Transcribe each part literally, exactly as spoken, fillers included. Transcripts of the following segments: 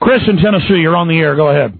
Chris in Tennessee, you're on the air. Go ahead.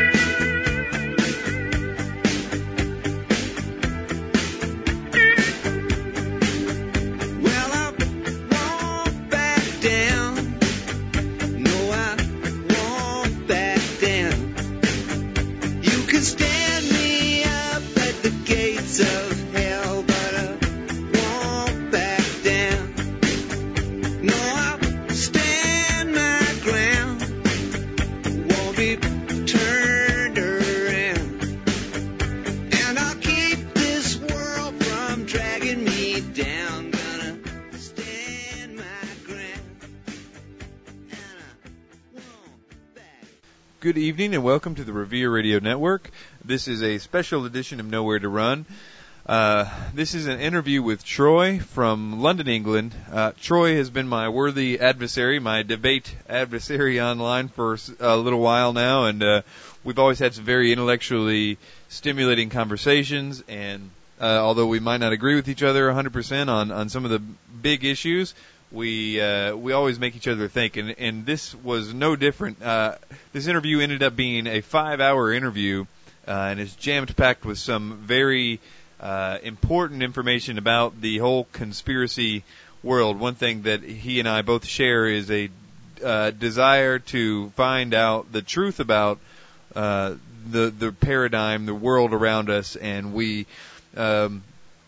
Good evening and welcome to the Revere Radio Network. This is a special edition of Nowhere to Run. Uh, this is an interview with Troy from London, England. Uh, Troy has been my worthy adversary, my debate adversary online for a little while now, and uh, we've always had some very intellectually stimulating conversations, and uh, although we might not agree with each other one hundred percent on, on some of the big issues, we uh, we always make each other think, and, and this was no different. Uh, this interview ended up being a five-hour interview, uh, and is jammed-packed with some very uh, important information about the whole conspiracy world. One thing that he and I both share is a uh, desire to find out the truth about uh, the the paradigm, the world around us, and we Um,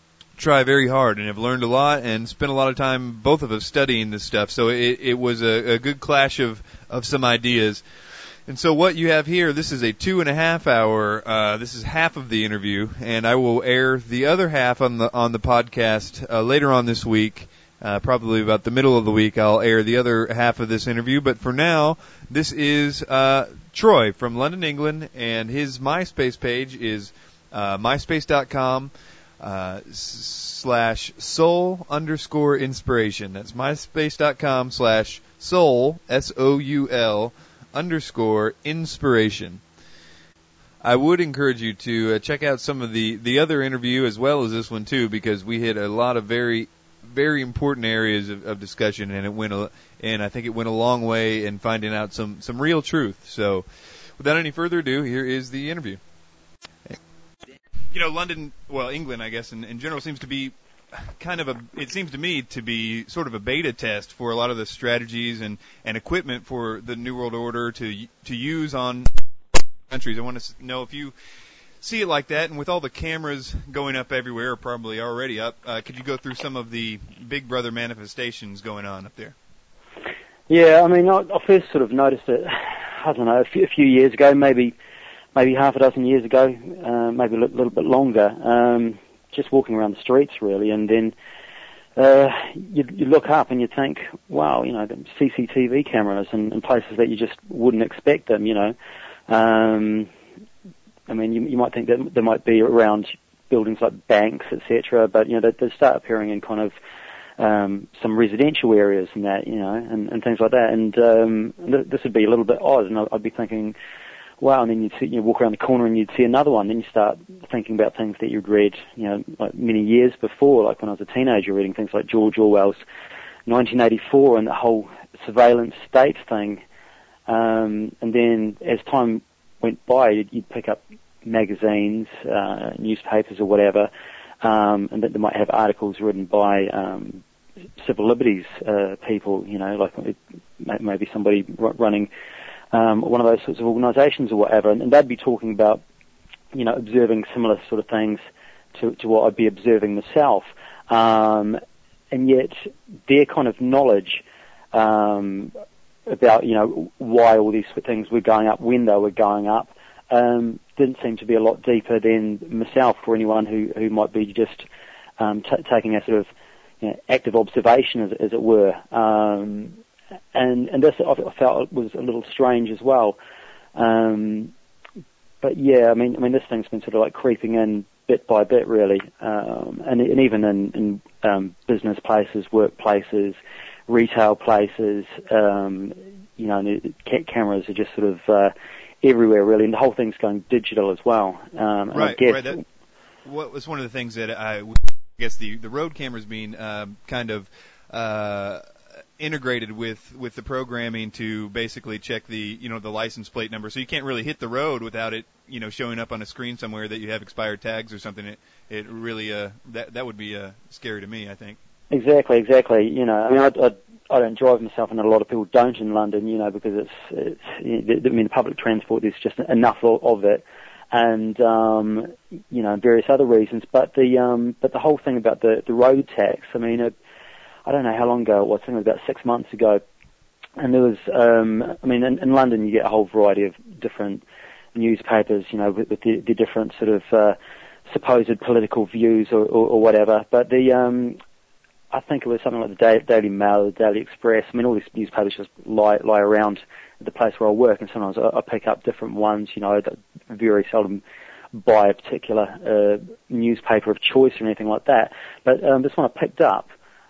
try very hard and have learned a lot and spent a lot of time, both of us, studying this stuff. So it, it was a, a good clash of, of some ideas. And so what you have here, this is a two and a half hour, uh, this is half of the interview, and I will air the other half on the, on the podcast, uh, later on this week, uh, probably about the middle of the week. I'll air the other half of this interview. But for now, this is, uh, Troy from London, England, and his MySpace page is, uh, myspace dot com. Uh, slash soul underscore inspiration. That's myspace.com slash soul, S O U L, underscore inspiration. I would encourage you to uh, check out some of the, the other interview as well as this one too, because we hit a lot of very, very important areas of, of discussion, and it went a, and I think it went a long way in finding out some, some real truth. So without any further ado, here is the interview. You know, London, well, England, I guess, in, in general, seems to be kind of a, it seems to me to be sort of a beta test for a lot of the strategies and, and equipment for the New World Order to to use on countries. I want to know if you see it like that, and with all the cameras going up everywhere, or probably already up, uh, could you go through some of the Big Brother manifestations going on up there? Yeah, I mean, I, I first sort of noticed it, I don't know, a few, a few years ago, maybe maybe half a dozen years ago, uh, maybe a little, little bit longer, um, just walking around the streets, really, and then uh, you, you look up and you think, wow, you know, the C C T V cameras in, in places that you just wouldn't expect them, you know. Um, I mean, you, you might think that there might be around buildings like banks, et cetera, but, you know, they, they start appearing in kind of um, some residential areas and that, you know, and, and things like that, and um, th- this would be a little bit odd, and I'd be thinking, wow, and then you'd see, you walk around the corner and you'd see another one. Then you start thinking about things that you'd read, you know, like many years before, like when I was a teenager, reading things like George Orwell's nineteen eighty-four and the whole surveillance state thing. Um, and then as time went by, you'd, you'd pick up magazines, uh, newspapers or whatever, um, and that they might have articles written by um, civil liberties uh, people, you know, like it, maybe somebody r- running Um, one of those sorts of organisations or whatever, and, and they'd be talking about, you know, observing similar sort of things to, to what I'd be observing myself, um, and yet their kind of knowledge um, about, you know, why all these things were going up, when they were going up, um, didn't seem to be a lot deeper than myself, for anyone who, who might be just um, t- taking a sort of, you know, active observation, as, as it were. Um, And, and this I felt was a little strange as well. Um, but yeah, I mean, I mean, this thing's been sort of like creeping in bit by bit, really. Um, and, and even in, in um, business places, workplaces, retail places, um, you know, the cameras are just sort of uh, everywhere, really. And the whole thing's going digital as well. Um, and right, I guess, right. That, what was one of the things that I, I guess the the road cameras being uh, kind of. Uh, integrated with, with the programming to basically check the, you know, the license plate number. So you can't really hit the road without it, you know, showing up on a screen somewhere that you have expired tags or something. It, it really, uh, that, that would be, uh, scary to me, I think. Exactly, exactly. You know, I mean, I, I, I don't drive myself, and a lot of people don't in London, you know, because it's, it's I mean, public transport, there's just enough of, of it. And, um, you know, various other reasons. But the, um, but the whole thing about the, the road tax, I mean, it, I don't know how long ago it was, I think it was about six months ago. And there was, um, I mean, in, in London you get a whole variety of different newspapers, you know, with, with the, the different sort of, uh, supposed political views or, or, or whatever. But the, um, I think it was something like the Daily Mail, the Daily Express. I mean, all these newspapers just lie, lie around at the place where I work, and sometimes I, I pick up different ones, you know, that very seldom buy a particular uh, newspaper of choice or anything like that. But um, this one I picked up,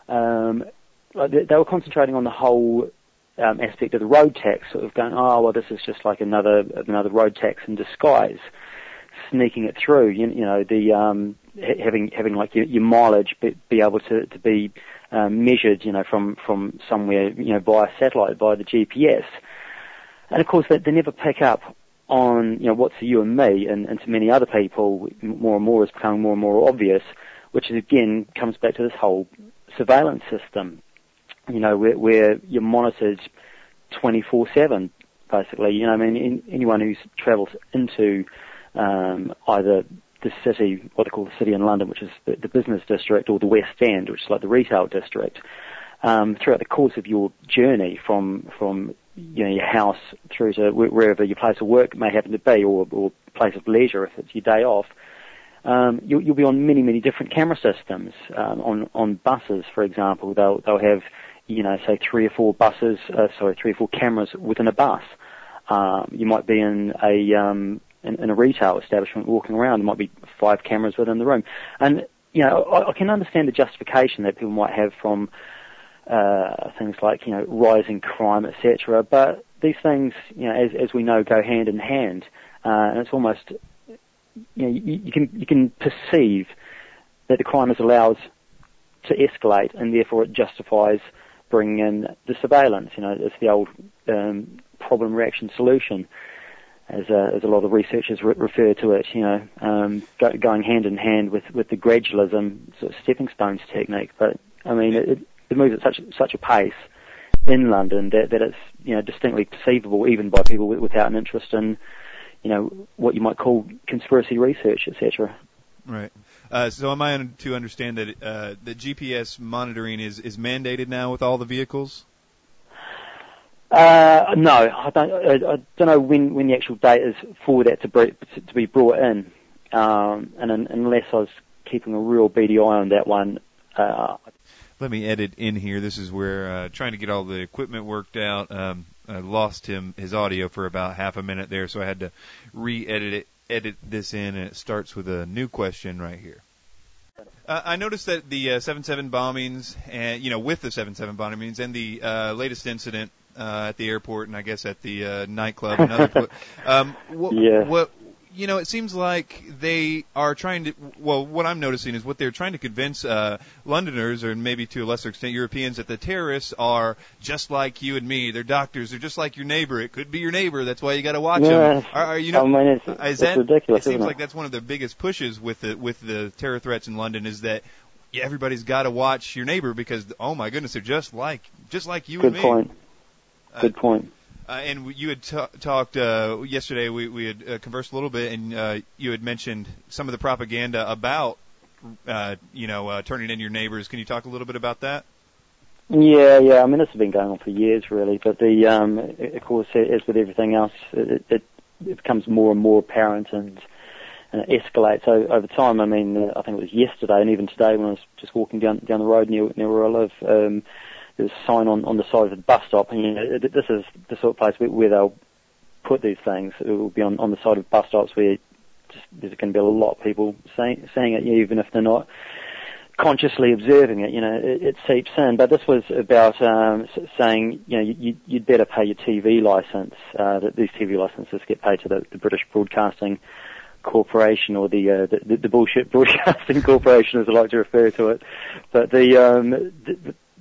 um, they, they were concentrating on the whole um, aspect of the road tax, sort of going, oh, well, this is just like another another road tax in disguise, sneaking it through, you, you know, the um, ha- having having like your, your mileage be, be able to, to be um, measured, you know, from, from somewhere, you know, via satellite, via the G P S. And of course, they, they never pick up on, you know, what's to you and me, and, and to many other people, more and more is becoming more and more obvious, which is, again, comes back to this whole surveillance system, you know, where, where you're monitored twenty-four seven, basically. You know, I mean, in, anyone who travels into um, either the city, what they call the city in London, which is the, the business district, or the West End, which is like the retail district, um, throughout the course of your journey from from you know, your house through to wherever your place of work may happen to be, or, or place of leisure if it's your day off, um, you'll, you'll be on many, many different camera systems. Um, on, on buses, for example, they'll, they'll have, you know, say three or four buses, uh, sorry, three or four cameras within a bus. Um, you might be in a, um, in, in a retail establishment walking around, there might be five cameras within the room. And, you know, I, I can understand the justification that people might have from Uh, things like, you know, rising crime, et cetera. But these things, you know, as, as we know, go hand in hand, uh, and it's almost, you know, you, you can you can perceive that the crime is allowed to escalate, and therefore it justifies bringing in the surveillance. You know, it's the old um, problem, reaction, solution, as uh, as a lot of researchers re- refer to it. You know, um, go, going hand in hand with with the gradualism sort of stepping stones technique. But I mean, it, it moves at such such a pace in London that, that it's, you know, distinctly perceivable even by people with, without an interest in, you know, what you might call conspiracy research, et cetera. Right. Uh, so am I un- to understand that uh, the G P S monitoring is, is mandated now with all the vehicles? Uh, no, I don't. I, I don't know when, when the actual date is for that to be, to be brought in, um, and un, unless I was keeping a real beady eye on that one. Uh, Let me edit in here. This is where uh, trying to get all the equipment worked out. Um, I lost him his audio for about half a minute there, so I had to re-edit it, edit this in, and it starts with a new question right here. Uh, I noticed that the uh, seven seven bombings, and you know, with the seven seven bombings and the uh, latest incident uh, at the airport, and I guess at the uh, nightclub and other, um, what, yeah. what you know, it seems like they are trying to, well, what I'm noticing is what they're trying to convince uh, Londoners, or maybe to a lesser extent Europeans, that the terrorists are just like you and me. They're doctors. They're just like your neighbor. It could be your neighbor. That's why you got to watch yeah, them. Are, are, you know, I mean, it's, is it's that, ridiculous, it seems isn't like it? that's one of the biggest pushes with the, with the terror threats in London is that yeah, everybody's got to watch your neighbor because, oh, my goodness, they're just like just like you Good and me. point. Uh, Good point. Uh, and you had t- talked uh, yesterday. We, we had uh, conversed a little bit, and uh, you had mentioned some of the propaganda about, uh, you know, uh, turning in your neighbors. Can you talk a little bit about that? Yeah, yeah. I mean, this has been going on for years, really. But the, um, of course, as with everything else, it, it, it becomes more and more apparent and, and it escalates over time. I mean, uh, I think it was yesterday and even today when I was just walking down down the road near, near where I live. Um, There's a sign on, on the side of the bus stop, and you know, this is the sort of place where, where they'll put these things. It will be on, on the side of bus stops where just, there's going to be a lot of people saying, saying it, even if they're not consciously observing it. You know, it, it seeps in. But this was about um, saying, you know, you, you'd better pay your T V license. Uh, that these T V licenses get paid to the, the British Broadcasting Corporation, or the, uh, the the bullshit Broadcasting Corporation, as I like to refer to it. But the, um, the, the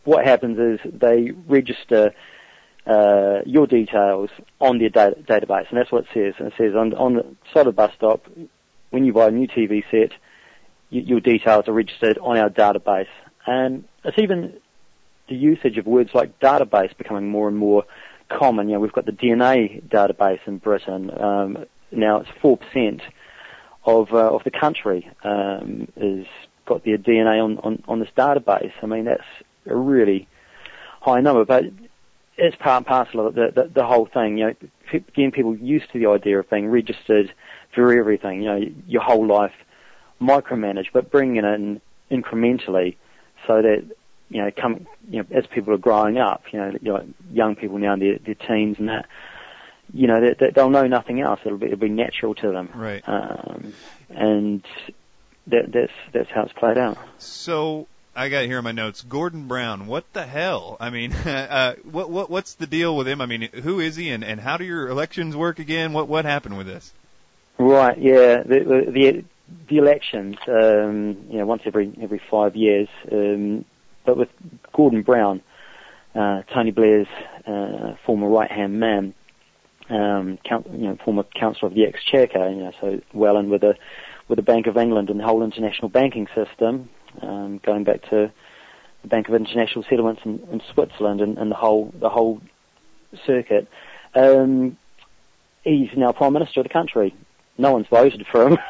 what happens is they register uh, your details on their data- database, and that's what it says. And it says on, on the side of the bus stop, when you buy a new T V set, you, your details are registered on our database. And it's even the usage of words like database becoming more and more common. You know, we've got the D N A database in Britain. Um, now it's four percent of uh, of the country um, is got their D N A on, on, on this database. I mean, that's a really high number, but it's part and parcel of the, the, the whole thing. You know, getting people used to the idea of being registered for everything. You know, your whole life micromanaged, but bringing it in incrementally so that, you know, come, you know, as people are growing up, you know, you know young people now in their, their teens and that, you know, they, they, they'll know nothing else. It'll be, it'll be natural to them. Right. Um, and that, that's that's how it's played out. So I got here in my notes, Gordon Brown. What the hell? I mean, uh, what what what's the deal with him? I mean, who is he, and, and how do your elections work again? What what happened with this? Right. Yeah. The the, the elections, um, you know, once every every five years. Um, but with Gordon Brown, uh, Tony Blair's uh, former right-hand man, um, count, you know, former Councillor of the Exchequer, you know, so well in with the with the Bank of England and the whole international banking system, um, going back to the Bank of International Settlements in, in Switzerland and, and the whole the whole circuit. Um, he's now Prime Minister of the country. No one's voted for him,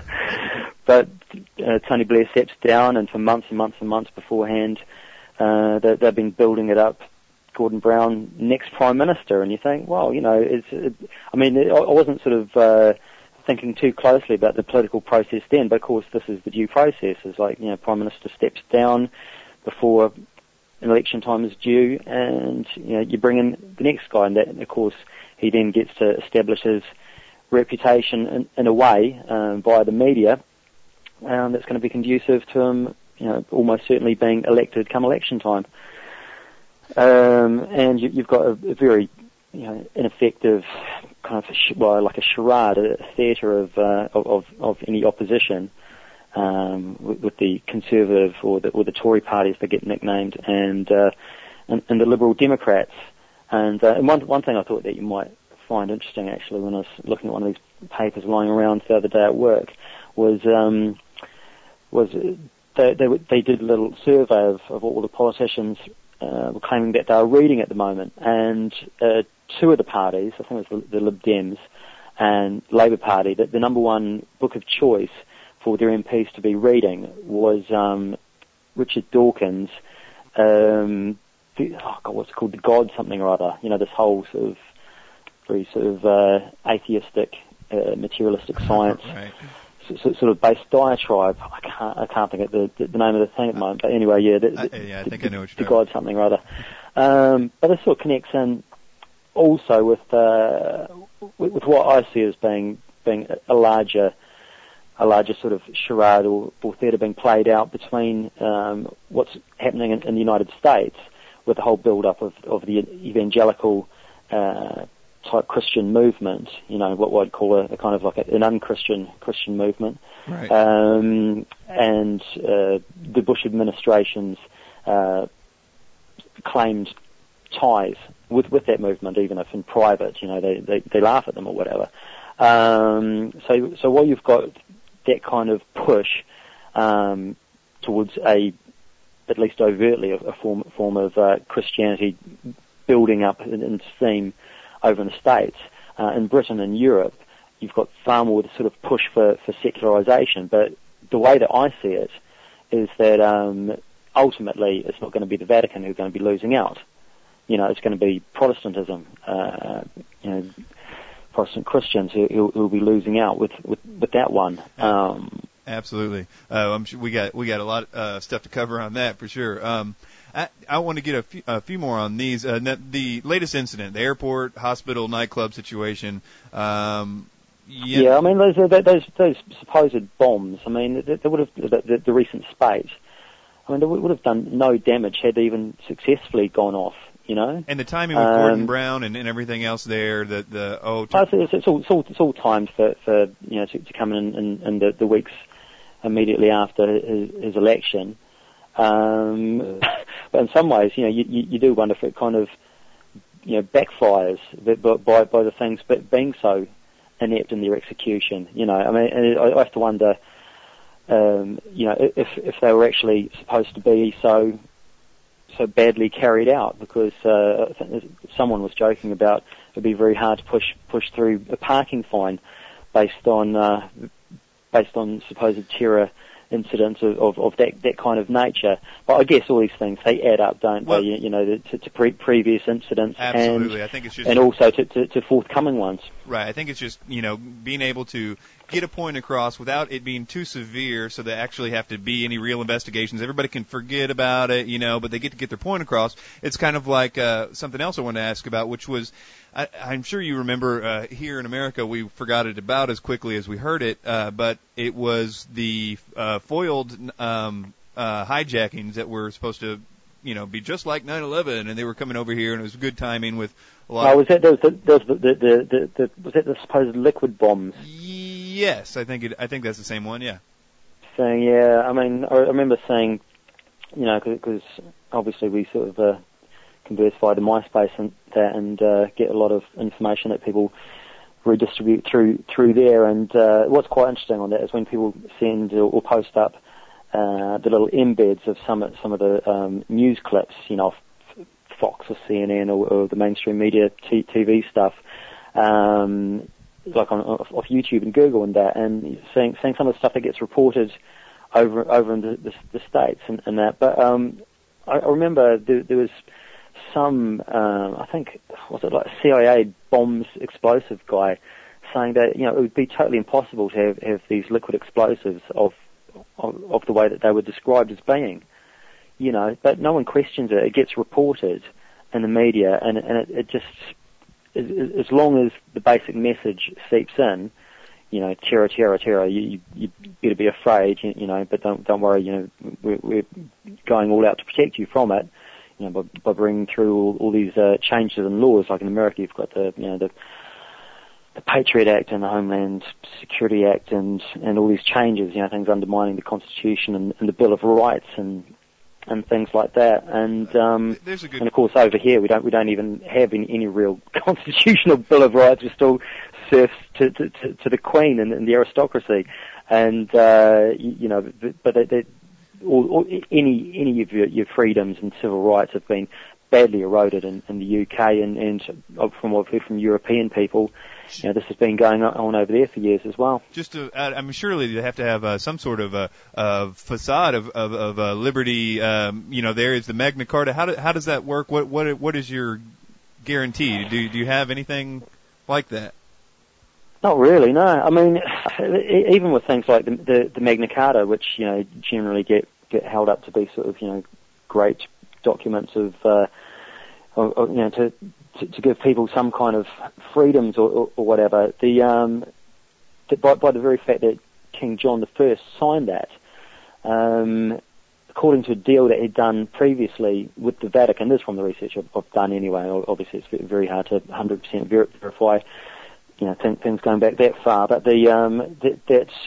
but uh, Tony Blair steps down, and for months and months and months beforehand, uh, they, they've been building it up. Gordon Brown, next Prime Minister, and you think, well, you know, it's. It, I mean, I wasn't sort of uh, thinking too closely about the political process then, but of course, this is the due process. It's like, you know, Prime Minister steps down before an election time is due, and you know, you bring in the next guy, and that, of course, he then gets to establish his reputation in, in a way um, via the media um, that's going to be conducive to him, you know, almost certainly being elected come election time. Um, and you, you've got a, a very, you know, ineffective kind of, sh- well, like a charade, a theatre of, uh, of of any opposition um, with, with the Conservative or the, or the Tory parties that get nicknamed, and uh, and, and the Liberal Democrats. And, uh, and one one thing I thought that you might find interesting, actually, when I was looking at one of these papers lying around the other day at work, was um, was they, they they did a little survey of, of all the politicians uh, were claiming that they were reading at the moment, and uh, two of the parties, I think it was the, the Lib Dems and Labour Party, that the number one book of choice for their M Ps to be reading was um, Richard Dawkins. Um, the, oh God, what's it called? The God something or other. You know, this whole sort of very sort of uh, atheistic, uh, materialistic science, right. so, so, sort of based diatribe. I can't, I can't think of the, the, the name of the thing at the moment. But anyway, yeah, the, the, I, yeah, I think the, I know what you're the talking God something or other. Um, but this sort of connects in also with, uh, with with what I see as being being a larger a larger sort of charade or, or theatre being played out between um, what's happening in, in the United States with the whole build-up of, of the evangelical uh, type Christian movement, you know, what I'd call a, a kind of like a, an unchristian Christian movement, right. um, and uh, the Bush administration's uh, claimed ties with, with that movement, even if in private, you know, they, they, they laugh at them or whatever. Um, so, so while you've got that kind of push um, towards a, at least overtly, a, a form, form of uh, Christianity building up in, in steam over in the States, uh, in Britain and Europe, you've got far more the sort of push for, for secularization. But the way that I see it is that um, ultimately it's not going to be the Vatican who's going to be losing out. You know, it's going to be Protestantism, uh, you know, Protestant Christians who who will be losing out with, with, with that one. Um, Absolutely. Uh, I'm sure we got we got a lot of uh, stuff to cover on that for sure. Um, I, I want to get a few, a few more on these. Uh, the latest incident, the airport, hospital, nightclub situation. Um, yeah. yeah, I mean those those those supposed bombs. I mean they, they would have the, the, the recent spate. I mean they would have done no damage had they even successfully gone off. You know, and the timing with um, Gordon Brown and, and everything else there. The the oh, to, it's, it's all it's all, it's all timed for, for you know to, to come in in, in the, the weeks immediately after his, his election. Um, but in some ways, you know, you, you, you do wonder if it kind of, you know, backfires by by the things being so inept in their execution. You know, I mean, and I have to wonder, um, you know, if if they were actually supposed to be so so badly carried out, because uh, I think someone was joking about it'd be very hard to push push through a parking fine based on uh, based on supposed terror incidents of, of, of that, that kind of nature. But I guess all these things, they add up, don't well, they? You, you know, to, to pre- previous incidents absolutely. and, I think it's just and also to, to, to forthcoming ones. Right. I think it's just, you know, being able to get a point across without it being too severe so there actually have to be any real investigations. Everybody can forget about it, you know, but they get to get their point across. It's kind of like uh, something else I wanted to ask about, which was, I, I'm sure you remember uh, here in America we forgot it about as quickly as we heard it, uh, but it was the uh, foiled um, uh, hijackings that were supposed to, you know, be just like nine eleven, and they were coming over here, and it was good timing with a lot. Oh, was that, there was the, there was the, the, the, the, the, was that the supposed liquid bombs? Yes, I think it, I think that's the same one. Yeah. Saying, yeah, I mean, I remember saying, you know, because obviously we sort of uh, converse via the MySpace and that, and uh, get a lot of information that people redistribute through through there. And uh, what's quite interesting on that is when people send or, or post up uh, the little embeds of some some of the um, news clips, you know, Fox or C N N or, or the mainstream media t- TV stuff, um, like on off, off YouTube and Google and that, and seeing seeing some of the stuff that gets reported over over in the, the, the States and, and that. But um, I, I remember there, there was some, um, I think, was it like a C I A bombs explosive guy saying that, you know, it would be totally impossible to have, have these liquid explosives of, of of the way that they were described as being, you know, but no one questions it. It gets reported in the media, and, and it, it just, as long as the basic message seeps in, you know, terror, terror, terror, you, you, you better be afraid, you, you know, but don't don't worry, you know, we're, we're going all out to protect you from it. You know, by, by bringing through all, all these uh, changes in laws, like in America, you've got the, you know, the, the Patriot Act and the Homeland Security Act, and, and all these changes, you know, things undermining the Constitution and, and the Bill of Rights and and things like that. And um, There's a good... and of course over here we don't we don't even have any, any real constitutional Bill of Rights. We're still serfs to, to, to, to the Queen and, and the aristocracy, and uh, you, you know, but they, they Or, or any any of your, your freedoms and civil rights have been badly eroded in, in the U K, and, and from what I've heard from European people, you know, this has been going on over there for years as well. Just to, I mean, surely they have to have uh, some sort of a, a facade of of, of uh, liberty. Um, you know, there is the Magna Carta. How do, how does that work? What what what is your guarantee? Do do you have anything like that? Not really, no. I mean, even with things like the, the, the Magna Carta, which, you know, generally get, get held up to be sort of, you know, great documents of, uh, of, of you know, to, to, to give people some kind of freedoms or, or, or whatever, the, um, the, by, by the very fact that King John the First signed that, um, according to a deal that he'd done previously with the Vatican, this is from the research I've, I've done anyway, obviously it's very hard to one hundred percent ver- verify, you know, things going back that far, but the um, that that's,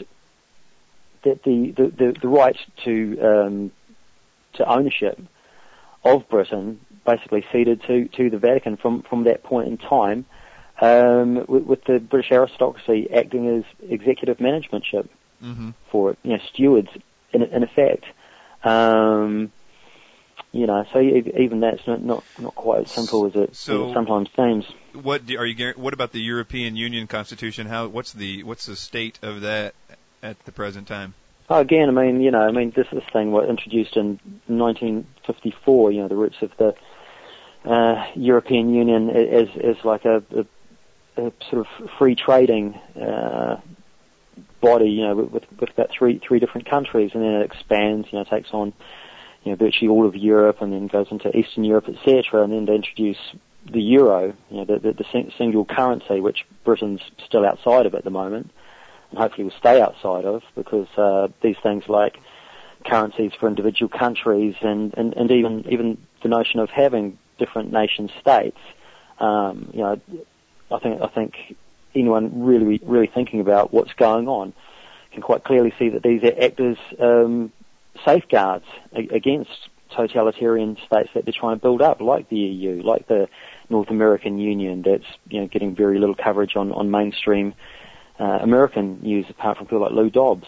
that the, the, the, the right to um, to ownership of Britain basically ceded to, to the Vatican from, from that point in time, um, with, with the British aristocracy acting as executive managementship mm-hmm. for it, you know, stewards in in effect. Um, You know, so even that's not not, not quite as simple as it, so as it sometimes seems. What do, are you? What about the European Union Constitution? How? What's the what's the state of that at the present time? Oh, again, I mean, you know, I mean, this this thing was introduced in nineteen fifty-four. You know, the roots of the uh, European Union as as like a, a, a sort of free trading uh, body. You know, with with about three three different countries, and then it expands. You know, takes on, you know, virtually all of Europe, and then goes into Eastern Europe, et cetera, and then they introduce the euro, you know, the, the, the single currency, which Britain's still outside of at the moment, and hopefully will stay outside of, because uh, these things like currencies for individual countries, and, and, and even even the notion of having different nation states, um, you know, I think I think anyone really really thinking about what's going on can quite clearly see that these act as um, safeguards against totalitarian states that they're trying to build up, like the E U, like the North American Union, that's, you know, getting very little coverage on, on mainstream uh, American news, apart from people like Lou Dobbs.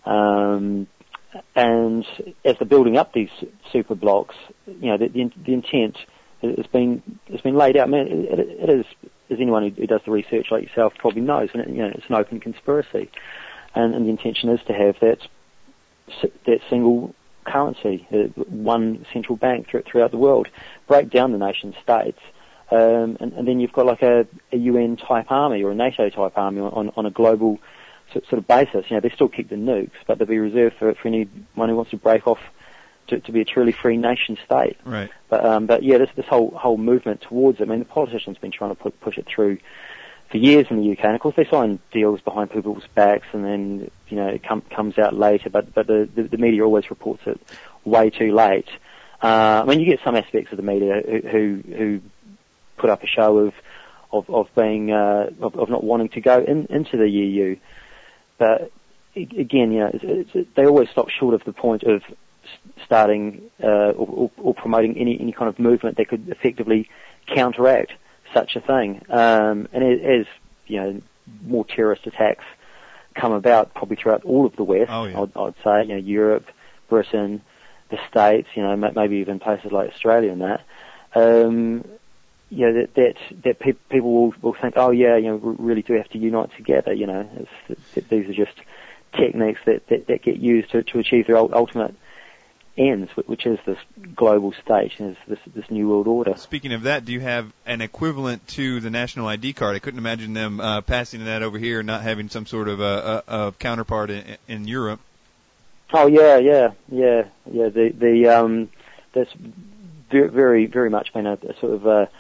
Um, and as they're building up these super blocks, you know, the, the, the intent has been has been laid out. I mean, it, it is, as anyone who, who does the research like yourself probably knows, and it, you know, it's an open conspiracy, and, and the intention is to have that that single currency, uh, one central bank th- throughout the world, break down the nation states, um, and, and then you've got like a, a U N type army or a NATO type army on, on a global sort of basis. You know, they still keep the nukes, but they'll be reserved for, for anyone who wants to break off to, to be a truly free nation state. Right. But um, but yeah, this this whole whole movement towards it. I mean, the politicians have been trying to put, push it through for years in the U K, and of course they sign deals behind people's backs, and then, you know, it com- comes out later. But but the, the the media always reports it way too late. Uh, I mean, you get some aspects of the media who who, who put up a show of of, of being uh, of, of not wanting to go in, into the E U. But again, you know, it's, it's, they always stop short of the point of starting uh, or, or, or promoting any, any kind of movement that could effectively counteract such a thing. Um, and as, you know, more terrorist attacks come about, probably throughout all of the West, oh, yeah. I'd, I'd say, you know, Europe, Britain, the States, you know, maybe even places like Australia and that. Um, you know, that, that, that pe- people will, will think, oh yeah, you know, we really do have to unite together, you know. It's, it, these are just techniques that, that, that get used to, to achieve their ultimate ends, which is this global state, and this, this new world order. Speaking of that, do you have an equivalent to the national I D card? I couldn't imagine them uh, passing that over here and not having some sort of a, a, a counterpart in, in Europe. Oh yeah, yeah, yeah, yeah. The the um, that's very, very, very much been a, a sort of a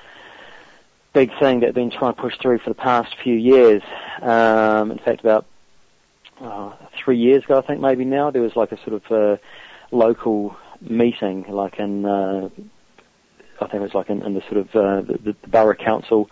big thing that they've been trying to push through for the past few years. Um, in fact, about uh, three years ago, I think maybe now, there was like a sort of uh, local meeting, like in, uh, I think it was like in, in the sort of uh, the, the borough council,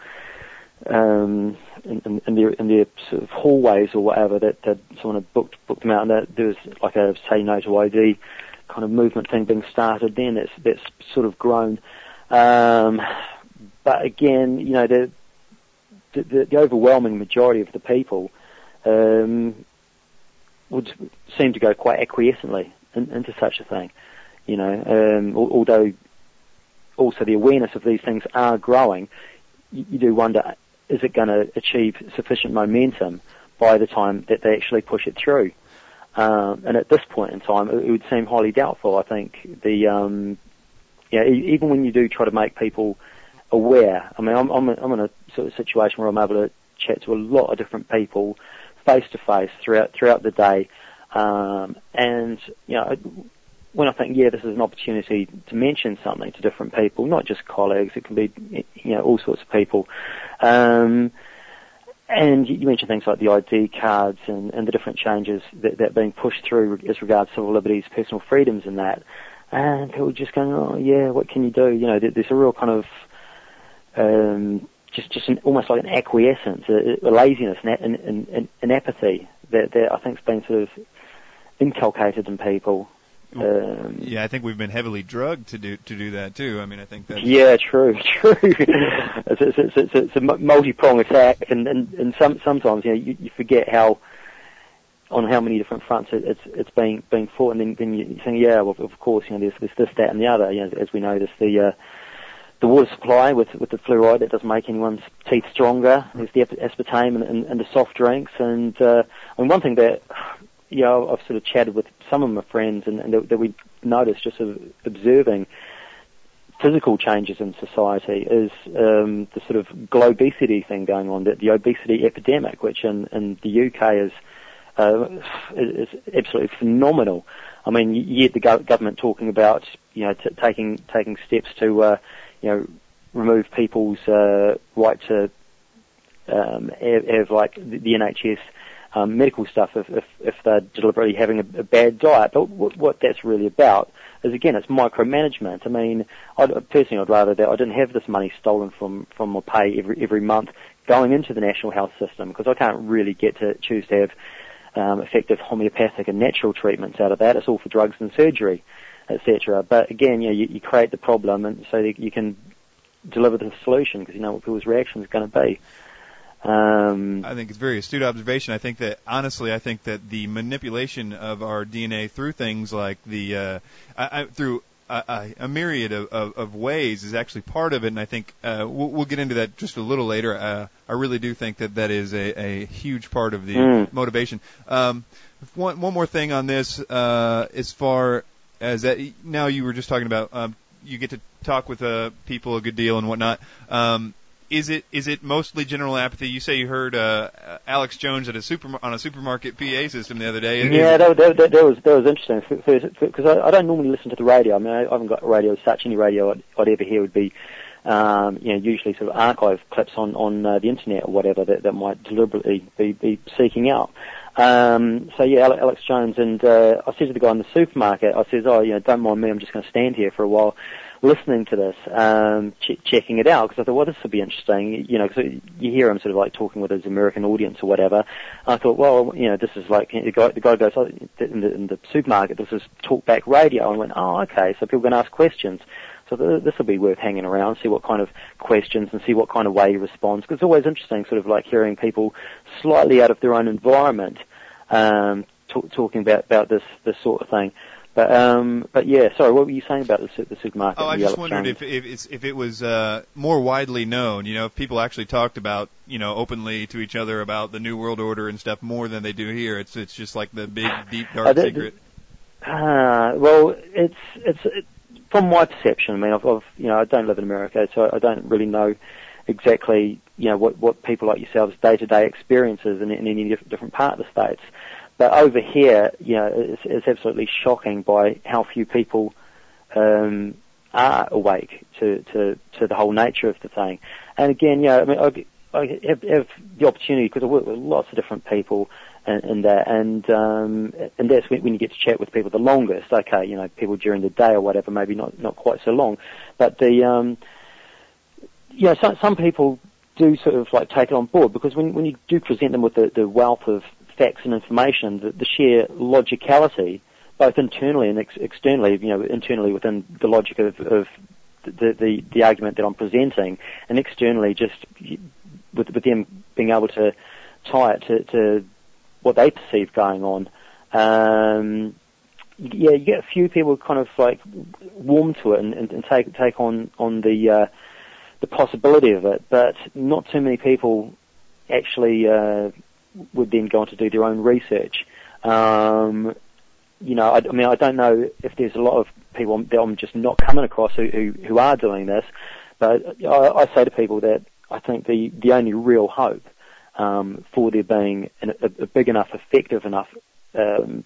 um, in, in, in their in their sort of hallways or whatever, that, that someone had booked booked them out, and that there was like a say no to I D kind of movement thing being started. Then that's that's sort of grown. Um, But again, you know, the, the the overwhelming majority of the people um, would seem to go quite acquiescently in, into such a thing. You know, um, although also the awareness of these things are growing, you, you do wonder, is it going to achieve sufficient momentum by the time that they actually push it through? Um, and at this point in time, it, it would seem highly doubtful. I think the um, yeah, even when you do try to make people aware. I mean, I'm, I'm, I'm in a sort of situation where I'm able to chat to a lot of different people face to face throughout throughout the day, um, and you know, when I think, yeah, this is an opportunity to mention something to different people, not just colleagues, it can be, you know, all sorts of people. Um, and you mentioned things like the I D cards and, and the different changes that, that are being pushed through as regards civil liberties, personal freedoms, and that. And people just going, oh yeah, what can you do? You know, there's a real kind of Um, just, just an, almost like an acquiescence, a, a laziness, and an, an, an apathy that, that I think has been sort of inculcated in people. Um, yeah, I think we've been heavily drugged to do to do that too. I mean, I think that. Yeah, true, true. it's, it's, it's, it's, it's a multi-pronged attack, and, and, and some, sometimes you know you, you forget how on how many different fronts it, it's it's being being fought, and then, then you think, yeah, well, of course, you know, there's, there's this, that, and the other. You know, as we know, there's the uh, the water supply with with the fluoride that doesn't make anyone's teeth stronger. There's the aspartame and, and, and the soft drinks. And uh, I mean, one thing that, you know, I've sort of chatted with some of my friends and, and that, that we noticed just sort of observing physical changes in society is um, the sort of globesity thing going on, the, the obesity epidemic, which in, in the U K is, uh, is absolutely phenomenal. I mean, you get the go- government talking about, you know, t- taking taking steps to uh, you know, remove people's uh, right to um, have, have like the, the N H S um, medical stuff if, if, if they're deliberately having a, a bad diet. But w- what that's really about is, again, it's micromanagement. I mean, I'd, personally, I'd rather that I didn't have this money stolen from, from my pay every every month going into the national health system, because I can't really get to choose to have um, effective homeopathic and natural treatments out of that. It's all for drugs and surgery. et cetera. But again, you know, you, you create the problem, and so that you can deliver the solution because you know what people's reaction is going to be. Um, I think it's a very astute observation. I think that, honestly, I think that the manipulation of our D N A through things like the, uh, I, I, through a, a myriad of, of, of ways is actually part of it, and I think uh, we'll, we'll get into that just a little later. Uh, I really do think that that is a, a huge part of the mm. motivation. Um, one, one more thing on this, uh, as far as that, now you were just talking about um, you get to talk with uh, people a good deal and whatnot. Um, Is it is it mostly general apathy? You say you heard uh, Alex Jones at a super on a supermarket P A system the other day. Yeah, that, that, that, that was that was interesting because I, I don't normally listen to the radio. I mean, I haven't got radio as such. Any radio I'd, I'd ever hear would be, um, you know, usually sort of archive clips on on uh, the internet or whatever that, that might deliberately be, be seeking out. Um, so yeah, Alex Jones, and uh, I said to the guy in the supermarket, I says, oh, you know, don't mind me, I'm just going to stand here for a while, listening to this, um, ch- checking it out, because I thought, well, this will be interesting, you know, because you hear him sort of like talking with his American audience or whatever. I thought, well, you know, this is like, the guy, the guy goes, oh, in, the, in the supermarket, this is talkback radio. I went, oh, okay, so people can ask questions. So th- this will be worth hanging around, see what kind of questions and see what kind of way he responds, because it's always interesting sort of like hearing people slightly out of their own environment, um, t- talking about, about this, this sort of thing. But um, but yeah, sorry, what were you saying about the, the supermarket? Oh, I just wondered if if, it's, if it was uh, more widely known. You know, if people actually talked about, you know, openly to each other about the New World Order and stuff more than they do here. It's it's just like the big, deep, dark uh, the, secret. Uh, well, it's it's it, from my perception. I mean, I've, I've you know I don't live in America, so I don't really know exactly you know what what people like yourselves day to day experiences in, in any different part of the States. But over here, you know, it's, it's absolutely shocking by how few people um, are awake to, to, to the whole nature of the thing. And again, you know, I mean, I, I have, have the opportunity because I work with lots of different people in, in that, and um, and that's when, when you get to chat with people the longest. Okay, you know, people during the day or whatever, maybe not not quite so long, but the um, you know, some some people do sort of like take it on board because when when you do present them with the, the wealth of facts and information, the, the sheer logicality, both internally and ex- externally, you know, internally within the logic of, of the, the, the argument that I'm presenting, and externally just with, with them being able to tie it to, to what they perceive going on. Um, yeah, you get a few people kind of like warm to it and, and, and take take on on the uh, the possibility of it, but not too many people actually. Uh, would then go on to do their own research. Um, you know, I, I mean, I don't know if there's a lot of people that I'm just not coming across who, who, who are doing this, but I, I say to people that I think the, the only real hope um, for there being an, a, a big enough, effective enough um,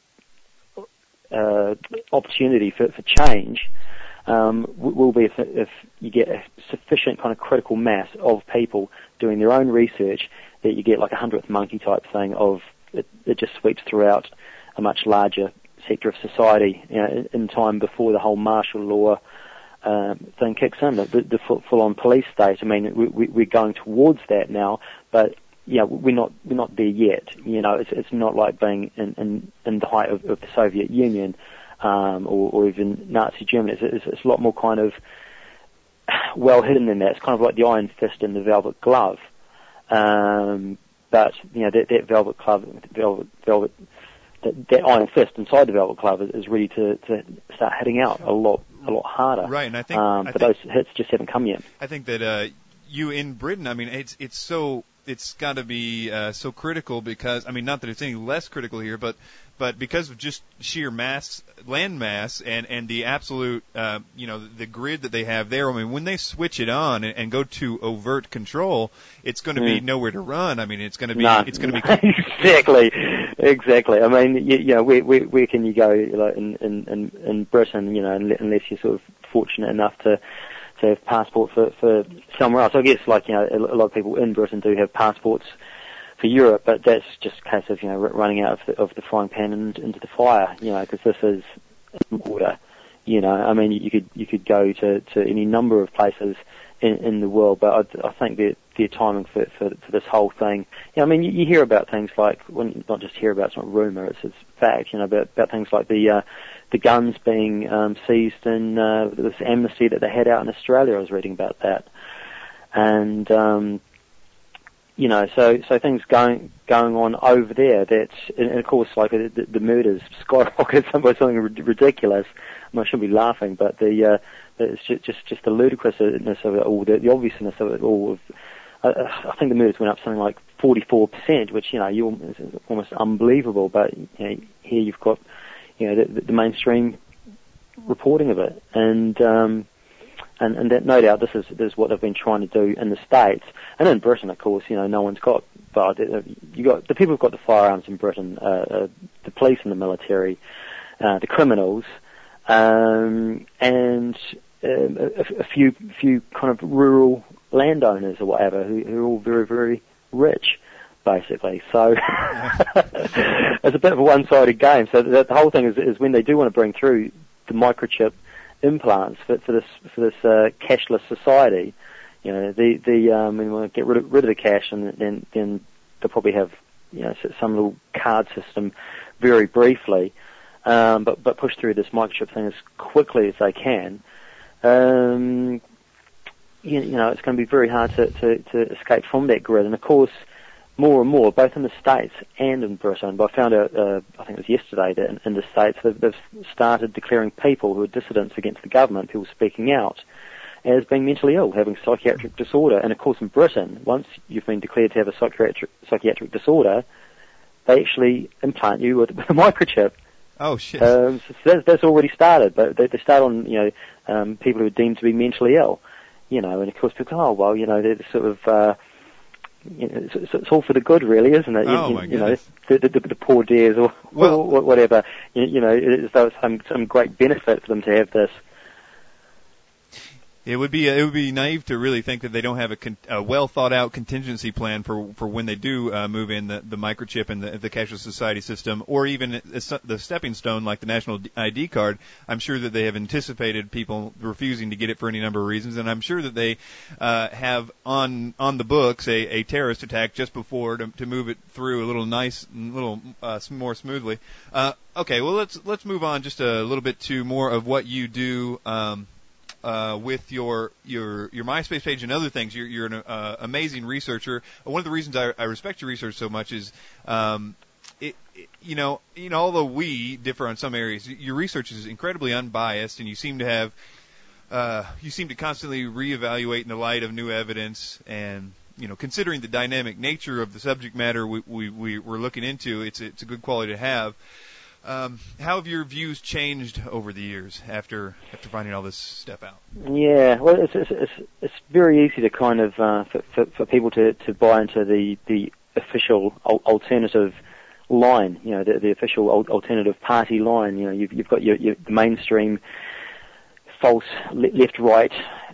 uh, opportunity for, for change um, will be if, if you get a sufficient kind of critical mass of people doing their own research, that you get like a hundredth monkey type thing of it, it just sweeps throughout a much larger sector of society, you know, in, in time before the whole martial law um, thing kicks in, the, the full-on police state. I mean, we, we, we're going towards that now, but you know, we're not we're not there yet. You know, it's it's not like being in in, in the height of, of the Soviet Union um, or, or even Nazi Germany. It's, it's, it's a lot more kind of well hidden than that. It's kind of like the iron fist and the velvet glove. Um, but you know that, that velvet glove, velvet, velvet, that, that iron fist inside the velvet glove is, is ready to, to start hitting out a lot, a lot harder. Right, and I think, um, I but think, those hits just haven't come yet. I think that uh, you in Britain, I mean, it's it's so it's got to be uh, so critical because I mean, not that it's any less critical here, but but because of just sheer mass, land mass, and and the absolute, uh, you know, the grid that they have there. I mean, when they switch it on and, and go to overt control, it's going to mm. be nowhere to run. I mean, it's going to be, no. it's going to be exactly, exactly. I mean, you, you know, where, where, where can you go like in, in in Britain? You know, unless you're sort of fortunate enough to to have passport for for somewhere else. I guess, like you know, a lot of people in Britain do have passports for Europe, but that's just a case of, you know, running out of the, of the frying pan and into the fire, you know, because this is in order, you know. I mean, you could you could go to, to any number of places in, in the world, but I, I think the the timing for, for for this whole thing, you know, I mean, you, you hear about things like, well, not just hear about, it's not rumour, it's, it's fact, you know, about, about things like the uh, the guns being um, seized in uh, this amnesty that they had out in Australia. I was reading about that, and um, you know, so so things going going on over there. That, and of course, like the, the murders skyrocketed by something ridiculous. I, mean, I shouldn't be laughing, but the uh, it's just just, just the ludicrousness of it all, the, the obviousness of it all. Uh, I think the murders went up something like forty-four percent, which, you know, you is almost unbelievable. But you know, here you've got, you know, the, the mainstream reporting of it, and um, and and that, no doubt this is this is what they've been trying to do in the States and in Britain. Of course, you know, no one's got, but you got the people who've got the firearms in Britain, uh, uh, the police and the military, uh, the criminals, um, and um, a, a few few kind of rural landowners or whatever who, who are all very very rich, basically. So it's a bit of a one-sided game. So the, the whole thing is, is when they do want to bring through the microchip implants for, for this for this uh, cashless society, you know, the the um, we want to get rid of, rid of the cash, and then then they'll probably have, you know, some little card system very briefly, um, but but push through this microchip thing as quickly as they can. Um, you, you know, it's going to be very hard to, to, to escape from that grid, and of course, more and more, both in the States and in Britain. But I found out, uh, I think it was yesterday, that in, in the States they've, they've started declaring people who are dissidents against the government, people speaking out, as being mentally ill, having psychiatric disorder. And of course in Britain, once you've been declared to have a psychiatric, psychiatric disorder, they actually implant you with, with a microchip. Oh, shit. Um, so that's, that's already started, but they, they start on, you know, um, people who are deemed to be mentally ill, you know, and of course people go, oh, well, you know, they're sort of, uh, you know, it's, it's all for the good, really, isn't it? Oh, you, my you goodness. know, the, the, the poor dears or, well, or whatever. You, you know, as though it's some some great benefit for them to have this. It would be it would be naive to really think that they don't have a, con- a well thought out contingency plan for for when they do uh, move in the, the microchip and the, the cashless society system, or even the stepping stone like the national I D card. I'm sure that they have anticipated people refusing to get it for any number of reasons, and I'm sure that they uh, have on on the books a, a terrorist attack just before to, to move it through a little nice, a little uh, more smoothly. Uh, okay, well let's let's move on just a little bit to more of what you do. Um, Uh, with your your your MySpace page and other things. You're, you're an uh, amazing researcher. One of the reasons I, I respect your research so much is, um, it, it, you know, you know, although we differ on some areas, your research is incredibly unbiased, and you seem to have, uh, you seem to constantly reevaluate in the light of new evidence, and you know, considering the dynamic nature of the subject matter we, we, we we're looking into, it's it's a good quality to have. Um, how have your views changed over the years after after finding all this stuff out? Yeah, well, it's it's it's, it's very easy to kind of uh, for, for for people to, to buy into the the official alternative line, you know, the, the official alternative party line. You know, you've you've got your, your mainstream false left right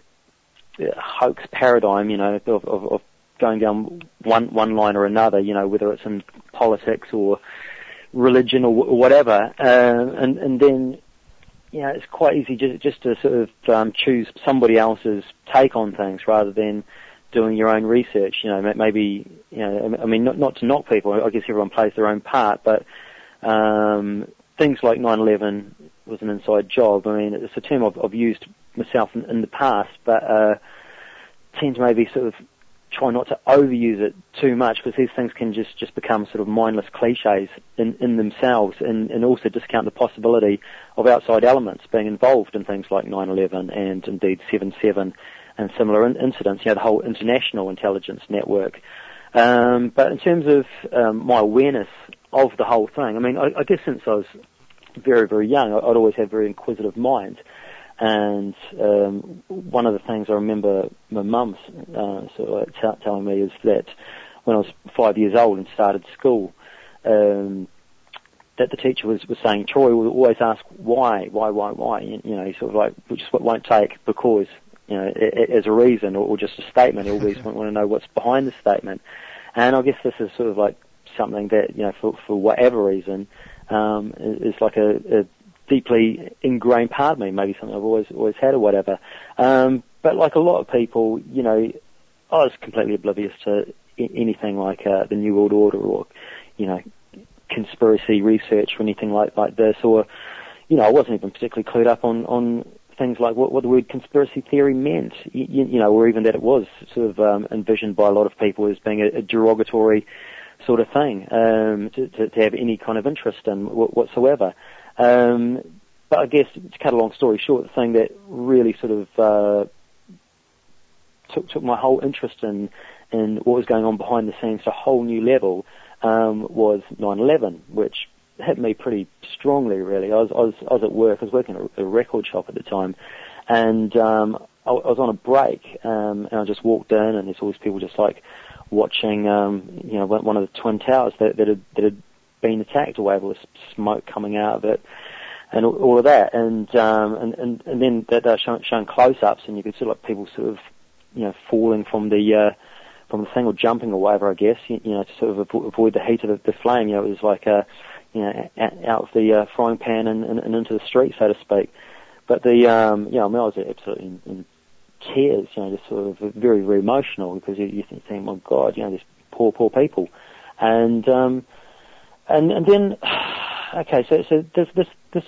hoax paradigm, you know, of, of, of going down one one line or another. You know, whether it's in politics or religion or whatever, uh, and and then, you know, it's quite easy just just to sort of um, choose somebody else's take on things rather than doing your own research. You know, maybe, you know, I mean, not not to knock people. I guess everyone plays their own part, but um, things like nine eleven was an inside job. I mean, it's a term I've, I've used myself in, in the past, but uh, tend to maybe sort of try not to overuse it too much, because these things can just, just become sort of mindless cliches in, in themselves, and, and also discount the possibility of outside elements being involved in things like nine eleven and indeed seven seven and similar in- incidents, you know, the whole international intelligence network. Um, but in terms of um, my awareness of the whole thing, I mean, I, I guess since I was very, very young, I'd always had a very inquisitive mind. And um, one of the things I remember my mum uh, sort of t- telling me is that when I was five years old and started school, um, that the teacher was, was saying, Troy will always ask why, why, why, why, you, you know, sort of like, which won't take because, you know, as a reason or, or just a statement. He always want to know what's behind the statement. And I guess this is sort of like something that, you know, for, for whatever reason, um, is like a, a deeply ingrained part of me, maybe something I've always always had or whatever. Um, but like a lot of people, you know, I was completely oblivious to I- anything like uh, the New World Order or, you know, conspiracy research or anything like, like this, or, you know, I wasn't even particularly clued up on, on things like what, what the word conspiracy theory meant, you, you know, or even that it was sort of um, envisioned by a lot of people as being a, a derogatory sort of thing, um, to, to, to have any kind of interest in whatsoever. Um, but I guess, to cut a long story short, the thing that really sort of uh, took, took my whole interest in, in what was going on behind the scenes to a whole new level um, was nine eleven, which hit me pretty strongly, really. I was, I was, I was at work. I was working at a record shop at the time, and um, I, I was on a break, um, and I just walked in, and there's all these people just like watching, um, you know, one of the twin towers that, that had that had been attacked, or whatever, with smoke coming out of it, and all, all of that, and um, and, and and then they were showing, showing close-ups, and you could see like people sort of, you know, falling from the uh, from the thing, or jumping or whatever, I guess, you, you know, to sort of avo- avoid the heat of the, the flame. You know, it was like a you know, out of the uh, frying pan and, and, and into the street, so to speak. But the, um, you know, I mean, I was absolutely in, in tears, you know, just sort of very, very emotional, because you, you think, oh God, you know, these poor, poor people. And, um, and, and then, okay, so, so this, this, this,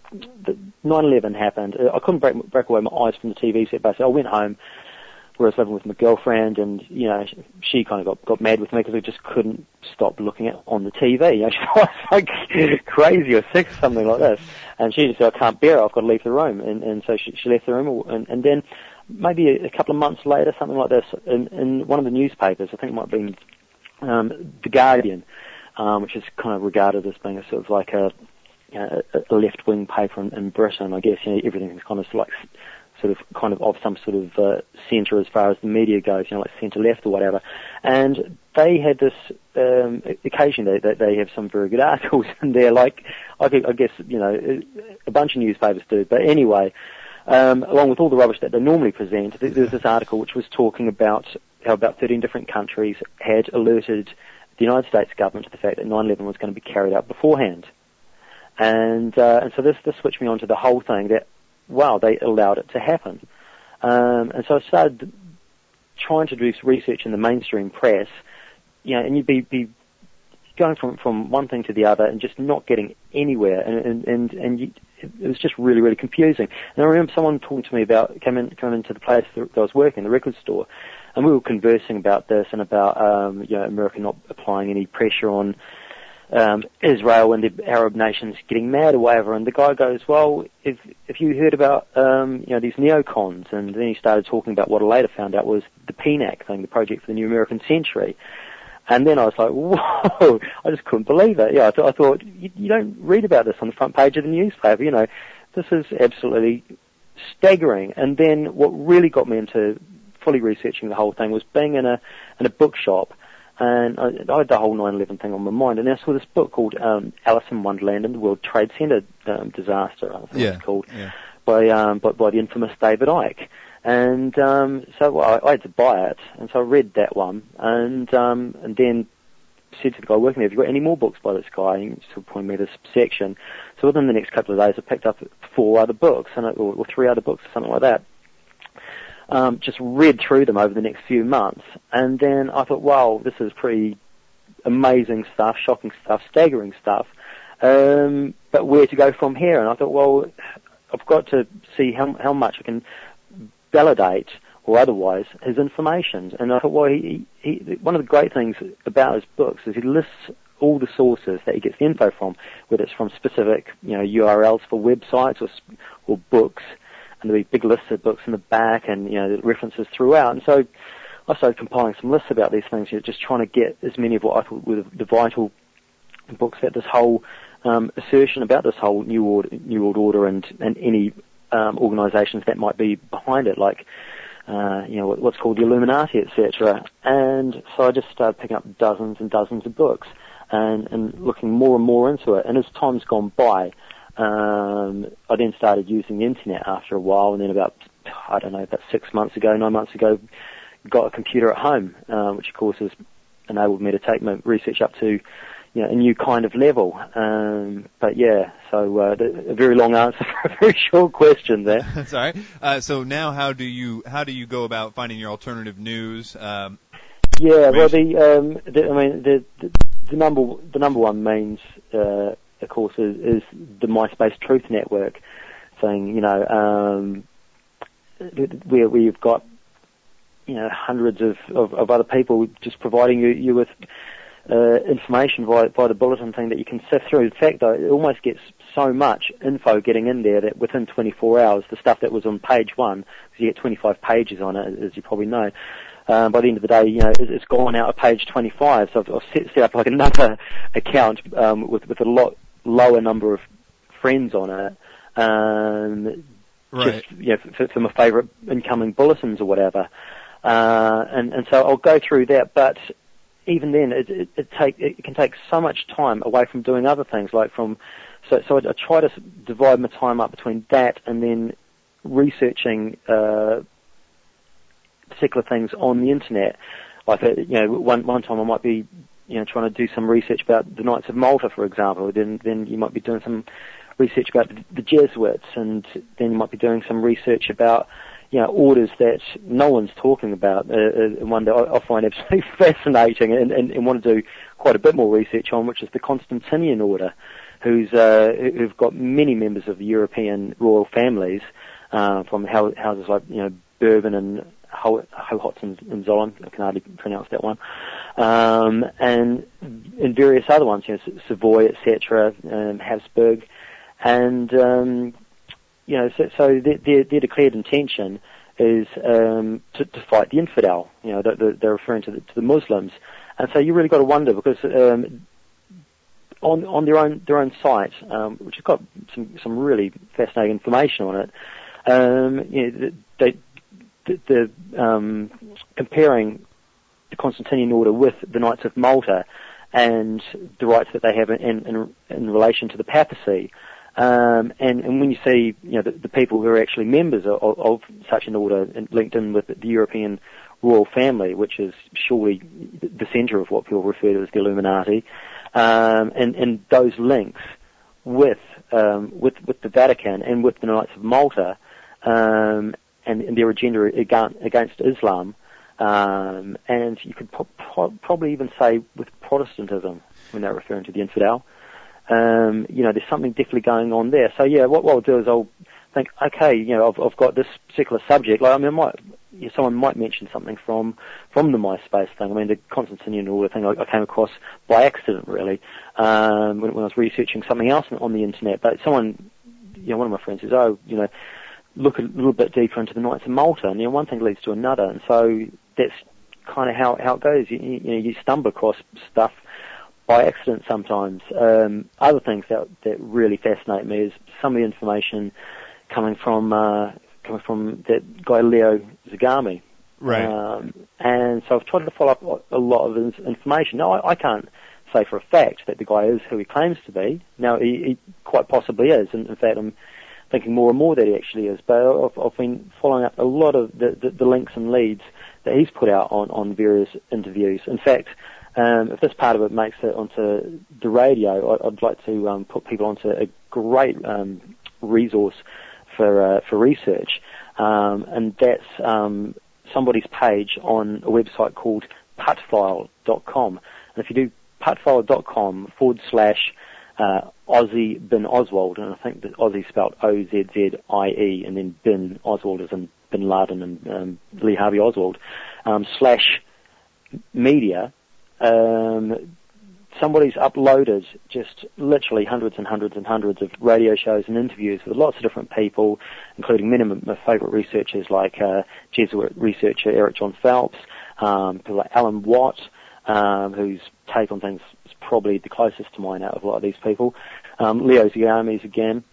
nine eleven happened. I couldn't break, break away my eyes from the T V set, basically. I went home, where I was living with my girlfriend, and, you know, she, she kind of got, got mad with me because I just couldn't stop looking at on the T V. You know, she was like crazy or sick or something like this. And she just said, I can't bear it, I've got to leave the room. And, and so she, she left the room, and, and then maybe a, a couple of months later, something like this, in, in one of the newspapers, I think it might have been um, The Guardian, um, which is kind of regarded as being a sort of like a, you know, a left-wing paper in, in Britain. I guess, you know, everything is kind of like sort of kind of of some sort of uh, centre as far as the media goes, you know, like centre-left or whatever. And they had this um, occasion that they, they have some very good articles in there, like, I, I guess, you know, a bunch of newspapers do. But anyway, um, along with all the rubbish that they normally present, there was this article which was talking about how about thirteen different countries had alerted the United States government to the fact that nine eleven was going to be carried out beforehand. And, uh, and so this, this switched me on to the whole thing that, wow, they allowed it to happen. Um, and so I started trying to do research in the mainstream press, you know, and you'd be, be going from, from one thing to the other and just not getting anywhere. And, and, and, and you, it was just really, really confusing. And I remember someone talking to me about, came in, coming into the place that I was working, the record store, and we were conversing about this and about, um, you know, America not applying any pressure on Um, Israel and the Arab nations getting mad or whatever, and the guy goes, well, if if you heard about um, you know, these neocons, and then he started talking about what I later found out was the P N A C thing, the Project for the New American Century, and then I was like, whoa, I just couldn't believe it. Yeah, I, th- I thought, you, you don't read about this on the front page of the newspaper, you know, this is absolutely staggering. And then what really got me into fully researching the whole thing was being in a in a bookshop. And I, I had the whole nine eleven thing on my mind, and I saw this book called um, Alice in Wonderland and the World Trade Center um, Disaster, I think yeah. it's called, yeah. by, um, by by the infamous David Icke. And um, so well, I, I had to buy it, and so I read that one, and um, and then said to the guy working there, have you got any more books by this guy? And he sort of pointed me to this section. So within the next couple of days, I picked up four other books, and I, or, or three other books, or something like that. Um, just read through them over the next few months, and then I thought, wow, this is pretty amazing stuff, shocking stuff, staggering stuff, um, but where to go from here? And I thought, well, I've got to see how, how much I can validate, or otherwise, his information. And I thought, well, he, he, one of the great things about his books is he lists all the sources that he gets the info from, whether it's from specific, you know, U R Ls for websites or, or books, and there'll be big lists of books in the back, and, you know, references throughout. And so I started compiling some lists about these things, you know, just trying to get as many of what I thought were the vital books that this whole um, assertion about this whole New World, New World Order and, and any um, organisations that might be behind it, like, uh, you know, what's called the Illuminati, et cetera. And so I just started picking up dozens and dozens of books and, and looking more and more into it. And as time's gone by, Um, I then started using the internet after a while, and then about, I don't know, about six months ago, nine months ago, got a computer at home, uh, which of course has enabled me to take my research up to, you know, a new kind of level. Um, but yeah, so uh, a very long answer for a very short question there. That's all right. Uh, so now, how do you how do you go about finding your alternative news? Um, yeah, well, the, um, the I mean, the, the the number the number one means uh, of course, is, is the MySpace Truth Network thing, you know, um, where, where you've got, you know, hundreds of, of, of other people just providing you, you with uh, information via, via the bulletin thing that you can sift through. In fact, though, it almost gets so much info getting in there that within twenty-four hours, the stuff that was on page one, because you get twenty-five pages on it, as you probably know, um, by the end of the day, you know, it's, it's gone out of page twenty-five. So I've, I've set, set up like another account um, with, with a lot lower number of friends on it, um, right. just, you know, for, for my favourite incoming bulletins or whatever. Uh, and, and so I'll go through that, but even then, it, it, it, take, it can take so much time away from doing other things, like from, so, so I, I try to divide my time up between that and then researching, uh, particular things on the internet. Like, you know, one, one time I might be, you know, trying to do some research about the Knights of Malta, for example, then, then you might be doing some research about the, the Jesuits, and then you might be doing some research about, you know, orders that no one's talking about, uh, uh, one that I, I find absolutely fascinating and, and, and want to do quite a bit more research on, which is the Constantinian Order, who's, uh, who've got many members of the European royal families, uh, from houses like, you know, Bourbon and Hohenzollern, I can hardly pronounce that one, um, and, and various other ones, you know, Savoy, et cetera, um, Habsburg, and, um, you know, so, so their, their, their declared intention is um, to, to fight the infidel. You know, they're, they're referring to the, to the Muslims, and so you really got to wonder, because um, on on their own their own site, um, which has got some some really fascinating information on it, um, you know, they the, the um, comparing the Constantinian Order with the Knights of Malta and the rights that they have in in, in relation to the papacy. Um, and, and when you see, you know, the, the people who are actually members of, of, of such an order and linked in with the European royal family, which is surely the centre of what people refer to as the Illuminati, um, and, and those links with, um, with, with the Vatican and with the Knights of Malta, um, and, and their agenda against Islam, um, and you could pro- pro- probably even say with Protestantism when they're referring to the infidel. Um, you know, there's something definitely going on there. So yeah, what, what I'll do is I'll think, okay, you know, I've, I've got this particular subject. Like, I mean, I might, you know, someone might mention something from from the MySpace thing. I mean, the Constantinian Order thing I, I came across by accident, really, um, when, when I was researching something else on, on the internet. But someone, you know, one of my friends says, oh, you know, look a little bit deeper into the Knights of Malta, and you know, one thing leads to another, and so that's kind of how how it goes. You, you, you know, you stumble across stuff by accident sometimes. Um, other things that that really fascinate me is some of the information coming from uh, coming from that guy Leo Zagami. Right. Um, and so I've tried to follow up a lot of his information. Now, I, I can't say for a fact that the guy is who he claims to be. Now, he, he quite possibly is. And in fact, I'm thinking more and more that he actually is. But I've, I've been following up a lot of the, the, the links and leads that he's put out on, on various interviews. In fact, Um, if this part of it makes it onto the radio, I, I'd like to um, put people onto a great um, resource for uh, for research, um, and that's um, somebody's page on a website called putfile dot com. And if you do putfile dot com forward slash uh, Ozzie bin Oswald, and I think that Ozzie spelled O Z Z I E, and then bin Oswald as in Bin Laden and um, Lee Harvey Oswald, um, slash media. Um, somebody's uploaded just literally hundreds and hundreds and hundreds of radio shows and interviews with lots of different people, including many of my favourite researchers like uh, Jesuit researcher Eric John Phelps, um, people like Alan Watt, um, whose take on things is probably the closest to mine out of a lot of these people, um, Leo Zagami's again.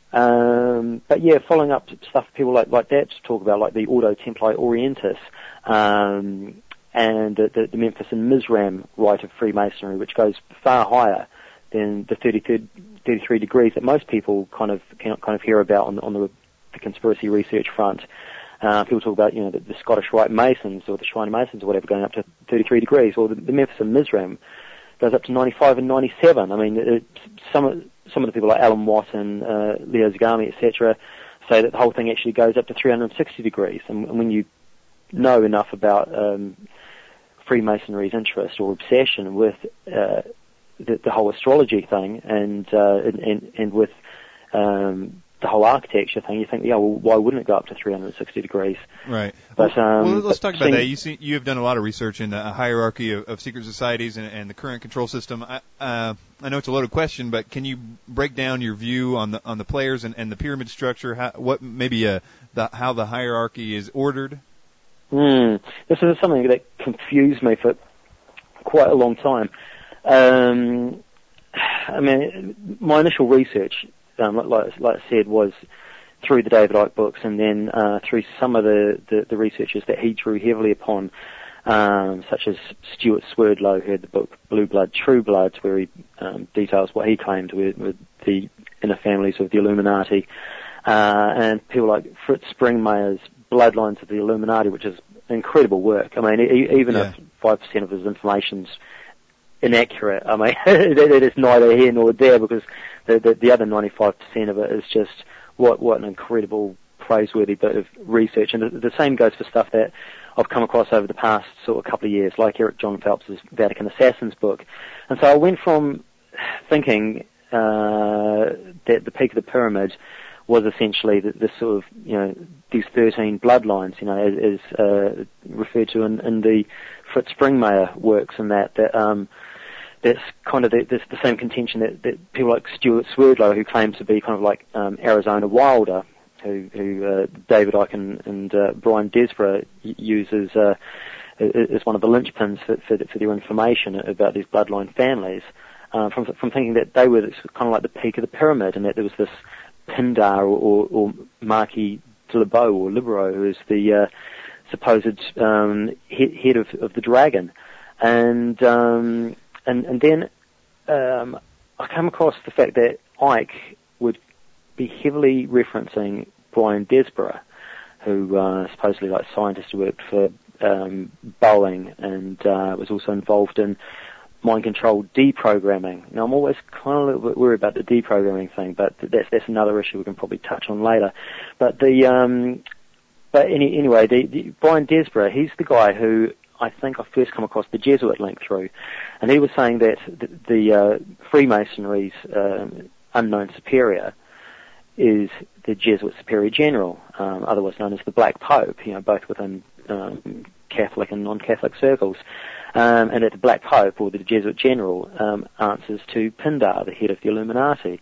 Um, but yeah, following up stuff people like, like that to talk about, like the Ordo Templi Orientis, um, and the, the, the Memphis and Mizram rite of Freemasonry, which goes far higher than the thirty-three degrees that most people kind of kind of hear about on, on the, the conspiracy research front. Uh, people talk about, you know, the, the Scottish Rite Masons or the Shrine Masons or whatever going up to thirty-three degrees, or the, the Memphis and Mizram goes up to ninety-five and ninety-seven. I mean, it, some of some of the people like Alan Watt and uh, Leo Zagami, et cetera, say that the whole thing actually goes up to three hundred sixty degrees. And, and when you know enough about um, Freemasonry's interest or obsession with uh, the, the whole astrology thing, and uh, and, and, and with um, the whole architecture thing, you think, yeah, well, why wouldn't it go up to three hundred sixty degrees? Right. But, um, well, let's talk but about seeing, that. You see, you have done a lot of research in a hierarchy of, of secret societies and, and the current control system. I, uh, I know it's a loaded question, but can you break down your view on the on the players and, and the pyramid structure? How, what maybe uh, the, how the hierarchy is ordered? Mm, this is something that confused me for quite a long time. Um, I mean, my initial research, um, like, like I said, was through the David Icke books, and then uh, through some of the, the, the researchers that he drew heavily upon, um, such as Stuart Swerdlow, who had the book Blue Blood, True Blood, where he um, details what he claimed were, were the inner families of the Illuminati, uh, and people like Fritz Springmeier's Bloodlines of the Illuminati, which is incredible work. I mean, e- even yeah. if five percent of his information's inaccurate, I mean, that is neither here nor there, because the, the, the other ninety-five percent of it is just what what an incredible, praiseworthy bit of research. And the, the same goes for stuff that I've come across over the past sort of couple of years, like Eric John Phelps' Vatican Assassins book. And so I went from thinking uh, that the peak of the pyramid was essentially the, the sort of, you know, these thirteen bloodlines, you know, as, as uh, referred to in, in the Fritz Springmeier works, and that, that um, that's kind of the, this, the same contention that, that people like Stuart Swerdlow, who claims to be kind of like um, Arizona Wilder, who, who uh, David Icke and, and uh, Brian Desborough uses uh, as one of the linchpins for, for, for their information about these bloodline families, uh, from, from thinking that they were kind of like the peak of the pyramid, and that there was this Pindar or, or, or Marquis de Lebeau or Libero, who is the uh, supposed um, head, head of, of the dragon. And um, and, and then um, I came across the fact that Icke would be heavily referencing Brian Desborough, who uh, supposedly like scientist who worked for um, Boeing and uh, was also involved in mind control deprogramming. Now, I'm always kind of a little bit worried about the deprogramming thing, but that's that's another issue we can probably touch on later. But the um, but any, anyway, the, the Brian Desborough, he's the guy who I think I first come across the Jesuit link through, and he was saying that the, the uh, Freemasonry's uh, unknown superior is the Jesuit Superior General, um, otherwise known as the Black Pope. You know, both within um, Catholic and non-Catholic circles. Um, and that the Black Pope, or the Jesuit General, um, answers to Pindar, the head of the Illuminati.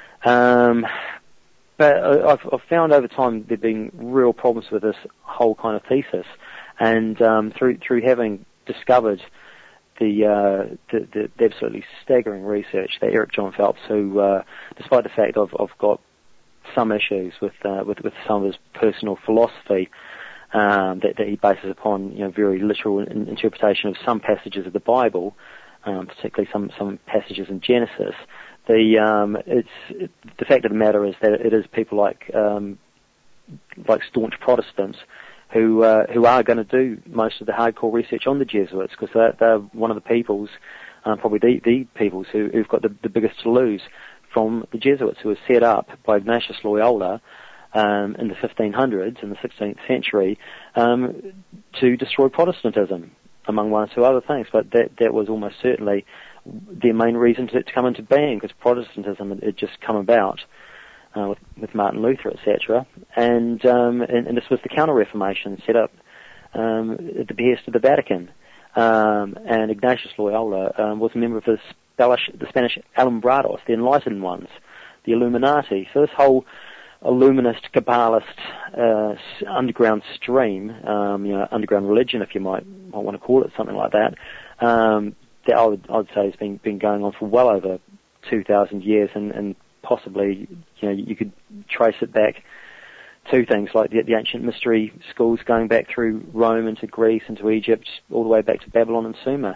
Um, but I've, I've found over time there have been real problems with this whole kind of thesis, and um, through through having discovered the, uh, the, the, the absolutely staggering research that Eric John Phelps, who, uh, despite the fact I've, I've got some issues with, uh, with with some of his personal philosophy, Um, that, that he bases upon, you know, very literal in, interpretation of some passages of the Bible, um, particularly some, some passages in Genesis. The um, it's it, the fact of the matter is that it is people like um, like staunch Protestants who uh, who are going to do most of the hardcore research on the Jesuits, because they're, they're one of the peoples, um, probably the, the peoples who, who've got the, the biggest to lose from the Jesuits, who were set up by Ignatius Loyola Um, in the fifteen hundreds, in the sixteenth century, um, to destroy Protestantism, among one or two other things. But that that was almost certainly their main reason to, to come into being, because Protestantism had, had just come about uh, with, with Martin Luther, et cetera. And, um, and and this was the Counter-Reformation set up um, at the behest of the Vatican. Um, and Ignatius Loyola um, was a member of the Spanish, the Spanish Alumbrados, the Enlightened Ones, the Illuminati. So this whole Illuminist, Kabbalist, uh, underground stream, um, you know, underground religion, if you might, might want to call it something like that, um, that I would, I would say has been, been going on for well over two thousand years, and, and possibly, you know, you could trace it back to things like the, the ancient mystery schools going back through Rome into Greece, into Egypt, all the way back to Babylon and Sumer.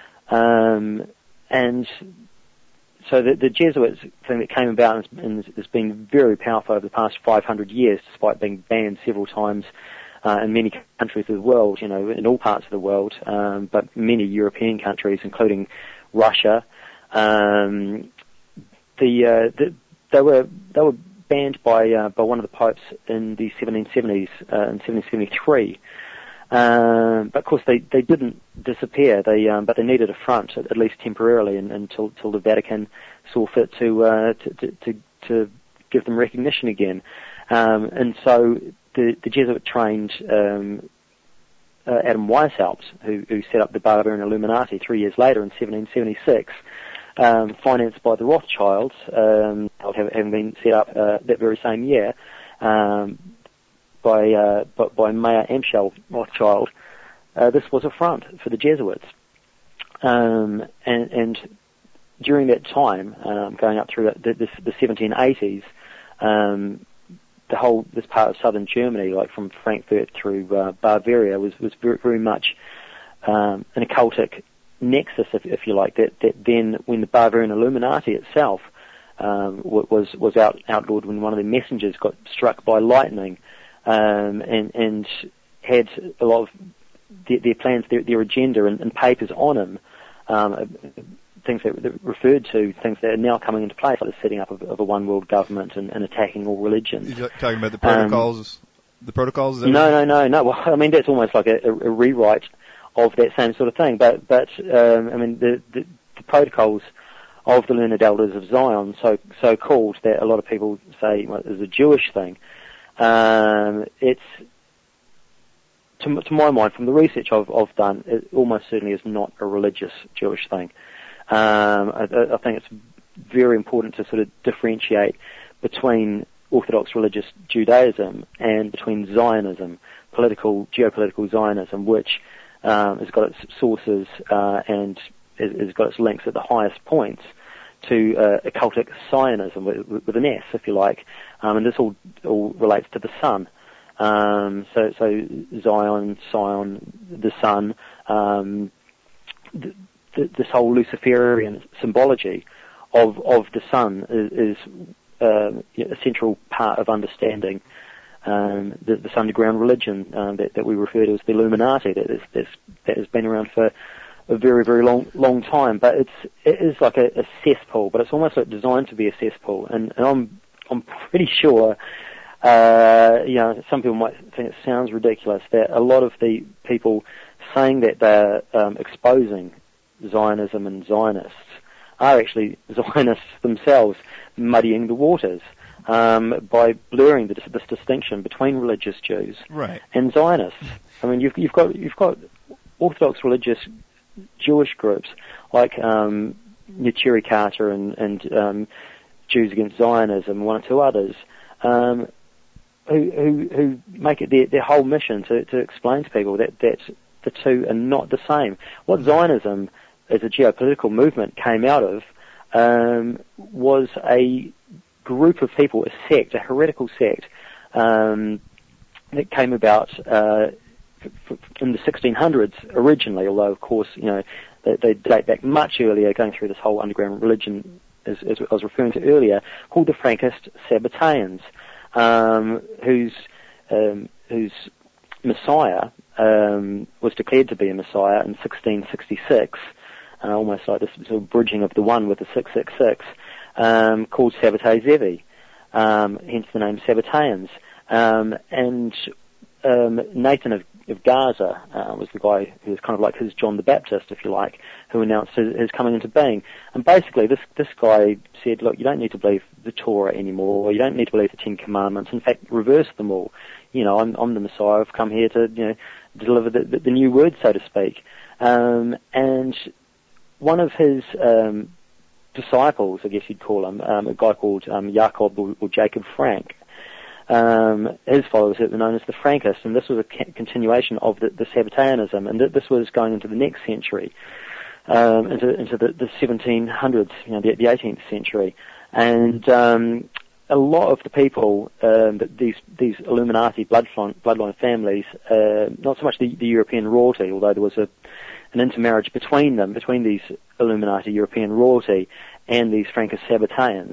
Um, and So the, the Jesuits thing that came about and has been very powerful over the past five hundred years, despite being banned several times uh, in many countries of the world, you know, in all parts of the world, um, but many European countries, including Russia. Um, the, uh, the they were they were banned by uh, by one of the popes in the seventeen seventies, uh, in seventeen seventy-three. Um, but of course they, they didn't disappear. They um, but they needed a front at, at least temporarily, and, until till the Vatican saw fit to, uh, to, to to to give them recognition again. Um, and so the the Jesuit trained um, uh, Adam Weishaupt, who, who set up the Bavarian Illuminati three years later in seventeen seventy-six, um, financed by the Rothschilds, um, having been set up uh, that very same year. Um, by uh, by Mayer Amschel Rothschild. Uh, this was a front for the Jesuits, um, and, and during that time, um, going up through the, the, the seventeen eighties, um, the whole this part of southern Germany, like from Frankfurt through uh, Bavaria, was was very, very much um, an occultic nexus, if, if you like. That that then, when the Bavarian Illuminati itself um, was was out, outlawed, when one of the messengers got struck by lightning. Um, and, and had a lot of their, their plans, their, their agenda and, and papers on him, um, things that, that referred to things that are now coming into place, like the setting up of, of a one world government and, and attacking all religions. You're talking about the protocols? Um, the protocols? No, no, no, no. Well, I mean, that's almost like a, a, a rewrite of that same sort of thing. But, but um, I mean, the, the, the protocols of the Learned Elders of Zion, so so called, that a lot of people say well, is a Jewish thing. Um, it's, to, to my mind, from the research I've, I've done, it almost certainly is not a religious Jewish thing. Um, I, I think it's very important to sort of differentiate between Orthodox religious Judaism and between Zionism, political, geopolitical Zionism, which um, has got its sources uh, and has got its links at the highest points to uh, occultic Zionism, with, with an S, if you like, um, and this all all relates to the sun. Um, so, so Zion, Sion, the sun, um, the, the, this whole Luciferian symbology of of the sun is, is uh, a central part of understanding um, the, this underground religion um, that, that we refer to as the Illuminati, that, is, that's, that has been around for a very, very long, long time, but it's it is like a, a cesspool, but it's almost like designed to be a cesspool, and, and I'm I'm pretty sure, uh, you know, some people might think it sounds ridiculous that a lot of the people saying that they're um, exposing Zionism and Zionists are actually Zionists themselves, muddying the waters um, by blurring the, this distinction between religious Jews right. and Zionists. I mean, you've you've got you've got Orthodox religious Jewish groups like um, Neturei Karta and, and um, Jews Against Zionism, one or two others, um, who, who who make it their, their whole mission to, to explain to people that, that the two are not the same. What Zionism as a geopolitical movement came out of um, was a group of people, a sect, a heretical sect, um, that came about uh, in the sixteen hundreds originally, although of course, you know, they, they date back much earlier, going through this whole underground religion, as, as I was referring to earlier, called the Frankist Sabbateans, um, whose um, whose Messiah um, was declared to be a Messiah in sixteen sixty-six, uh, almost like this sort of bridging of the one with the six six six, um, called Sabbatai Zevi, um, hence the name Sabbateans, um, and um, Nathan of of Gaza uh, was the guy who was kind of like his John the Baptist, if you like, who announced his, his coming into being. And basically, this this guy said, look, you don't need to believe the Torah anymore, or you don't need to believe the Ten Commandments. In fact, reverse them all. You know, I'm, I'm the Messiah. I've come here to, you know, deliver the, the, the new word, so to speak. Um, and one of his um, disciples, I guess you'd call him, um, a guy called um, Jacob or, or Jacob Frank, Um, his followers were known as the Frankists, and this was a ca- continuation of the, the Sabbateanism, and th- this was going into the next century, um, into, into the, the seventeen hundreds, you know, the, the eighteenth century, and um, a lot of the people, um, that these these Illuminati bloodline, bloodline families, uh, not so much the, the European royalty, although there was a an intermarriage between them, between these Illuminati European royalty and these Frankist Sabbateans.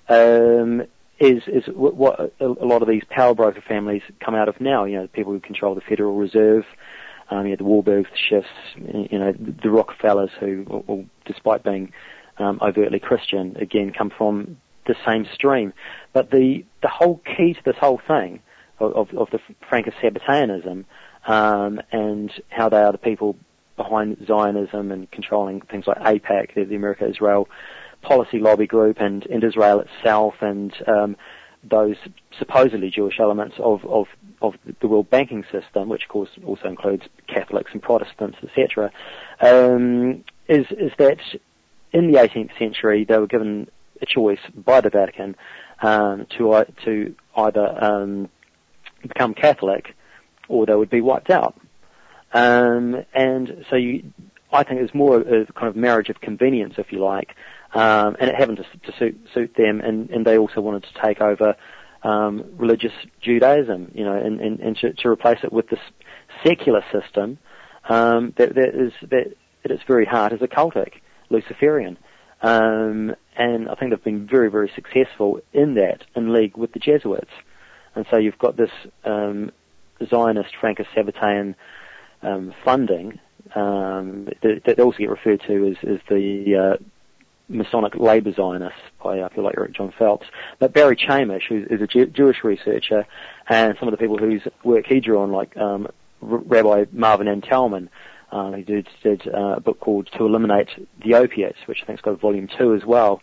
Um, is is what a lot of these power broker families come out of now. You know, the people who control the Federal Reserve, um, you know, the Warburgs, the Schiffs, you know, the Rockefellers, who, well, despite being um, overtly Christian, again come from the same stream. But the the whole key to this whole thing of, of, of the Frankist Sabbateanism um, and how they are the people behind Zionism and controlling things like AIPAC, the, the America-Israel Policy Lobby Group, and, and Israel itself, and um, those supposedly Jewish elements of, of, of the world banking system, which of course also includes Catholics and Protestants, et cetera, um, is, is that in the eighteenth century they were given a choice by the Vatican um, to to either um, become Catholic or they would be wiped out. Um, and so you, I think it's more a kind of marriage of convenience, if you like, um, and it happened to, to suit, suit them, and, and they also wanted to take over um, religious Judaism, you know, and, and, and to, to replace it with this secular system um, that, that is that at its very heart is occultic, Luciferian. Um, and I think they've been very, very successful in that, in league with the Jesuits. And so you've got this um, Zionist Franco-Sabbatean um, funding um, that, that they also get referred to as, as the uh, Masonic Labour Zionists by uh, people like Eric John Phelps. But Barry Chamish, who is a Jew- Jewish researcher, and some of the people whose work he drew on, like um, R- Rabbi Marvin N. Talman, Um, he did, did uh, a book called To Eliminate the Opiates, which I think's got volume two as well.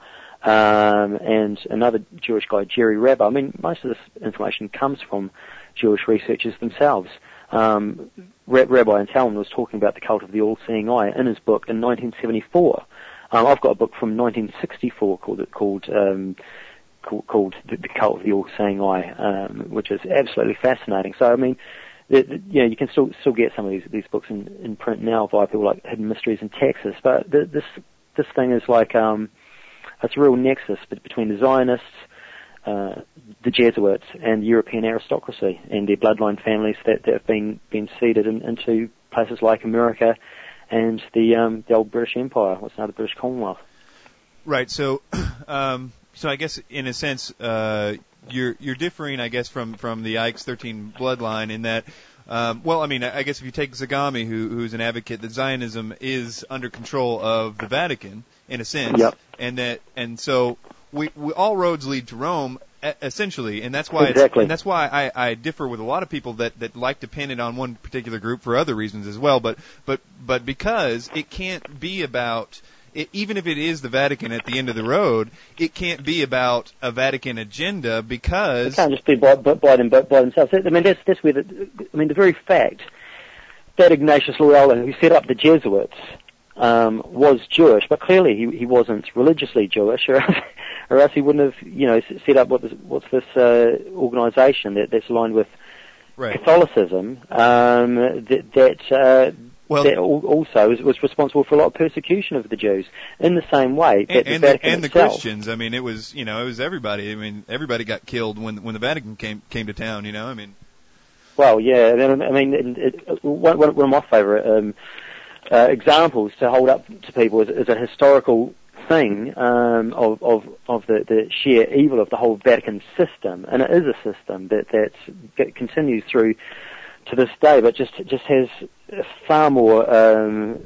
Um, and another Jewish guy, Jerry Rabba. I mean, most of this information comes from Jewish researchers themselves. Um, Rabbi and Talman was talking about the cult of the all-seeing eye in his book in nineteen seventy-four. Um, I've got a book from nineteen sixty-four called called um, called, called the, the Cult of the All-Seeing Eye, um, which is absolutely fascinating. So, I mean, The, the, you know, you can still still get some of these these books in, in print now via people like Hidden Mysteries in Texas. But the, this this thing is like um, it's a real nexus between the Zionists, uh, the Jesuits, and European aristocracy and their bloodline families that, that have been been seeded in, into places like America and the um, the old British Empire, what's now the British Commonwealth. Right. So, um, so I guess in a sense. Uh You're you're differing, I guess, from, from the Ikes thirteen bloodline in that, um, well, I mean, I guess if you take Zagami, who who's an advocate that Zionism is under control of the Vatican in a sense, yep. and that and so we, we all roads lead to Rome essentially, and that's why exactly. it's, and that's why I, I differ with a lot of people that, that like to pin it on one particular group for other reasons as well, but but but because it can't be about. It, even if it is the Vatican at the end of the road, it can't be about a Vatican agenda because it can't just be by, by them by, by themselves. I mean, that's that's where the, I mean the very fact that Ignatius Loyola, who set up the Jesuits, um, was Jewish, but clearly he he wasn't religiously Jewish, or else, or else he wouldn't have you know set up what this, what's this uh, organisation that, that's aligned with right. Catholicism um, that. that uh, Well, that also was, was responsible for a lot of persecution of the Jews in the same way that and, the and Vatican the, and the itself, Christians. I mean, it was you know it was everybody. I mean, everybody got killed when when the Vatican came came to town. You know, I mean. Well, yeah. I mean, it, it, one, one of my favourite um, uh, examples to hold up to people is, is a historical thing um, of of of the, the sheer evil of the whole Vatican system, and it is a system that that continues through to this day, but just just has a far more um,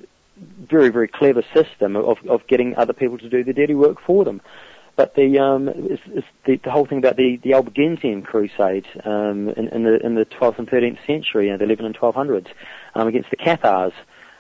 very very clever system of of getting other people to do the dirty work for them. But the um, it's, it's the, the whole thing about the the Albigensian Crusade um, in, in the in the twelfth and thirteenth century, you know, the eleventh and twelve hundreds, um, against the Cathars,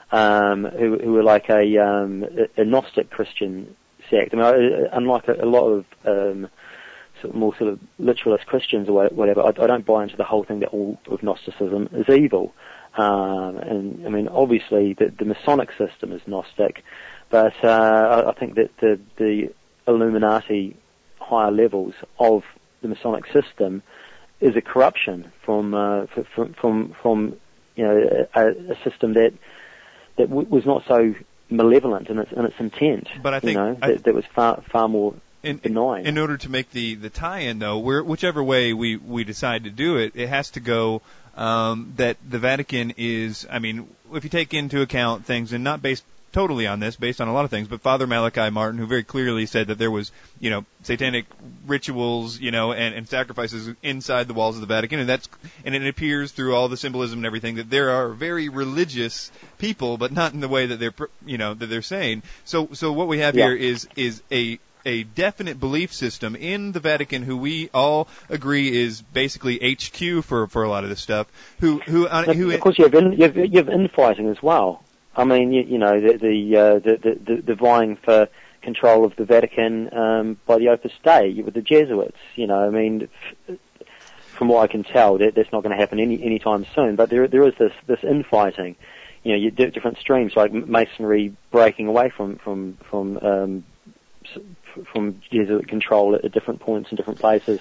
um, who who were like a um, a Gnostic Christian sect. I mean, unlike a, a lot of um, Sort of more sort of literalist Christians or whatever, I, I don't buy into the whole thing that all of Gnosticism is evil. Um, and I mean, obviously, the, the Masonic system is Gnostic, but uh, I, I think that the, the Illuminati higher levels of the Masonic system is a corruption from uh, from from from you know a, a system that that w- was not so malevolent in its in its intent. But I think you know, I, that, that was far far more. In, benign. in order to make the, the tie-in, though, where, whichever way we, we decide to do it, it has to go um, that the Vatican is, I mean, if you take into account things, and not based totally on this, based on a lot of things, but Father Malachi Martin, who very clearly said that there was, you know, satanic rituals, you know, and, and sacrifices inside the walls of the Vatican, and that's, and it appears through all the symbolism and everything that there are very religious people, but not in the way that they're, you know, that they're saying. So, so what we have yeah. here is, is a a definite belief system in the Vatican, who we all agree is basically H Q for for a lot of this stuff. Who who uh, but who? Of course, you have in, you have, you have infighting as well. I mean, you, you know, the the, uh, the the the vying for control of the Vatican um, by the Opus Dei with the Jesuits. You know, I mean, f- from what I can tell, that that's not going to happen any anytime soon. But there there is this this infighting. You know, you do different streams like Masonry breaking away from from from um, from Jesuit control at different points in different places,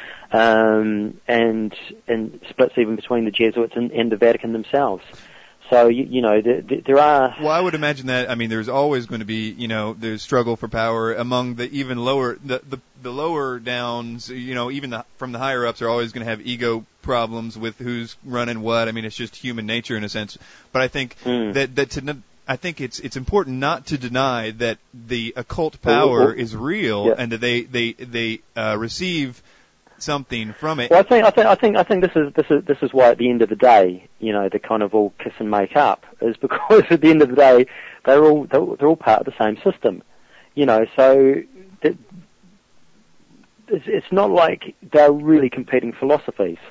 um, and and splits even between the Jesuits and, and the Vatican themselves. So, you, you know, there, there are... Well, I would imagine that, I mean, there's always going to be, you know, there's struggle for power among the even lower, the, the, the lower downs, you know, even the, from the higher ups are always going to have ego problems with who's running what. I mean, it's just human nature in a sense. But I think mm. that, that to, I think it's, it's important not to deny that the occult power well, well, is real yeah. and that they, they, they, uh, receive something from it. Well, I think I think I think I think this is this is this is why at the end of the day, you know, they kind of all kiss and make up, is because at the end of the day, they're all they're, they're all part of the same system, you know. So it, it's, it's not like they're really competing philosophies.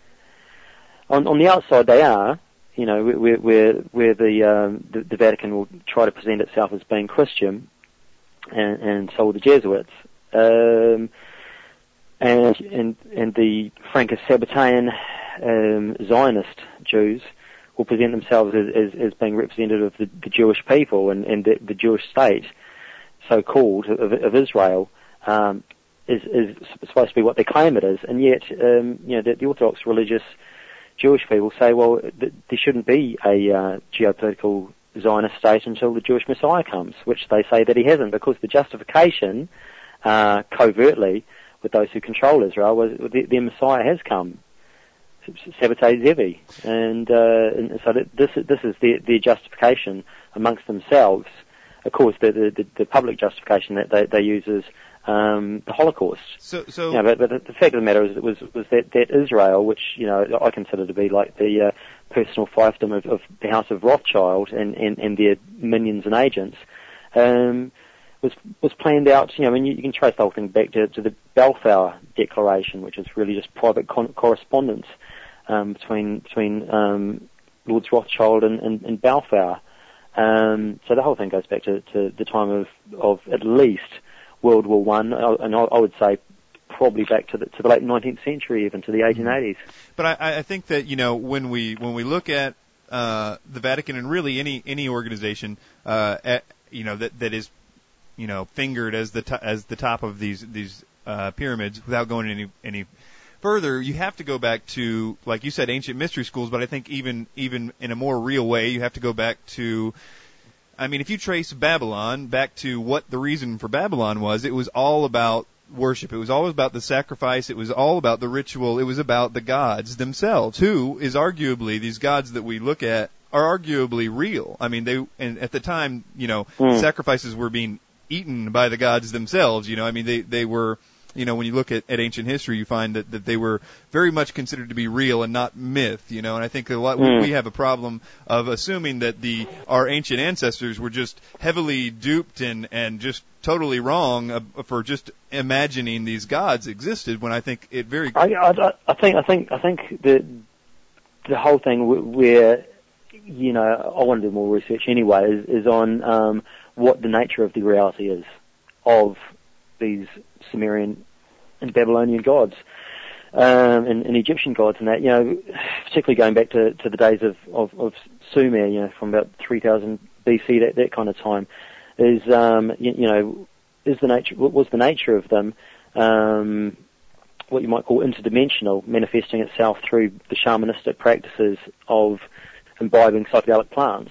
On on the outside, they are, you know, where where where the, um, the the Vatican will try to present itself as being Christian, and, and so will the Jesuits. Um, And, and and the Franco-Sabbatean um, Zionist Jews will present themselves as, as, as being representative of the, the Jewish people and, and the, the Jewish state, so-called, of, of Israel, um, is, is supposed to be what they claim it is. And yet, um, you know, the, the Orthodox religious Jewish people say, well, th- there shouldn't be a uh, geopolitical Zionist state until the Jewish Messiah comes, which they say that he hasn't, because the justification, uh, covertly, with those who control Israel, was the, the Messiah has come, Sabbatai Zevi, and, uh, and so that this this is their, their justification amongst themselves. Of course, the the, the public justification that they, they use is um, the Holocaust. So, so, you know, but, but the fact of the matter is, it was was that, that Israel, which you know I consider to be like the uh, personal fiefdom of, of the House of Rothschild and, and, and their minions and agents. Um, was was planned out, you know, I mean, you, you can trace the whole thing back to, to the Balfour Declaration, which is really just private con- correspondence um, between between um, Lords Rothschild and, and, and Balfour. Um, so the whole thing goes back to, to the time of, of at least World War One, and I, I would say probably back to the to the late nineteenth century, even to the eighteen eighties. But I, I think that, you know, when we when we look at uh, the Vatican and really any any organization, uh, at, you know, that that is you know, fingered as the to- as the top of these these uh, pyramids, without going any any further, you have to go back to, like you said, ancient mystery schools. But I think even even in a more real way, you have to go back to. I mean, if you trace Babylon back to what the reason for Babylon was, it was all about worship. It was always about the sacrifice. It was all about the ritual. It was about the gods themselves, who is arguably, these gods that we look at are arguably real. I mean, they and at the time, you know, mm. sacrifices were being eaten by the gods themselves, you know, I mean, they, they were, you know, when you look at, at ancient history, you find that, that they were very much considered to be real and not myth, you know, and I think a lot, mm. we, we have a problem of assuming that the, our ancient ancestors were just heavily duped and, and just totally wrong uh, for just imagining these gods existed, when I think it very... I, I, I think, I think, I think the, the whole thing where, you know, I want to do more research anyway, is, is on, um, what the nature of the reality is of these Sumerian and Babylonian gods, um, and, and Egyptian gods, and that, you know, particularly going back to, to the days of, of, of Sumer, you know, from about three thousand B C, that, that kind of time, is, um, you, you know, is the nature, what was the nature of them, um, what you might call interdimensional, manifesting itself through the shamanistic practices of imbibing psychedelic plants,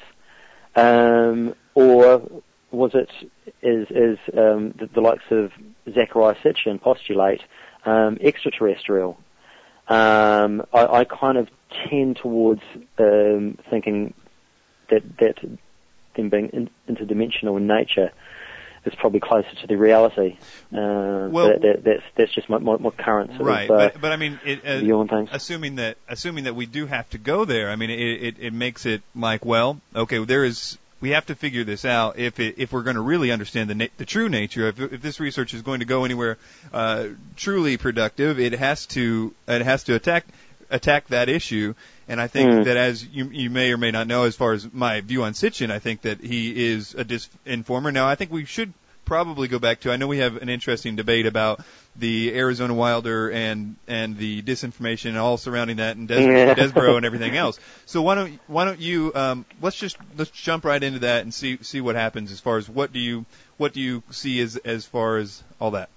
um, or was it, as, as um, the, the likes of Zecharia Sitchin postulate, um, extraterrestrial? Um, I, I kind of tend towards um, thinking that that them being in, interdimensional in nature is probably closer to the reality. Uh, well, that, that, that's that's just my, my, my current sort right, of uh, but but I mean, it, uh, view on things. Assuming that assuming that we do have to go there, I mean, it it, it makes it like, well, okay, there is we have to figure this out if it, if we're going to really understand the na- the true nature. If, if this research is going to go anywhere uh, truly productive, it has to it has to attack attack that issue. And I think mm. that, as you you may or may not know, as far as my view on Sitchin, I think that he is a disinformer. Now, I think we should probably go back to, I know we have an interesting debate about the Arizona Wilder and and the disinformation and all surrounding that, and Des- yeah. Desborough and everything else. So why don't why don't you um, let's just let's jump right into that and see see what happens as far as what do you what do you see as as far as all that.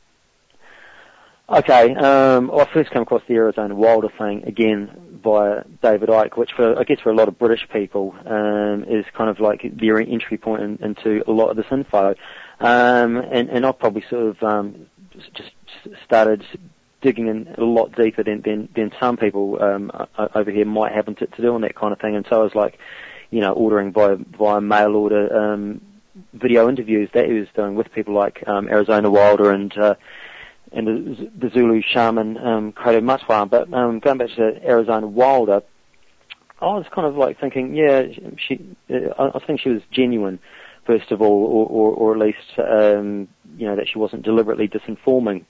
Okay, um, I first came across the Arizona Wilder thing again via David Icke, which for I guess for a lot of British people um, is kind of like their entry point in, into a lot of this info. Um, and, and I've probably sort of um, just started digging in a lot deeper than, than, than some people um, over here might happen to, to do on that kind of thing. And so I was like, you know, ordering via, via mail order um, video interviews that he was doing with people like um, Arizona Wilder and uh, and the, the Zulu shaman um, Credo Matwa. But um, going back to Arizona Wilder, I was kind of like thinking, yeah, she, uh, I think she was genuine, first of all, or, or, or at least, um, you know, that she wasn't deliberately disinforming.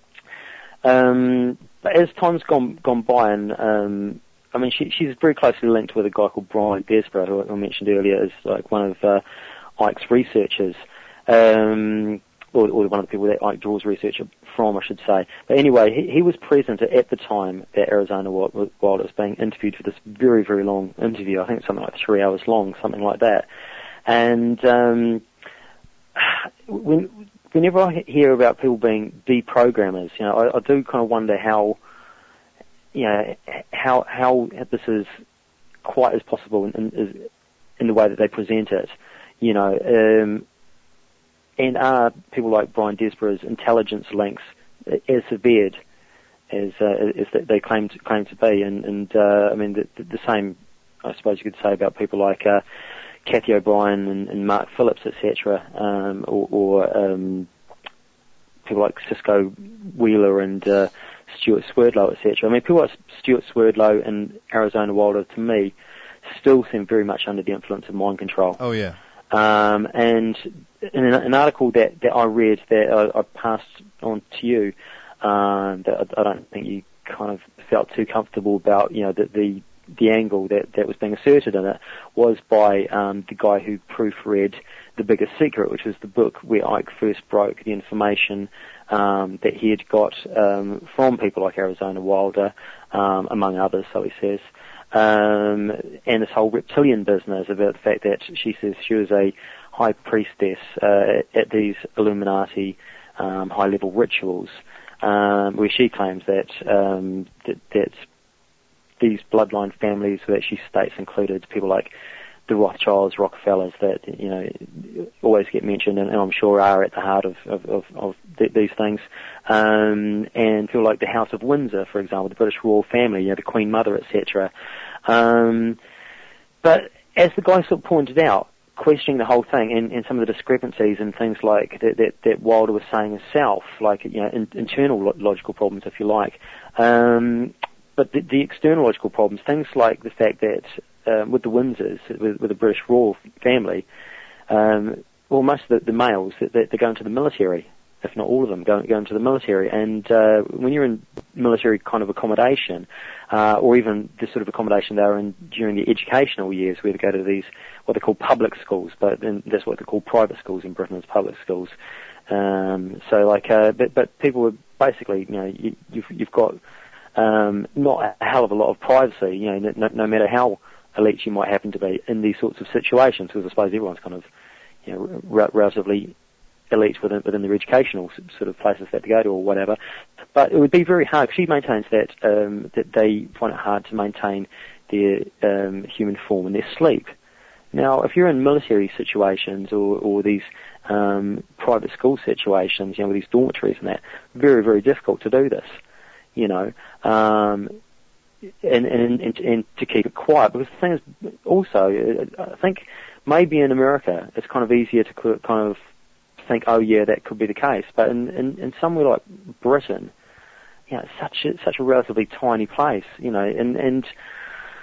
Um, but as time's gone gone by, and um, I mean, she, she's very closely linked with a guy called Brian Desborough, who I mentioned earlier, as like one of uh, Icke's researchers, um, or, or one of the people that Icke draws research from, I should say. But anyway, he, he was present at the time that Arizona Wilder was being interviewed for this very, very long interview. I think something like three hours long, something like that. And um, when, whenever I hear about people being deprogrammers, you know, I, I do kind of wonder how, you know, how how this is quite as possible in, in, in the way that they present it, you know. Um, and are people like Brian Desborough's intelligence links as severed as uh, as they claim to claim to be? And, and uh, I mean, the, the same, I suppose you could say about people like Uh, Kathy O'Brien and, and Mark Phillips, et cetera, um, or, or um, people like Cisco Wheeler and uh, Stuart Swerdlow, et cetera. I mean, people like Stuart Swerdlow and Arizona Wilder, to me, still seem very much under the influence of mind control. Oh, yeah. Um, and in an, an article that, that I read that I, I passed on to you, um, that I, I don't think you kind of felt too comfortable about, you know, that the the angle that, that was being asserted in it was by um, the guy who proofread The Biggest Secret, which was the book where Icke first broke the information um, that he had got um, from people like Arizona Wilder, um, among others, so he says, um, and this whole reptilian business about the fact that she says she was a high priestess uh, at these Illuminati um, high-level rituals, um, where she claims that um, that, that these bloodline families that she states included people like the Rothschilds, Rockefellers, that, you know, always get mentioned and, and I'm sure are at the heart of, of, of, of th- these things. Um, and people like the House of Windsor, for example, the British royal family, you know, the Queen Mother, et cetera. Um, but as the guy sort of pointed out, questioning the whole thing and, and some of the discrepancies and things like that, that, that Wilder was saying himself, like, you know, in, internal lo- logical problems, if you like. Um, But the, the external logical problems, things like the fact that um, with the Windsors, with, with the British royal family, um, well, most of the, the males, they, they go into the military, if not all of them, go, go into the military. And uh, when you're in military kind of accommodation, uh, or even the sort of accommodation they were in during the educational years, where they go to these, what they call public schools, but then that's what they call private schools in Britain, as public schools. Um, so, like, uh, but, but people were basically, you know, you, you've, you've got Um, not a hell of a lot of privacy, you know, no, no matter how elite you might happen to be in these sorts of situations, because I suppose everyone's kind of, you know, re- relatively elite within, within their educational sort of places that they go to or whatever. But it would be very hard. She maintains that um, that they find it hard to maintain their um, human form in their sleep. Now, if you're in military situations or, or these um, private school situations, you know, with these dormitories and that, very, very difficult to do this. You know, um, and, and, and, and to keep it quiet, because the thing is also, I think maybe in America it's kind of easier to kind of think, oh yeah, that could be the case, but in, in, in somewhere like Britain, you know, it's such a, such a relatively tiny place, you know, and, and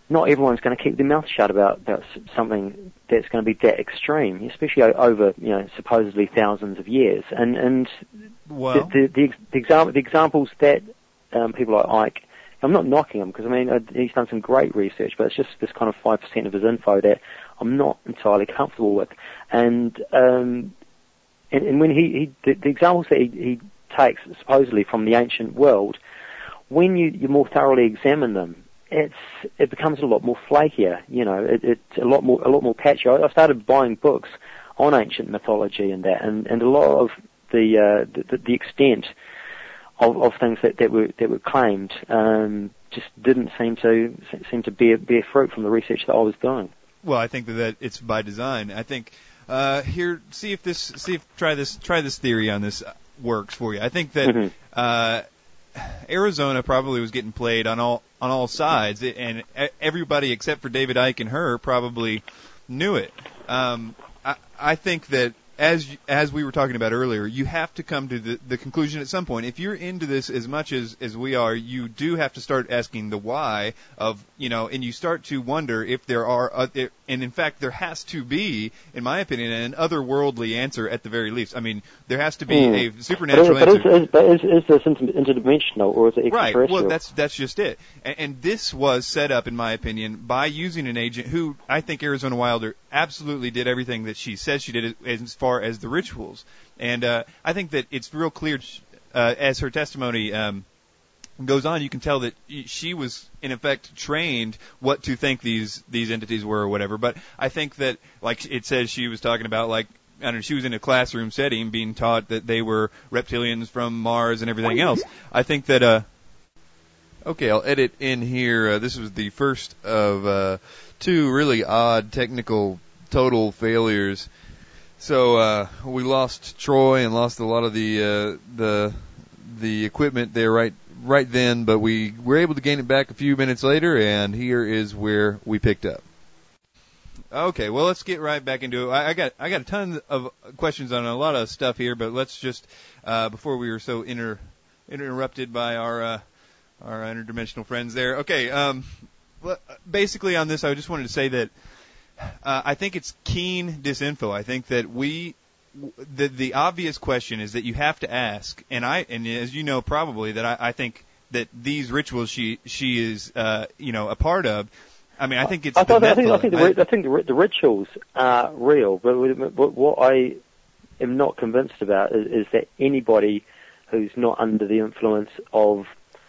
not everyone's going to keep their mouth shut about, about something that's going to be that extreme, especially over, you know, supposedly thousands of years. And and well. the, the, the, the, exam- the examples that um, people like Ike, I'm not knocking him because, I mean, he's done some great research, but it's just this kind of five percent of his info that I'm not entirely comfortable with. And um, and, and when he, he the, the examples that he, he takes supposedly from the ancient world, when you, you more thoroughly examine them, it's it becomes a lot more flakier. You know, it, it's a lot more a lot more patchy. I, I started buying books on ancient mythology and that, and, and a lot of the uh, the, the extent of, of things that, that were that were claimed um, just didn't seem to seem to bear bear fruit from the research that I was doing. Well, I think that, that it's by design. I think uh, here, see if this, see if try this, try this theory on this works for you. I think that Mm-hmm. uh, Arizona probably was getting played on all on all sides, and everybody except for David Icke and her probably knew it. Um, I, I think that as as we were talking about earlier, you have to come to the, the conclusion at some point. If you're into this as much as, as we are, you do have to start asking the why of, you know, and you start to wonder if there are, uh, if, and in fact there has to be, in my opinion, an otherworldly answer at the very least. I mean, there has to be mm. a supernatural but is, answer. But is, is, is, is this interdimensional or is it extraterrestrial? Right, well, that's, that's just it. And, and this was set up, in my opinion, by using an agent who I think Arizona Wilder absolutely did everything that she says she did as far as the rituals. And uh, I think that it's real clear uh, as her testimony um, goes on, you can tell that she was, in effect, trained what to think these, these entities were or whatever. But I think that, like it says, she was talking about, like, I don't know, she was in a classroom setting being taught that they were reptilians from Mars and everything else. I think that, uh, okay, I'll edit in here. Uh, this was the first of uh, two really odd technical total failures. So uh, we lost Troy and lost a lot of the uh, the the equipment there right right then, but we were able to gain it back a few minutes later, and here is where we picked up. Okay, well, let's get right back into it. I, I got I got a ton of questions on a lot of stuff here, but let's just uh, before we were so inter, interrupted by our uh, our interdimensional friends there. Okay, um, basically on this, I just wanted to say that. Uh, I think it's keen disinfo. I think that we, the the obvious question is that you have to ask, and I, and as you know probably that I, I think that these rituals she she is, uh, you know, a part of. I mean, I think it's. I, the I, think, I think the I, I think the, the rituals are real, but what I am not convinced about is, is that anybody who's not under the influence of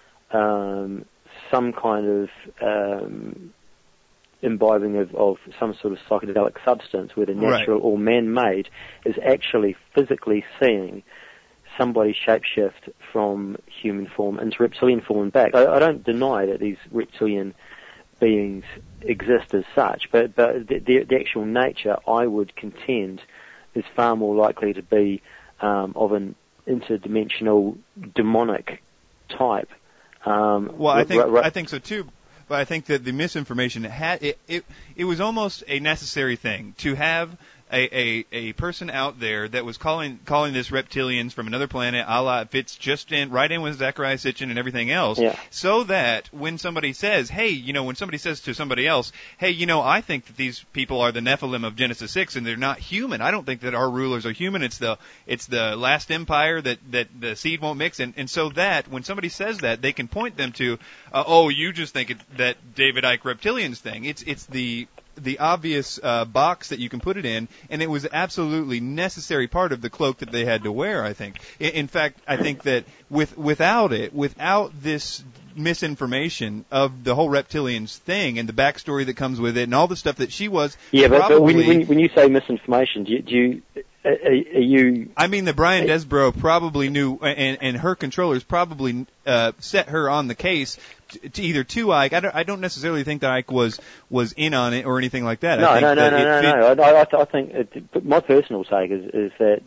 um, some kind of um, imbibing of, of some sort of psychedelic substance, whether natural right. or man-made, is actually physically seeing somebody shapeshift from human form into reptilian form and back. I, I don't deny that these reptilian beings exist as such, but, but the, the, the actual nature, I would contend, is far more likely to be um, of an interdimensional demonic type. Um, well, I think r- r- I think so too. But I think that the misinformation had it, it it was almost a necessary thing to have a, a, a person out there that was calling calling this reptilians from another planet, a la it fits just in right in with Zecharia Sitchin and everything else, yeah. so that when somebody says, hey, you know, when somebody says to somebody else, hey, you know, I think that these people are the Nephilim of Genesis six and they're not human. I don't think that our rulers are human. It's the it's the last empire that, that the seed won't mix. And, and so that when somebody says that, they can point them to, uh, oh, you just think it, that David Icke reptilians thing. It's it's the the obvious uh, box that you can put it in, and it was absolutely necessary part of the cloak that they had to wear, I think. In, in fact, I think that with without it, without this misinformation of the whole reptilians thing and the backstory that comes with it and all the stuff that she was yeah, probably... but, but when, when, when you say misinformation, do you... Do you Are, are you? I mean that Brian Desborough probably knew, and, and her controllers probably uh, set her on the case to, to either to Ike. I don't, I don't necessarily think that Ike was was in on it or anything like that. No, I think no, no, that no, it, no, no. I, I, I think it, but my personal take is, is that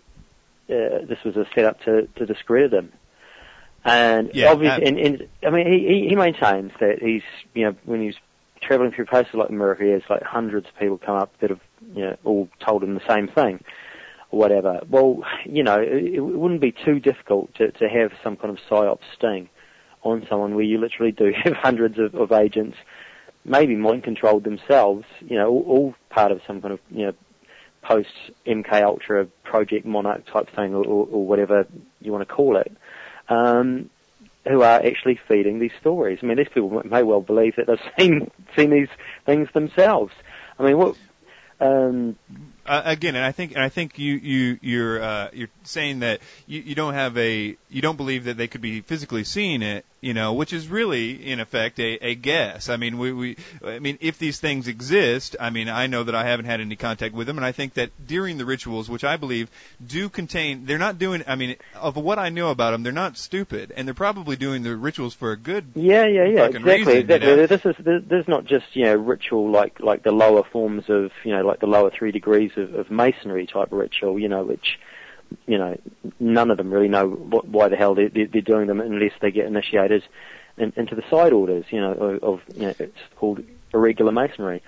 uh, this was a setup to, to discredit him. And yeah, obviously, and, and I mean, he, he maintains that he's, you know, when he's traveling through places like America, he has like hundreds of people come up that have, you know, all told him the same thing, or whatever. Well, you know, it, it wouldn't be too difficult to, to have some kind of psyop sting on someone where you literally do have hundreds of, of agents maybe mind controlled themselves, you know, all, all part of some kind of, you know, post M K Ultra Project Monarch type thing, or, or whatever you want to call it, um, who are actually feeding these stories. I mean, these people may well believe that they've seen seen these things themselves. I mean, what? Um, uh, again, and I think, and I think you you you're uh, you're saying that you, you don't have a you don't believe that they could be physically seeing it, you know, which is really in effect a, a guess. I mean, we, we I mean, if these things exist, I mean, I know that I haven't had any contact with them, and I think that during the rituals, which I believe do contain, they're not doing. I mean, of what I know about them, they're not stupid, and they're probably doing the rituals for a good. Yeah, yeah, yeah, exactly. Reason, exactly. You know? This is this, this is not just, you know, ritual like like the lower forms of, you know, like the lower three degrees of, of masonry type ritual, you know, which, you know, none of them really know what, why the hell they're, they're doing them unless they get initiated in, into the side orders, you know, of, of, you know, it's called irregular masonry,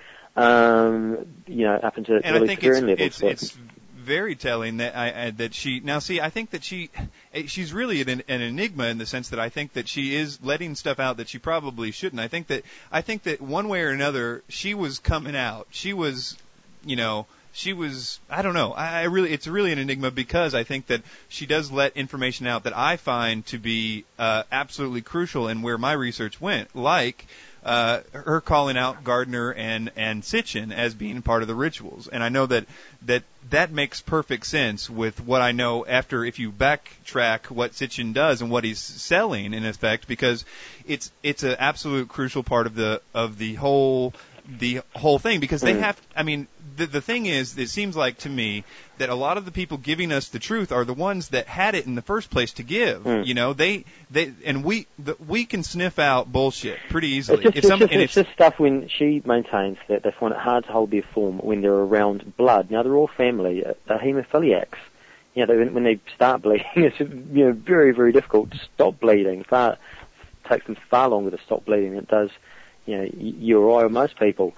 um, you know, up into and early I think Sumerian it's, levels. It's, it's very telling that I, I that she now see I think that she she's really an, an enigma in the sense that I think that she is letting stuff out that she probably shouldn't. I think that I think that one way or another she was coming out. She was, you know. She was, I don't know, I, I really, it's really an enigma because I think that she does let information out that I find to be uh, absolutely crucial in where my research went, like uh, her calling out Gardner and, and Sitchin as being part of the rituals. And I know that, that that makes perfect sense with what I know after, if you backtrack what Sitchin does and what he's selling, in effect, because it's it's an absolute crucial part of the of the whole the whole thing, because they have, I mean, the, the thing is, it seems like to me that a lot of the people giving us the truth are the ones that had it in the first place to give. Mm. You know, they, they, and we, the, we can sniff out bullshit pretty easily. It's just, if it's, some, just, and it's it's just stuff when she maintains that they find it hard to hold their form when they're around blood. Now, they're all family, they're haemophiliacs. You know, they, when they start bleeding, it's, you know, very, very difficult to stop bleeding. Far, it takes them far longer to stop bleeding than it does, you know, you or I or most people.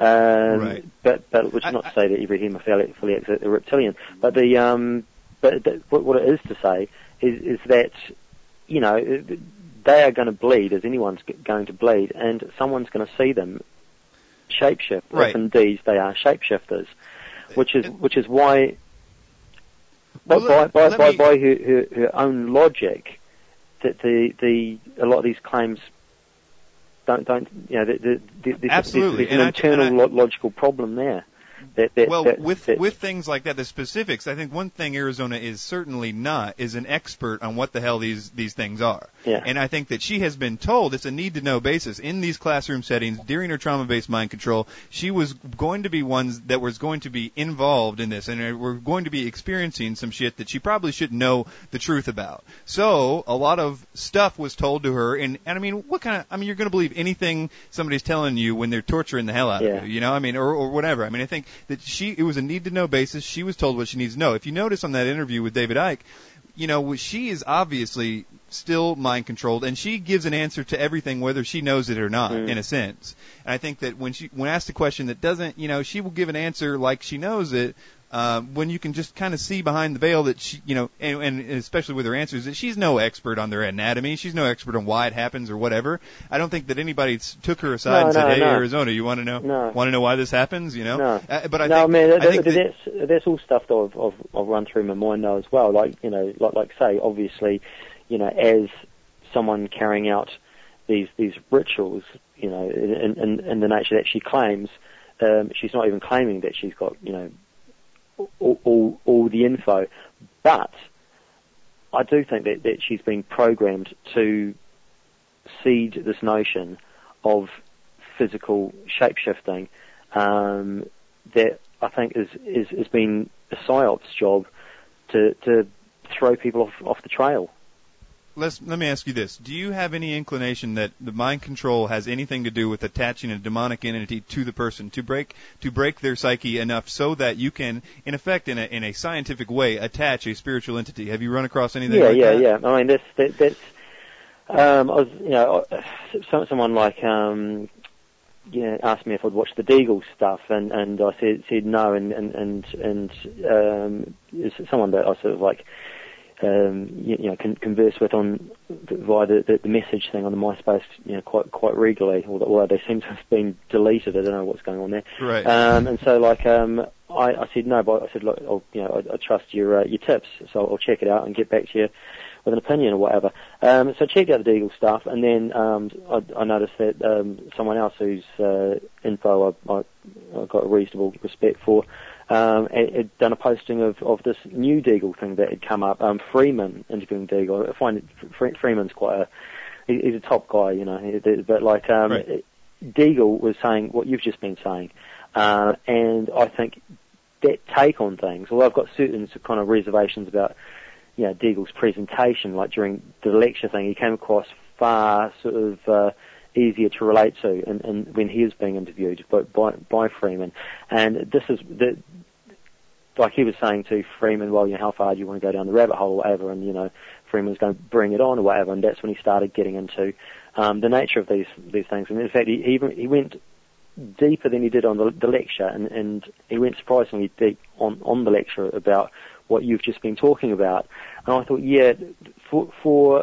Um, right. But but which is not to say that every haemophiliac is a reptilian. But the um, but the, what it is to say is is that, you know, they are going to bleed as anyone's going to bleed, and someone's going to see them shapeshift. Right. If indeed they are shapeshifters, which is which is why. Well, by let, by let by, me... by her, her, her own logic, that the the a lot of these claims. Don't, don't, you know, the, the, the, there's, Absolutely. there's an and internal I, and I, logical problem there. That, that, well, that, with that, with things like that, the specifics, I think one thing Arizona is certainly not is an expert on what the hell these these things are. Yeah. And I think that she has been told it's a need-to-know basis in these classroom settings during her trauma-based mind control. She was going to be ones that was going to be involved in this, and we're going to be experiencing some shit that she probably should know the truth about. So a lot of stuff was told to her, and, and I mean, what kind of? I mean, you're going to believe anything somebody's telling you when they're torturing the hell out yeah. of you, you know? I mean, or or whatever. I mean, I think that she it was a need-to-know basis. She was told what she needs to know. If you notice on that interview with David Icke, you know, she is obviously still mind-controlled, and she gives an answer to everything whether she knows it or not, mm. in a sense. And I think that when she when asked a question that doesn't, you know, she will give an answer like she knows it, uh, when you can just kind of see behind the veil that she, you know, and, and especially with her answers, that she's no expert on their anatomy. She's no expert on why it happens or whatever. I don't think that anybody took her aside no, and said, no, "Hey, no. Arizona, you want to know? No. Want to know why this happens?" You know. No. Uh, but I no, think, man, that, I think that, that, that's that's all stuff that I've, I've I've run through my mind now as well. Like, you know, like like say, obviously, you know, as someone carrying out these these rituals, you know, in in, in the nature that she claims, um, she's not even claiming that she's got, you know, all, all, all the info, but I do think that, that she's been programmed to seed this notion of physical shape-shifting, um, that I think is, is, has been a psyop's job to, to throw people off, off the trail. Let's, let me ask you this. Do you have any inclination that the mind control has anything to do with attaching a demonic entity to the person, to break to break their psyche enough so that you can, in effect, in a, in a scientific way, attach a spiritual entity? Have you run across anything yeah, like yeah, that? Yeah, yeah. I mean, that's, that, that's um, I was, you know, someone like, um, you know, asked me if I'd watched the Deagle stuff, and, and I said, said no, and, and, and, and um, it's someone that I sort of like, um, you, you know, con- converse with on via the, the, the message thing on the MySpace, you know, quite quite regularly. Although, although they seem to have been deleted, I don't know what's going on there. Right. Um, and so, like, um, I, I said no, but I said, look, I'll, you know, I, I trust your uh, your tips, so I'll check it out and get back to you with an opinion or whatever. Um, so I checked out the Deagle stuff, and then um, I, I noticed that um, someone else whose uh, info I, I, I got a reasonable respect for um, had, had done a posting of, of this new Deagle thing that had come up. Um, Freeman interviewing Deagle. I find Fre- Freeman's quite a he, he's a top guy, you know. But like um, right. Deagle was saying what you've just been saying, uh, and I think that take on things. Although I've got certain kind of reservations about, you know, Deagle's presentation, like during the lecture thing, he came across far sort of uh, easier to relate to, and, and when he was being interviewed by, by, by Freeman. And this is the, like he was saying to Freeman, well, you know, how far do you want to go down the rabbit hole or whatever, and, you know, Freeman was going to bring it on or whatever, and that's when he started getting into um, the nature of these these things. And in fact, he he, even, he went deeper than he did on the, the lecture, and, and he went surprisingly deep on, on the lecture about what you've just been talking about. And I thought, yeah, for, for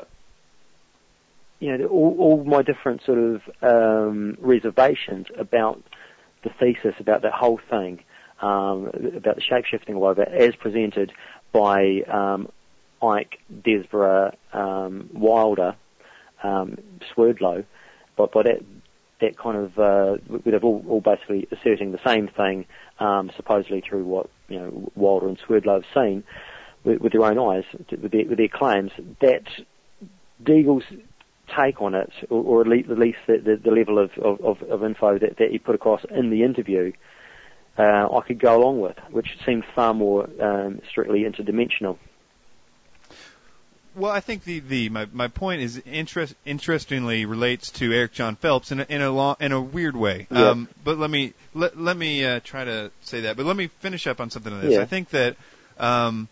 you know, all, all my different sort of um, reservations about the thesis, about that whole thing, um, about the shape-shifting or whatever, as presented by um, Icke, Desborough, um, Wilder, um, Swerdlow, but by that that kind of uh, we'd have all, all basically asserting the same thing, um, supposedly through what, you know, Wilder and Swerdlow have seen with, with their own eyes, with their, with their claims. That Deagle's take on it, or, or at least, at least the, the, the level of, of, of info that, that he put across in the interview, uh, I could go along with, which seemed far more um, strictly interdimensional. Well, I think the, the my, my point is interest, interestingly relates to Eric John Phelps in a in a, long, in a weird way. Yeah. Um, but let me let let me uh, try to say that. But let me finish up on something on this. Yeah. I think that um,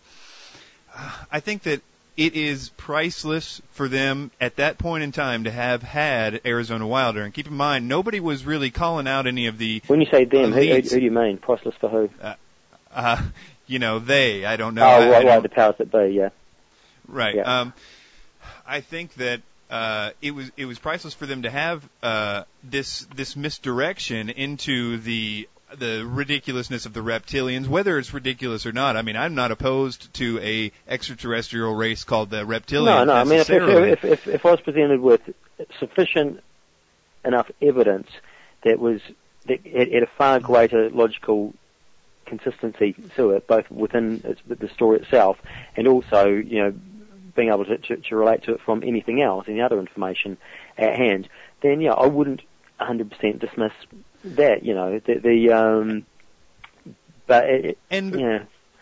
I think that it is priceless for them at that point in time to have had Arizona Wilder. And keep in mind, nobody was really calling out any of the. When you say them, who, who, who elites. do you mean? Priceless for who? Uh, uh, you know, they. I don't know. Oh, I, right, I don't, right, the powers that be. Yeah. Right. Yeah. Um, I think that uh, it was it was priceless for them to have uh, this this misdirection into the the ridiculousness of the reptilians, whether it's ridiculous or not. I mean, I'm not opposed to a extraterrestrial race called the reptilians. No, no. I mean, if, if, if, if I was presented with sufficient enough evidence that was that had a far greater logical consistency to it, both within the story itself and also, you know, being able to, to, to relate to it from anything else, any other information at hand, then, yeah, I wouldn't one hundred percent dismiss that, you know, the, the um, but, it, and yeah.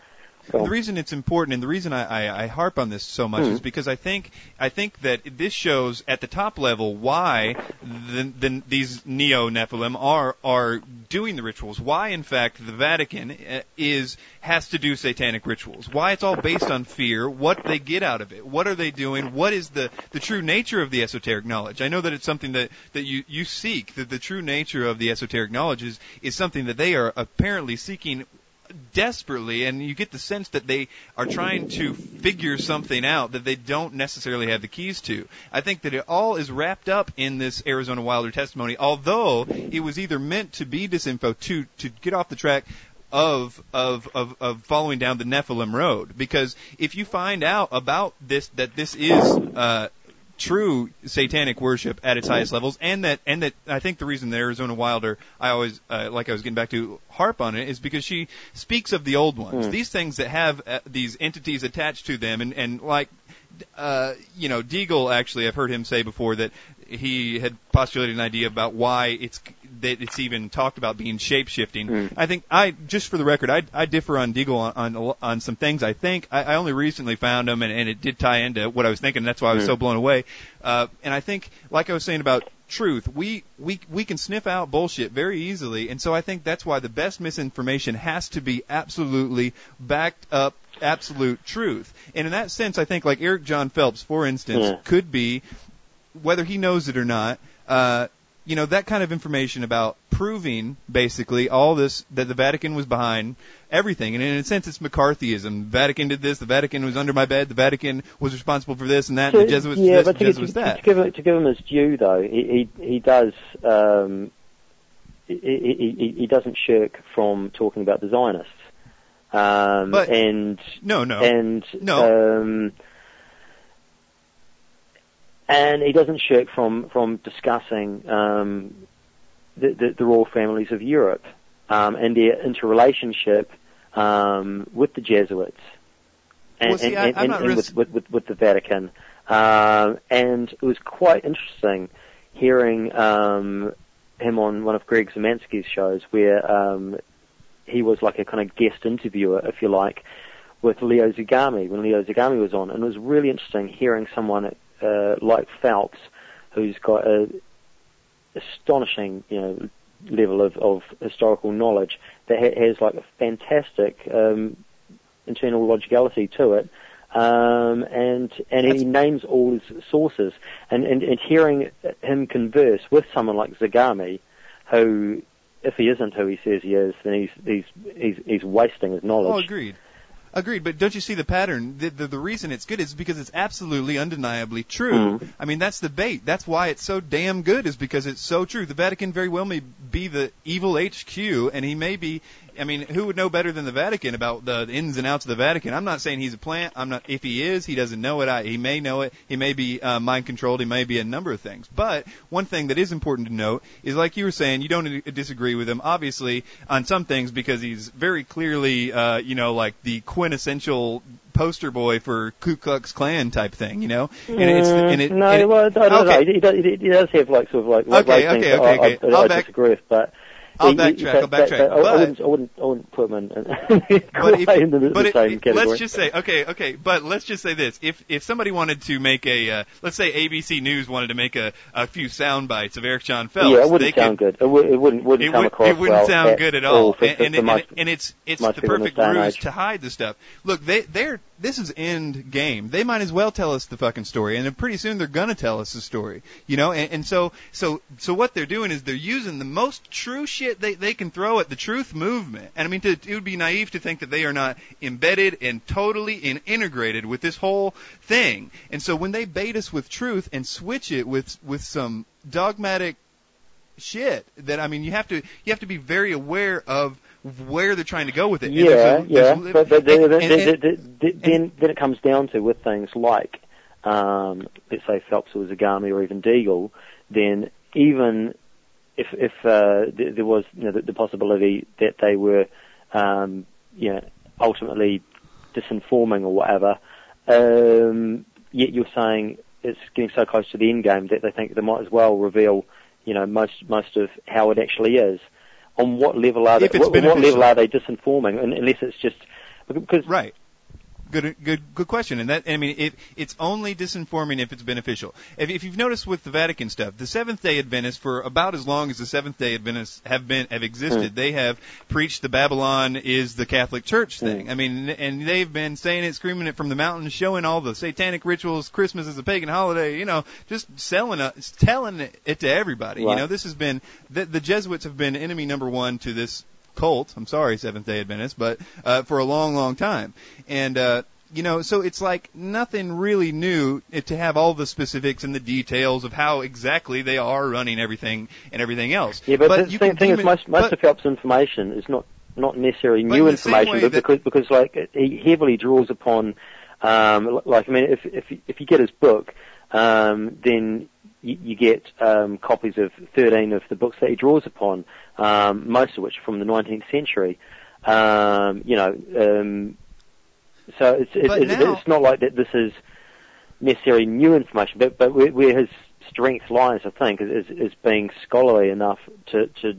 The reason it's important, and the reason I, I, I harp on this so much, mm. is because I think I think that this shows at the top level why the, the, these neo-Nephilim are are doing the rituals. Why, in fact, the Vatican is has to do satanic rituals. Why it's all based on fear. What they get out of it. What are they doing? What is the, the true nature of the esoteric knowledge? I know that it's something that, that you, you seek. That the true nature of the esoteric knowledge is, is something that they are apparently seeking desperately, and you get the sense that they are trying to figure something out that they don't necessarily have the keys to. I think that it all is wrapped up in this Arizona Wilder testimony, although it was either meant to be disinfo to to get off the track of of of, of following down the Nephilim road. Because if you find out about this, that this is uh true satanic worship at its highest levels, and that and that I think the reason that Arizona Wilder, I always uh, like I was getting back to harp on it, is because she speaks of the old ones, mm. these things that have uh, these entities attached to them, and and like uh, you know, Deagle, actually, I've heard him say before that he had postulated an idea about why it's that it's even talked about being shape-shifting. Mm. I think I, just for the record, I, I differ on Deagle on, on on some things. I think I, I only recently found them, and, and it did tie into what I was thinking. That's why I was mm. so blown away. Uh, and I think, like I was saying about truth, we, we we can sniff out bullshit very easily, and so I think that's why the best misinformation has to be absolutely backed up, absolute truth. And in that sense, I think like Eric John Phelps, for instance, yeah. could be, whether he knows it or not, uh, you know, that kind of information about proving basically all this, that the Vatican was behind everything. And in a sense, it's McCarthyism. The Vatican did this, the Vatican was under my bed, the Vatican was responsible for this and that, so, and the Jesuits yeah, this, but the to, Jesuits to, that. To give, him, to give him his due, though, he he, he does um, he, he, he doesn't shirk from talking about the Zionists. Um, but, and no, no, and no. Um, and he doesn't shirk from from discussing um, the, the, the royal families of Europe um, and their interrelationship um, with the Jesuits and, well, see, and, I, and, I'm not and really... with, with, with, with the Vatican. Um, and it was quite interesting hearing um, him on one of Greg Zemansky's shows where um, he was like a kind of guest interviewer, if you like, with Leo Zagami, when Leo Zagami was on. And it was really interesting hearing someone uh, like Phelps, who's got a astonishing, you know, level of, of historical knowledge that ha- has like a fantastic um, internal logicality to it. Um, and and he names all his sources, and, and, and hearing him converse with someone like Zagami, who, if he isn't who he says he is, then he's he's he's, he's wasting his knowledge. Oh, agreed. Agreed, but don't you see the pattern? The, the, the reason it's good is because it's absolutely undeniably true. Mm. I mean, that's the bait. That's why it's so damn good, is because it's so true. The Vatican very well may be the evil H Q, and he may be, I mean, who would know better than the Vatican about the ins and outs of the Vatican? I'm not saying he's a plant. I'm not. If he is, he doesn't know it. I, he may know it. He may be uh, mind-controlled. He may be a number of things. But one thing that is important to note is, like you were saying, you don't disagree with him, obviously, on some things, because he's very clearly, uh, you know, like the quintessential poster boy for Ku Klux Klan type thing, you know? And it's, and it, no, and it, well, I don't okay. know. He does, he does have like sort of like okay, things okay, that okay, I, okay. I, I, I'll I back, disagree with, but I'll he, backtrack. He, I'll backtrack. But, but, but, I, wouldn't, I wouldn't, I wouldn't put him in, in, but if, in the, but the it, same it, category. let's just say, okay, okay, but let's just say this: if if somebody wanted to make a, uh, let's say A B C News wanted to make a, a few sound bites of Eric John Phelps, yeah, it wouldn't they sound could, good. It, w- it wouldn't wouldn't it come would, across It wouldn't well sound at good at all, for, and, for, and, for most, and, and it's it's most the people in perfect this day and ruse age. to hide the stuff. Look, they they're this is end game. They might as well tell us the fucking story, and then pretty soon they're gonna tell us the story, you know. And, and so so so what they're doing is they're using the most true shit they they can throw at the truth movement. And I mean, to, it would be naive to think that they are not embedded and totally in, integrated with this whole thing. And so when they bait us with truth and switch it with with some dogmatic shit, that I mean, you have to you have to be very aware of where they're trying to go with it. Yeah, and yeah. a, but but then, and, then, and, then, then, then, then it comes down to with things like, um, let's say Phelps or Zagami or even Deagle, then even if if uh, th- there was you know, the, the possibility that they were um, you know ultimately disinforming or whatever, um, yet you're saying it's getting so close to the end game that they think they might as well reveal you know most most of how it actually is. On what level are they? What, what level are they disinforming? Unless it's just because right. Good, good, good question. And that, I mean, it, it's only disinforming if it's beneficial. If, if you've noticed with the Vatican stuff, the Seventh-day Adventists, for about as long as the Seventh-day Adventists have been, have existed, mm. they have preached the Babylon is the Catholic Church thing. Mm. I mean, and they've been saying it, screaming it from the mountains, showing all the satanic rituals, Christmas is a pagan holiday, you know, just selling it, telling it to everybody. Right. You know, this has been, the, the Jesuits have been enemy number one to this cult, I'm sorry, Seventh-day Adventists, but uh, for a long, long time. And, uh, you know, so it's like nothing really new to have all the specifics and the details of how exactly they are running everything and everything else. Yeah, but, but the you thing, can thing is, it, most, most but, of Phelps' information is not, not necessarily new in information, but because, because, like, he heavily draws upon, um, like, I mean, if, if, if you get his book, um, then you, you get um, copies of thirteen of the books that he draws upon, um, most of which are from the nineteenth century. Um, you know, um, so it's it, it, now, it's not like that. This is necessarily new information, but but where, where his strength lies, I think, is, is being scholarly enough to to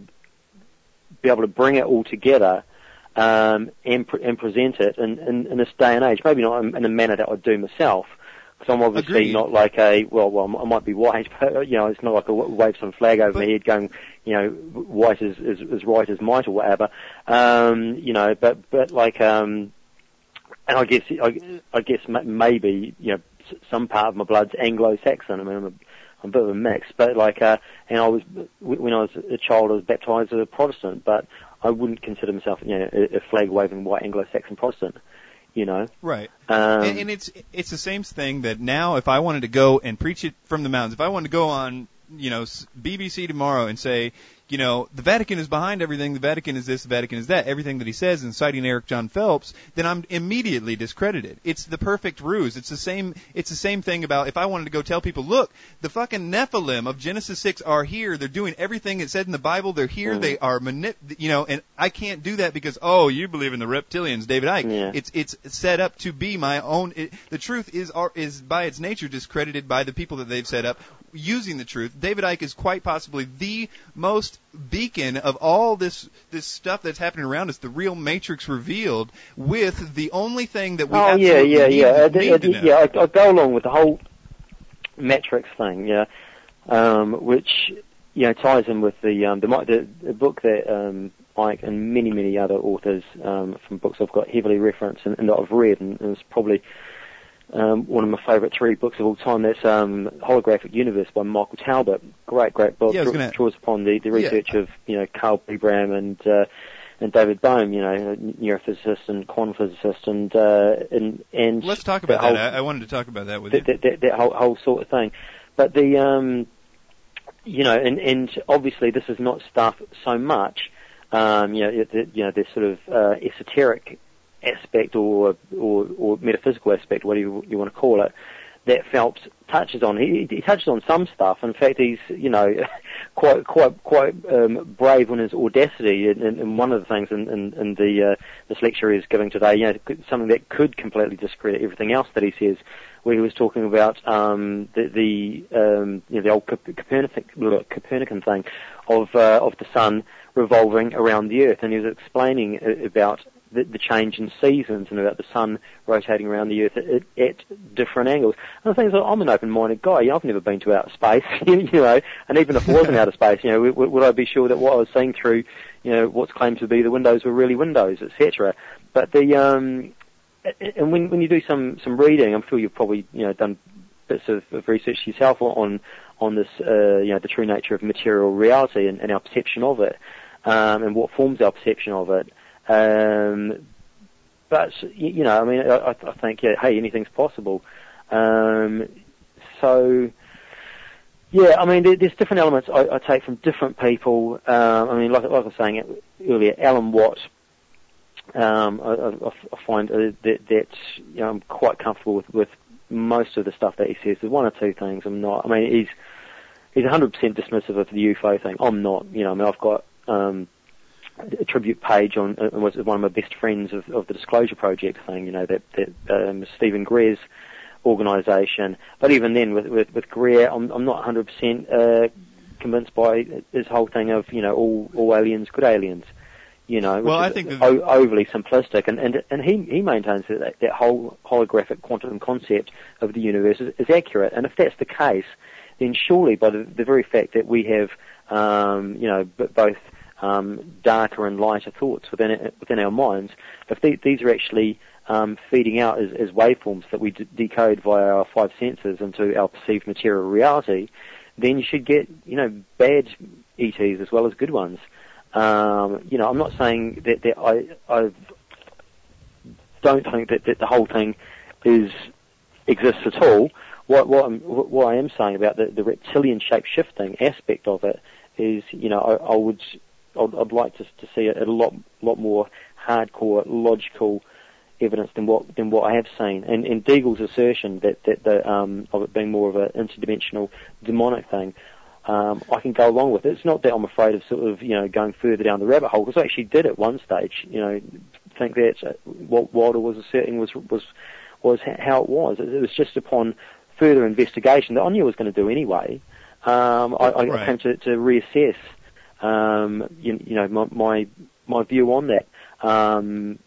be able to bring it all together um, and pre- and present it in, in, in this day and age. Maybe not in, in a manner that I'd do myself. Because I'm obviously Agreed. not like a, well, well, I might be white, but, you know, it's not like a wave some flag over but, my head going, you know, white is, is, is right as might or whatever. Um, you know, but, but like, um, and I guess, I, I guess maybe, you know, some part of my blood's Anglo-Saxon. I mean, I'm a, I'm a bit of a mix. But like, uh, and I was when I was a child, I was baptised as a Protestant, but I wouldn't consider myself, you know, a, a flag-waving white Anglo-Saxon Protestant. You know, right? Um, and, and it's it's the same thing that now, if I wanted to go and preach it from the mountains, if I wanted to go on, you know, B B C tomorrow and say, you know, the Vatican is behind everything, the Vatican is this, the Vatican is that, everything that he says, and citing Eric John Phelps, then I'm immediately discredited. It's the perfect ruse. It's the same. It's the same thing about if I wanted to go tell people, look, the fucking Nephilim of Genesis six are here. They're doing everything it said in the Bible. They're here. Mm. They are manip. You know, and I can't do that because oh, you believe in the reptilians, David Icke. Yeah. It's it's set up to be my own. It, the truth is is by its nature discredited by the people that they've set up using the truth. David Icke is quite possibly the most beacon of all this this stuff that's happening around us, the real Matrix revealed, with the only thing that we oh, absolutely yeah, yeah, need, yeah. need I, I, to know. Yeah, I, I go along with the whole Matrix thing, yeah, um, which, you know, ties in with the um, the, the, the book that um, Icke and many, many other authors um, from books I've got heavily referenced and, and that I've read, and, and it's probably Um, one of my favourite three books of all time. That's um, Holographic Universe by Michael Talbot. Great, great book. Yeah, Draw, gonna... draws upon the, the research yeah. of you know Carl Bram and uh, and David Bohm, you know, a neurophysicist and quantum physicist, and uh, and and let's talk about that. that. Whole, I, I wanted to talk about that with that, you. That, that, that whole, whole sort of thing. But the um, you know, and and obviously this is not stuff so much. Um, you know, the, you know, this sort of uh, esoteric aspect or, or or metaphysical aspect, whatever you, you want to call it, that Phelps touches on. He, he touches on some stuff. In fact, he's you know quite quite quite um, brave on his audacity. And, and one of the things in, in, in the uh, this lecture he's giving today, you know, something that could completely discredit everything else that he says, where he was talking about um, the, the um, you know the old Copernican, Copernican thing of uh, of the sun revolving around the Earth, and he was explaining about The, the change in seasons and about the sun rotating around the Earth at, at, at different angles. And the thing is, I'm an open-minded guy. You know, I've never been to outer space, you know, and even if it wasn't outer space, you know, would, would I be sure that what I was seeing through, you know, what's claimed to be the windows were really windows, et cetera. But the, um, and when, when you do some, some reading, I'm sure you've probably, you know, done bits of, of research yourself on, on this, uh, you know, the true nature of material reality and, and our perception of it, um, and what forms our perception of it. Um, but, you know, I mean, I, I think, yeah, hey, anything's possible. Um, so, yeah, I mean, there, there's different elements I, I take from different people. Um, I mean, like, like I was saying earlier, Alan Watt, um, I, I, I find uh, that, that you know, I'm quite comfortable with, with most of the stuff that he says. There's one or two things I'm not. I mean, he's he's one hundred percent dismissive of the U F O thing. I'm not. You know, I mean, I've got um, a tribute page on uh, was one of my best friends of, of the Disclosure Project thing. You know, that that um, Stephen Greer's organisation. But even then, with with, with Greer, I'm, I'm not one hundred percent uh, convinced by his whole thing of you know all all aliens, good aliens. You know, well, which I think is o- overly simplistic, and, and and he he maintains that that whole holographic quantum concept of the universe is, is accurate. And if that's the case, then surely by the, the very fact that we have, um, you know, b- both um, darker and lighter thoughts within within our minds, if they, these are actually um, feeding out as, as waveforms that we d- decode via our five senses into our perceived material reality, then you should get, you know, bad E Ts as well as good ones. Um, you know, I'm not saying that, that I, I don't think that, that the whole thing is exists at all. What, what, I'm, what I am saying about the, the reptilian shape-shifting aspect of it is, you know, I, I would, I'd, I'd like to, to see a, a lot, lot more hardcore, logical evidence than what than what I have seen. And, and Deagle's assertion that that the, um, of it being more of an interdimensional demonic thing. Um, I can go along with it. It's not that I'm afraid of sort of, you know, going further down the rabbit hole, because I actually did at one stage, you know, think that uh, what Wilder was asserting was was was how it was. It was just upon further investigation that I knew I was going to do anyway. Um, I, I right. came to, to reassess, um, you, you know, my, my my view on that. Um,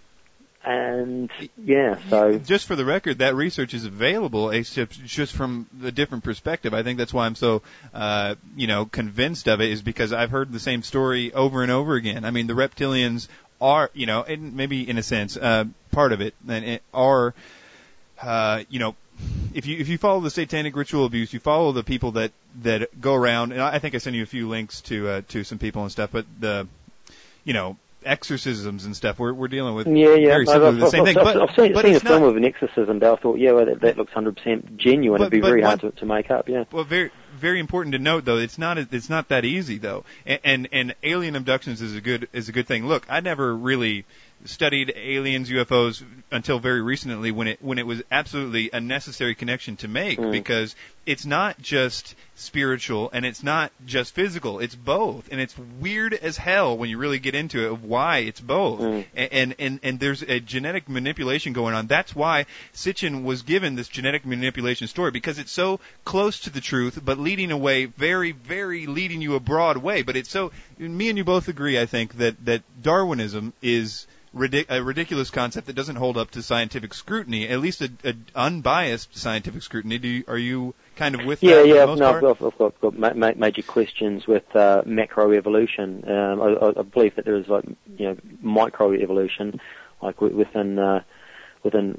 And yeah, so just for the record, that research is available, except just from a different perspective. I think that's why I'm so, uh, you know, convinced of it, is because I've heard the same story over and over again. I mean, the reptilians are, you know, and maybe in a sense, uh, part of it, and it are, uh, you know, if you if you follow the satanic ritual abuse, you follow the people that that go around, and I think I sent you a few links to uh, to some people and stuff, but the, you know, exorcisms and stuff, we're we're dealing with yeah, yeah. very similar I've, the same I've, thing. I've, But, I've seen, but seen a it's film not, of an exorcism, but I thought, yeah, well, that, that looks one hundred percent genuine. But, It'd be but very what, hard to, to make up, yeah. Well, very very important to note though, it's not it's not that easy though, and and, and alien abductions is a good is a good thing. Look, I never really studied aliens, U F Os until very recently when it when it was absolutely a necessary connection to make, mm. because it's not just spiritual and it's not just physical, it's both, and it's weird as hell when you really get into it of why it's both. Mm. And, and and there's a genetic manipulation going on. That's why Sitchin was given this genetic manipulation story, because it's so close to the truth but leading away very very leading you a broad way. But it's so, me and you both agree, I think, that that Darwinism is Ridic- a ridiculous concept that doesn't hold up to scientific scrutiny, at least a, a unbiased scientific scrutiny. Do you, are you kind of with yeah, that? Yeah, yeah. No, I've got, I've got, got ma- ma- major questions with uh, macroevolution. Um, I, I believe that there is like you know microevolution, like within uh, within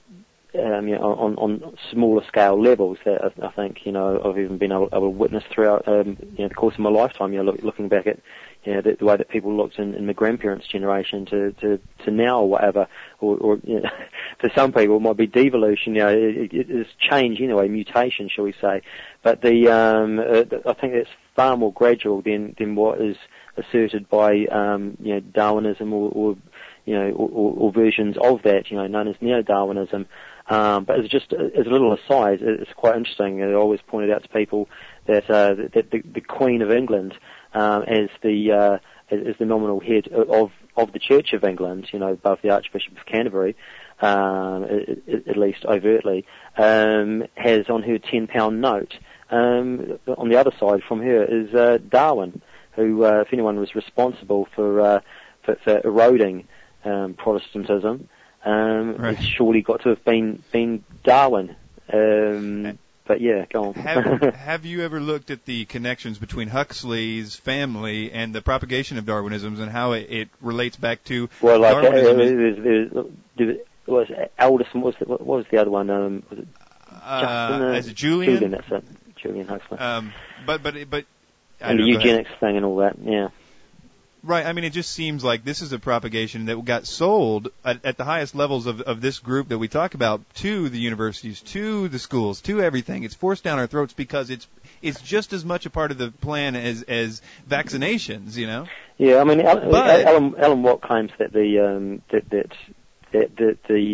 um, you know, on, on smaller scale levels that I, I think you know I've even been able, able to witness throughout um, you know the course of my lifetime. You know, look, looking back at you know the, the way that people looked in, in my grandparents' generation to, to, to now or whatever, or, or you know, for some people it might be devolution. You know, it, it is change anyway, mutation, shall we say? But the um, uh, I think it's far more gradual than than what is asserted by um, you know Darwinism or, or you know or, or, or versions of that. You know, known as neo-Darwinism. Um, but as just as a little aside, it's quite interesting. I always pointed out to people that uh, that the, the Queen of England, um, as the uh, as the nominal head of of the Church of England, you know, above the Archbishop of Canterbury, um, at, at least overtly, um, has on her ten pound note. Um, on the other side from her is uh, Darwin, who, uh, if anyone was responsible for uh, for, for eroding um, Protestantism. Um, right. It's surely got to have been been Darwin. Um, but yeah, go on. have, have you ever looked at the connections between Huxley's family and the propagation of Darwinism and how it, it relates back to well, like Darwinism? Uh, there's, there's, there's, was Alderson? What was, the, what was the other one? Um, was it uh, Justin? Uh, is it Julian? Julian, that's it. Julian Huxley. Um, but but but I and the know, eugenics thing and all that. Yeah. Right. I mean, it just seems like this is a propagation that got sold at, at the highest levels of, of this group that we talk about to the universities, to the schools, to everything. It's forced down our throats because it's it's just as much a part of the plan as as vaccinations, you know. Yeah, I mean, Alan, but, Alan, Alan Watt claims that the um, that, that that that the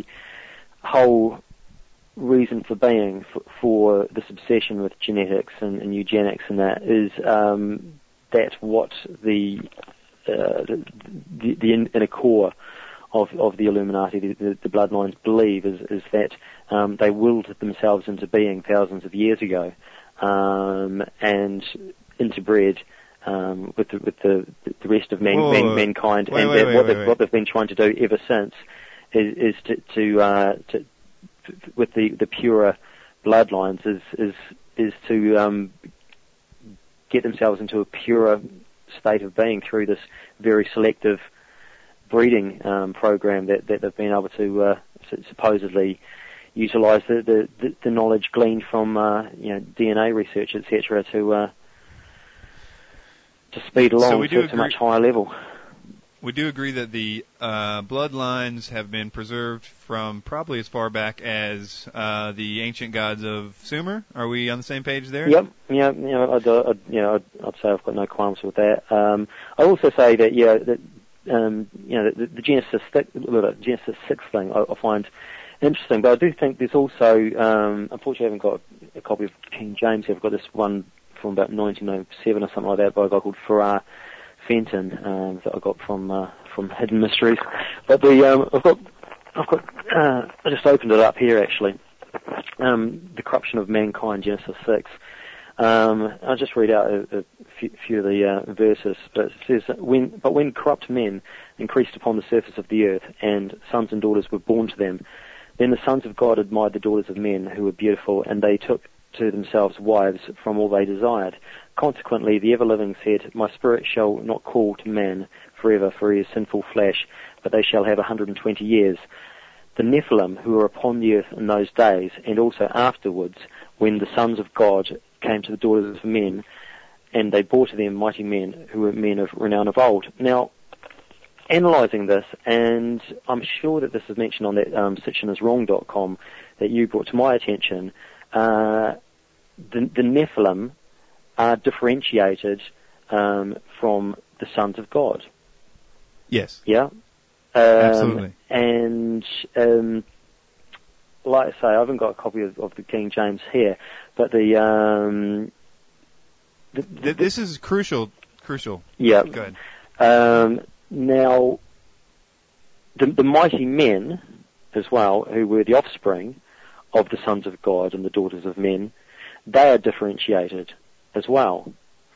whole reason for being for, for this obsession with genetics and, and eugenics and that is um, that what the Uh, the, the, the inner core of, of the Illuminati, the, the, the bloodlines believe is, is that um, they willed themselves into being thousands of years ago um, and interbred um, with, the, with the, the rest of man, Whoa, man, mankind, wait, and wait, that wait, what, wait, they've, wait. what they've been trying to do ever since is, is to, to, uh, to with the, the purer bloodlines is is is to um, get themselves into a purer state of being through this very selective breeding um, program that, that they've been able to uh, supposedly utilise the, the, the knowledge gleaned from uh, you know D N A research, et cetera, to uh, to speed along so we do to, to a much higher level. We do agree that the uh, bloodlines have been preserved from probably as far back as uh, the ancient gods of Sumer. Are we on the same page there? Yep. Yeah. You know, I'd, I'd, you know, I'd, I'd say I've got no qualms with that. Um, I also say that yeah, that um, you know, the, the Genesis six, the Genesis six thing I, I find interesting, but I do think there's also, um, unfortunately, I haven't got a copy of King James. I've got this one from about nineteen ninety-seven or something like that by a guy called Farrar Fenton um, that I got from uh, from Hidden Mysteries. But the um, I've got I've got uh, I just opened it up here actually. Um, the Corruption of Mankind, Genesis six. Um, I'll just read out a, a few, few of the uh, verses. But it says, when, but when corrupt men increased upon the surface of the earth, and sons and daughters were born to them, then the sons of God admired the daughters of men who were beautiful, and they took to themselves wives from all they desired. Consequently, the ever-living said, my spirit shall not call to man forever, for he is sinful flesh, but they shall have a hundred and twenty years. the Nephilim who were upon the earth in those days, and also afterwards when the sons of God came to the daughters of men, and they bore to them mighty men who were men of renown of old. Now, analysing this, and I'm sure that this is mentioned on that um, section is wrong dot com that you brought to my attention, uh, the, the Nephilim are differentiated um, from the sons of God. Yes. Yeah? Um, Absolutely. And, um, like I say, I haven't got a copy of, of the King James here, but the... Um, the, the this is crucial. Crucial. Yeah. Go ahead. Um, now, the, the mighty men, as well, who were the offspring of the sons of God and the daughters of men, they are differentiated as well.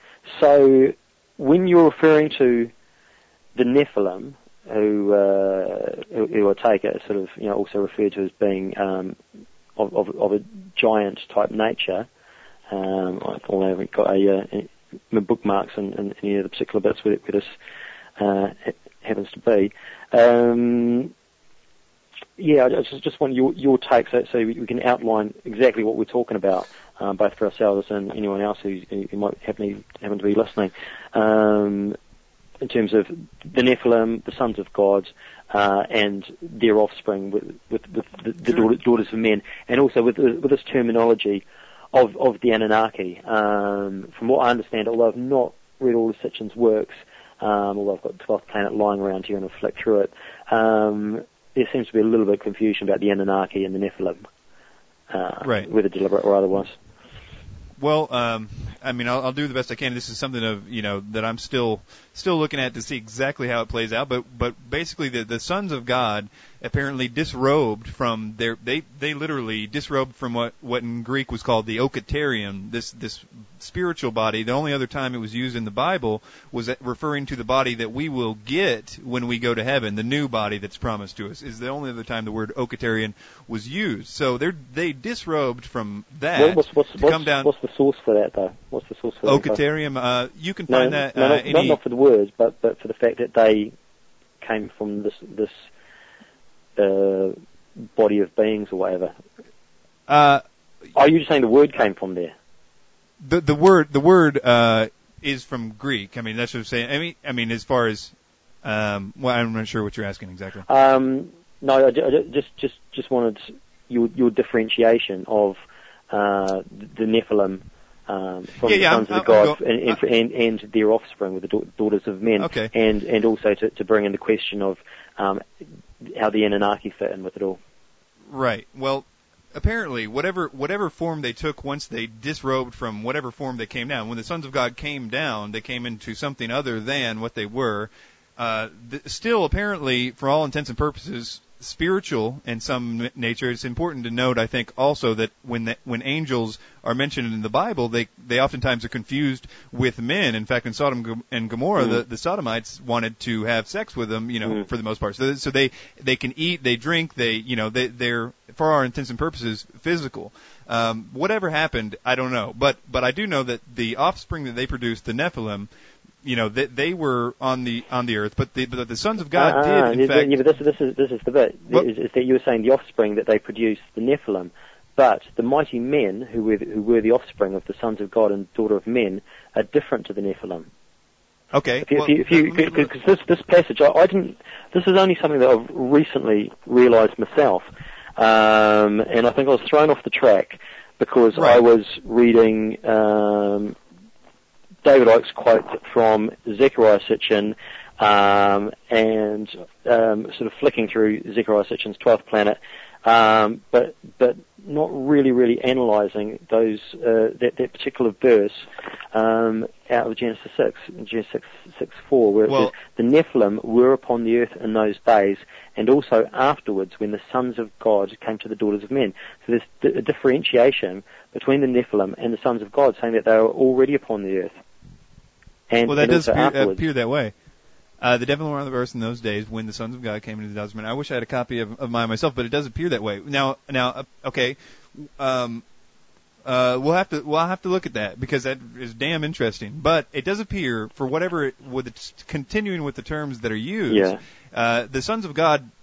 So, when you're referring to the Nephilim, who, uh, who, who I take it sort of, you know, also referred to as being um, of, of, of a giant type nature, um, although I haven't got a, uh, my bookmarks and, and any of the particular bits where, where this uh, happens to be. Um, yeah, I just, just want your, your take so, so we can outline exactly what we're talking about, um, both for ourselves and anyone else who, who might happen, happen to be listening. Um, in terms of the Nephilim, the sons of God, uh, and their offspring with, with, with the, the Sure. daughters of men, and also with, with this terminology of, of the Anunnaki. Um, from what I understand, although I've not read all the Sitchin's works, um, although I've got the twelfth Planet lying around here and I've flicked through it, um, there seems to be a little bit of confusion about the Anunnaki and the Nephilim, uh, right. whether deliberate or otherwise. Well, um, I mean, I'll, I'll do the best I can. This is something of, you know, that I'm still still looking at to see exactly how it plays out. But but basically, the the sons of God apparently disrobed from their they they literally disrobed from what what in Greek was called the okaterium, this this spiritual body. The only other time it was used in the Bible was referring to the body that we will get when we go to heaven, the new body that's promised to us. Is the only other time the word okaterian was used. So they they disrobed from that What's, what's, to what's, come down. what's the source for that, though? What's the source for that? Okaterium, uh, you can No, find that no, uh, not, any. not, not for the words, but, but for the fact that they came from this this uh, body of beings or whatever. Uh, Are you just saying the word came from there? the the word the word uh, is from Greek. I mean, that's what I'm saying. I mean, I mean, as far as um, well, I'm not sure what you're asking exactly. Um, no, I, I just just just wanted your your differentiation of uh, the Nephilim. Um, from Yeah, the yeah, sons I'm- of the I'm gods go- and, and, and, and their offspring with the da- daughters of men, Okay. and and also to, to bring in the question of um, how the Anunnaki fit in with it all. Right. Well, apparently, whatever whatever form they took once they disrobed from whatever form they came down, when the sons of God came down, they came into something other than what they were. Uh, th- still, apparently, for all intents and purposes, spiritual in some n- nature. It's important to note, I think, also that when the, when angels are mentioned in the Bible, they they oftentimes are confused with men. In fact, in Sodom and Gomorrah, Mm. the, the Sodomites wanted to have sex with them, you know, Mm. for the most part. So, so they they can eat, they drink, they you know they they're for our intents and purposes physical. Um, whatever happened, I don't know, but but I do know that the offspring that they produced, the Nephilim, you know, they, they were on the on the earth, but the but the sons of God Ah, did, in yeah, fact. yeah, but this, this is this is the bit What? is, is that you were saying the offspring that they produced, the Nephilim, but the mighty men who were who were the offspring of the sons of God and daughter of men are different to the Nephilim. Okay. If you, well, if you, if you, let me- because this this passage, I, I didn't. This is only something that I've recently realised myself, um, and I think I was thrown off the track because Right. I was reading um, David Icke's quote from Zechariah Sitchin, um, and um, sort of flicking through Zechariah Sitchin's twelfth Planet, um, but but not really really analysing those uh, that, that particular verse um, out of Genesis six, Genesis six, six four, where it Well- says the Nephilim were upon the earth in those days, and also afterwards when the sons of God came to the daughters of men. So there's di- a differentiation between the Nephilim and the sons of God, saying that they were already upon the earth. And, well, that and does also appear, afterwards. appear that way. Uh, the devil were on the earth in those days when the sons of God came into the daughters of men. I wish I had a copy of, of mine myself, but it does appear that way. Now, now, uh, okay, um, uh, we'll have to we'll have to look at that because that is damn interesting. But it does appear, for whatever, with it's continuing with the terms that are used, Yeah. uh, the sons of God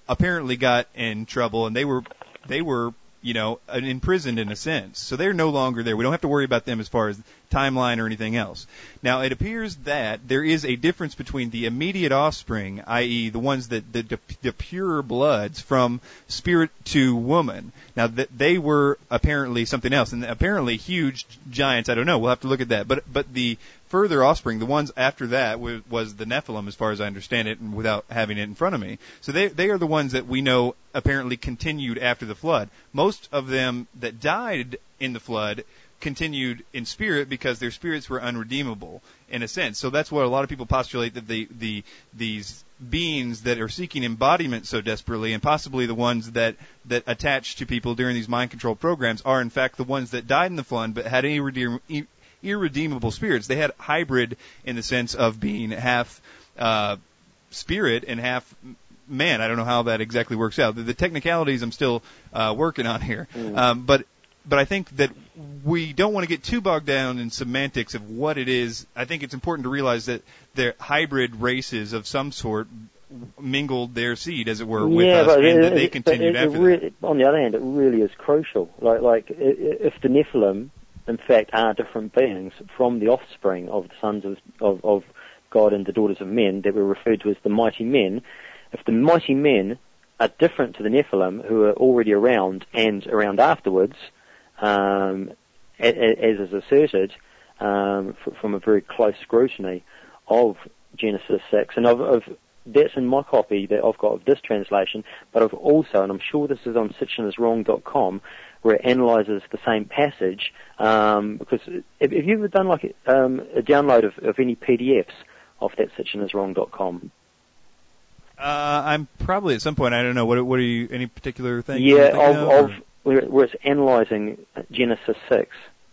apparently got in trouble, and they were they were you know imprisoned in a sense. So they're no longer there. We don't have to worry about them as far as timeline or anything else. Now, it appears that there is a difference between the immediate offspring, that is the ones that the, the, the pure bloods from spirit to woman. Now, th- they were apparently something else, and apparently huge giants. I don't know. We'll have to look at that. But but the further offspring, the ones after that, was, was the Nephilim, as far as I understand it, and without having it in front of me. So they they are the ones that we know apparently continued after the flood. Most of them that died in the flood continued in spirit because their spirits were unredeemable in a sense. So that's what a lot of people postulate, that the the these beings that are seeking embodiment so desperately, and possibly the ones that that attach to people during these mind control programs, are in fact the ones that died in the flood but had irredeem, irredeemable spirits. They had hybrid in the sense of being half uh, spirit and half man. I don't know how that exactly works out. The, the technicalities I'm still uh, working on here, mm. um, but. But I think that we don't want to get too bogged down in semantics of what it is. I think it's important to realize that they're hybrid races of some sort mingled their seed, as it were, with yeah, us, but and it, that they it, continued it, after it really, that. On the other hand, it really is crucial. Like, like if the Nephilim, in fact, are different beings from the offspring of the sons of, of, of God and the daughters of men that were referred to as the mighty men, if the mighty men are different to the Nephilim, who are already around and around afterwards, Um, as is asserted um, from a very close scrutiny of Genesis six, and I've, I've, that's in my copy that I've got of this translation, but I've also, and I'm sure this is on sitchin is wrong dot com, where it analyses the same passage, um, because have, have you ever done like um, a download of, of any P D Fs off that sitchin is wrong dot com? Uh, I'm probably at some point. I don't know. What, what are you? Any particular thing? Yeah, of, of, of where, where it's analysing Genesis six.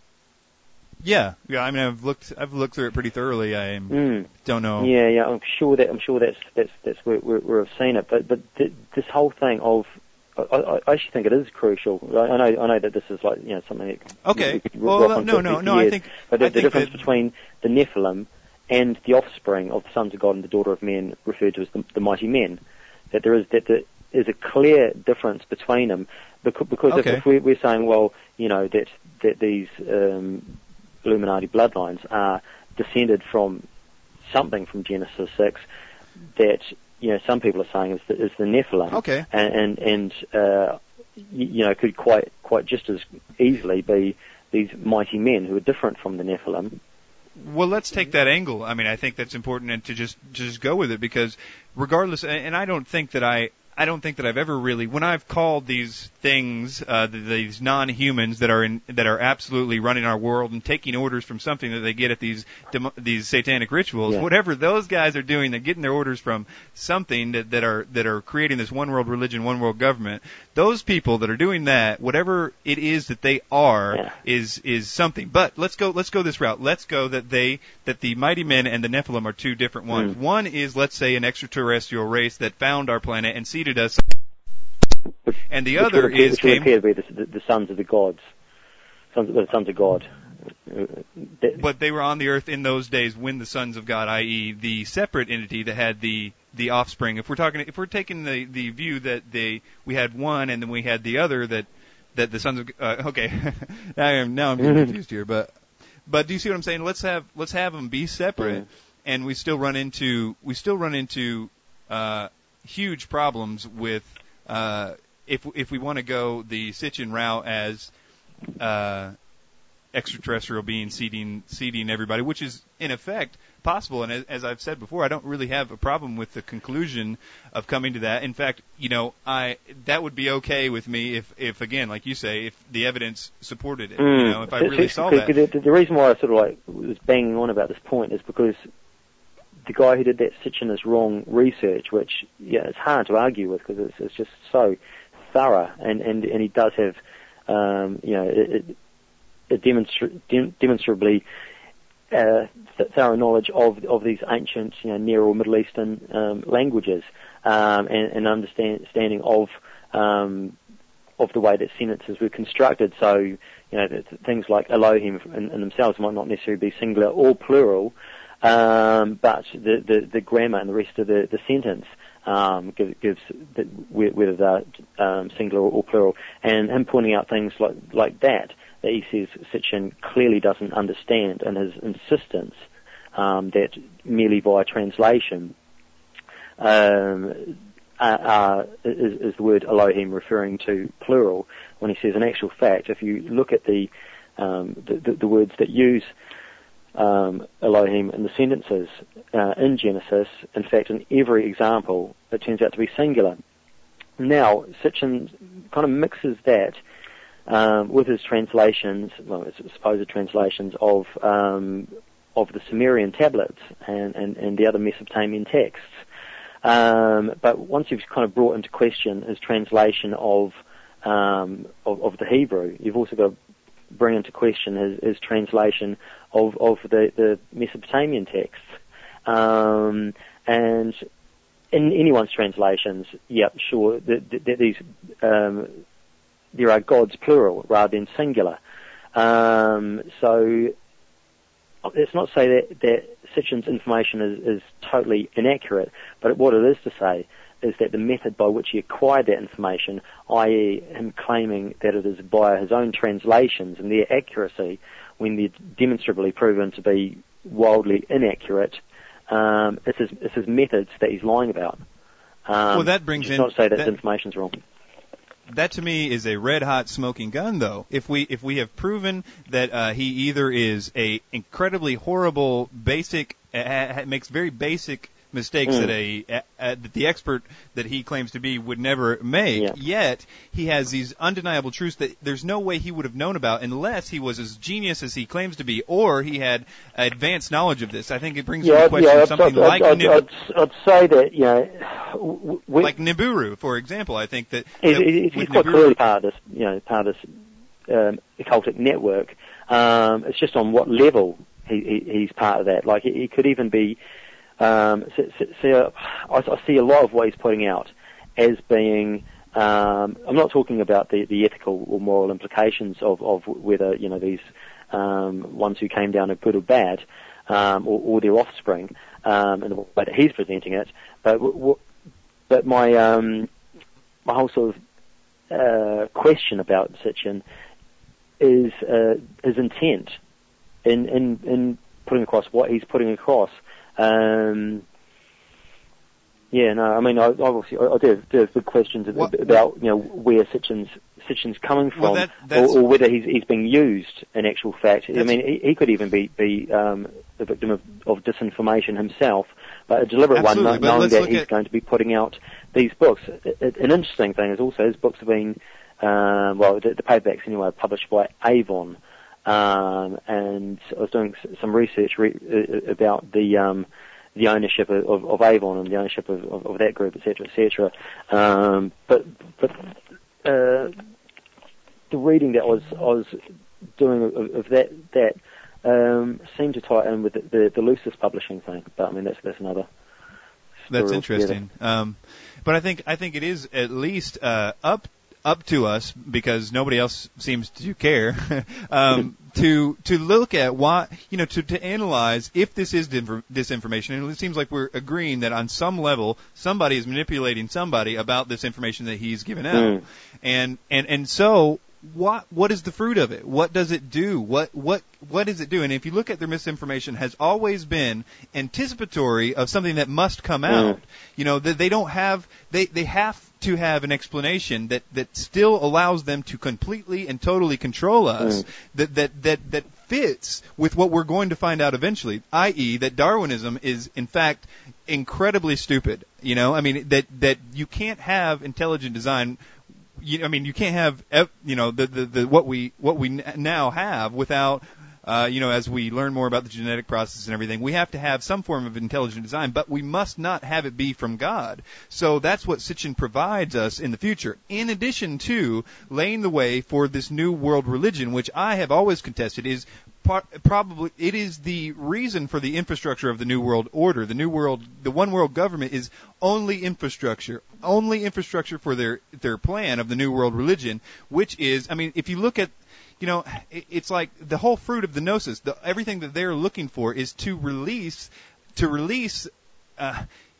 Yeah, yeah. I mean, I've looked. I've looked through it pretty thoroughly. I mm. don't know. Yeah, yeah. I'm sure that. I'm sure that's that's that's where, where, where I've seen it. But but th- this whole thing of, I, I actually think it is crucial. I know I know that this is like you know something that okay. we could well, rock on no, for no, fifty no. years. I think. But the, I the think difference that, between the Nephilim and the offspring of the sons of God and the daughter of men, referred to as the, the mighty men, that there is that there is a clear difference between them. Because, because okay. if, if we, we're saying, well, you know, that that these um, Illuminati bloodlines are descended from something from Genesis six, that you know some people are saying is the, is the Nephilim, okay, and and, and uh, you, you know could quite quite just as easily be these mighty men who are different from the Nephilim. Well, let's take that angle. I mean, I think that's important, and to just just go with it, because regardless, and I don't think that I. I don't think that I've ever really, when I've called these things, uh, these non-humans that are in, that are absolutely running our world and taking orders from something that they get at these these satanic rituals, yeah. whatever those guys are doing, they're getting their orders from something that, that are that are creating this one world religion, one world government. Those people that are doing that, whatever it is that they are, yeah. is is something. But let's go let's go this route. Let's go that they that the mighty men and the Nephilim are two different ones. Mm. One is, let's say, an extraterrestrial race that found our planet and seeded us, which, and the which other appear, is which came, appear to be the, the, the sons of the gods, sons of, the sons of God. But they were on the earth in those days when the sons of God, that is, the separate entity that had the the offspring. If we're talking, if we're taking the, the view that they we had one and then we had the other, that that the sons of uh, okay, I am now I'm being confused here, but but do you see what I'm saying? Let's have let's have them be separate, mm-hmm. and we still run into we still run into uh, huge problems with uh, if if we want to go the Sitchin route as uh, extraterrestrial beings seeding seeding everybody, which is in effect possible. And as, as I've said before, I don't really have a problem with the conclusion of coming to that. In fact, you know, I that would be okay with me if, if again, like you say, if the evidence supported it. Mm. You know, if I really saw that. The, the reason why I sort of like was banging on about this point is because the guy who did that Sitchin is wrong research, which yeah, it's hard to argue with because it's, it's just so thorough, and, and, and he does have, um, you know, it, it, a demonstra- dem- demonstrably uh, thorough knowledge of of these ancient, you know, Near or Middle Eastern um, languages, um, and, and understanding of um, of the way that sentences were constructed. So, you know, things like Elohim in, in themselves might not necessarily be singular or plural, um, but the, the, the grammar and the rest of the, the sentence um, gives, gives the, whether they're um, singular or plural, and him pointing out things like like that that he says Sitchin clearly doesn't understand, and his insistence um, that merely via translation um, uh, uh, is, is the word Elohim referring to plural, when he says in actual fact, if you look at the um, the, the, the words that use um, Elohim in the sentences uh, in Genesis, in fact in every example it turns out to be singular. Now Sitchin kind of mixes that Um, with his translations, well, his supposed translations of um, of the Sumerian tablets and, and, and the other Mesopotamian texts. Um, but once you've kind of brought into question his translation of um, of, of the Hebrew, you've also got to bring into question his, his translation of, of the, the Mesopotamian texts. Um, and in anyone's translations, yeah, sure, that the, the, these um, there are gods plural rather than singular. Um, so let's not say that, that Sitchin's information is, is totally inaccurate, but what it is to say is that the method by which he acquired that information, that is him claiming that it is by his own translations and their accuracy, when they're demonstrably proven to be wildly inaccurate, um, it's, his, it's his methods that he's lying about. Um, well, that brings just in... not to say that, that... his information's wrong. That to me is a red-hot smoking gun, though. If we if we have proven that uh, he either is a incredibly horrible, basic, uh, makes very basic mistakes mm. that a uh, that the expert that he claims to be would never make, yeah. yet he has these undeniable truths that there's no way he would have known about unless he was as genius as he claims to be, or he had advanced knowledge of this. I think it brings yeah, into question yeah, something I'd, like I'd, Nib- I'd, I'd say that, you know, we, like Nibiru, for example. I think that, he's, that he's with quite Nibiru, clearly part of this, you know, part of this um, occultic network. Um, it's just on what level he, he, he's part of that. Like he, he could even be. Um, see, see, uh, I, I see a lot of what he's putting out as being. Um, I'm not talking about the, the ethical or moral implications of, of whether you know these um, ones who came down are good or bad, um, or, or their offspring, um, and the way that he's presenting it. But w- w- but my um, my whole sort of uh, question about Sitchin is uh, his intent in, in in putting across what he's putting across. Um, yeah, no, I mean, I, obviously, I, I do, have, do have big questions what, about, you know, where Sitchin's, Sitchin's coming from, well, that, or, or whether he's, he's being used in actual fact. I mean, he, he could even be, be um, the victim of, of disinformation himself, but a deliberate one, but knowing that he's at... going to be putting out these books. It, it, an interesting thing is also his books have been, um, well, the, the paperbacks anyway, are published by Avon. Um, and I was doing some research re- about the um, the ownership of, of, of Avon and the ownership of, of, of that group, et cetera, et cetera. Um, but but uh, the reading that I was I was doing of, of that that um, seemed to tie in with the, the, the Lucis publishing thing. But I mean that's that's another. That's interesting. Um, but I think I think it is at least uh, up. up to us, because nobody else seems to care, um, to to look at why, you know, to, to analyze if this is disinformation. And it seems like we're agreeing that on some level somebody is manipulating somebody about this information that he's given out. Mm. And and and so what what is the fruit of it? What does it do? What what what does it do? And if you look at their misinformation, has always been anticipatory of something that must come out. Mm. You know, that they don't have they they have to have an explanation that, that still allows them to completely and totally control us, mm. that, that, that, that fits with what we're going to find out eventually, that is that Darwinism is, in fact, incredibly stupid. You know, I mean, that, that you can't have intelligent design. You, I mean, you can't have, you know, the, the, the, what we, what we now have without, Uh, you know, as we learn more about the genetic process and everything, we have to have some form of intelligent design, but we must not have it be from God. So that's what Sitchin provides us in the future, in addition to laying the way for this new world religion, which I have always contested is par- probably, it is the reason for the infrastructure of the New World Order. The New World, the One World Government is only infrastructure, only infrastructure for their, their plan of the New World Religion, which is, I mean, if you look at, you know, it's like the whole fruit of the gnosis. The, everything that they're looking for is to release, to release, uh,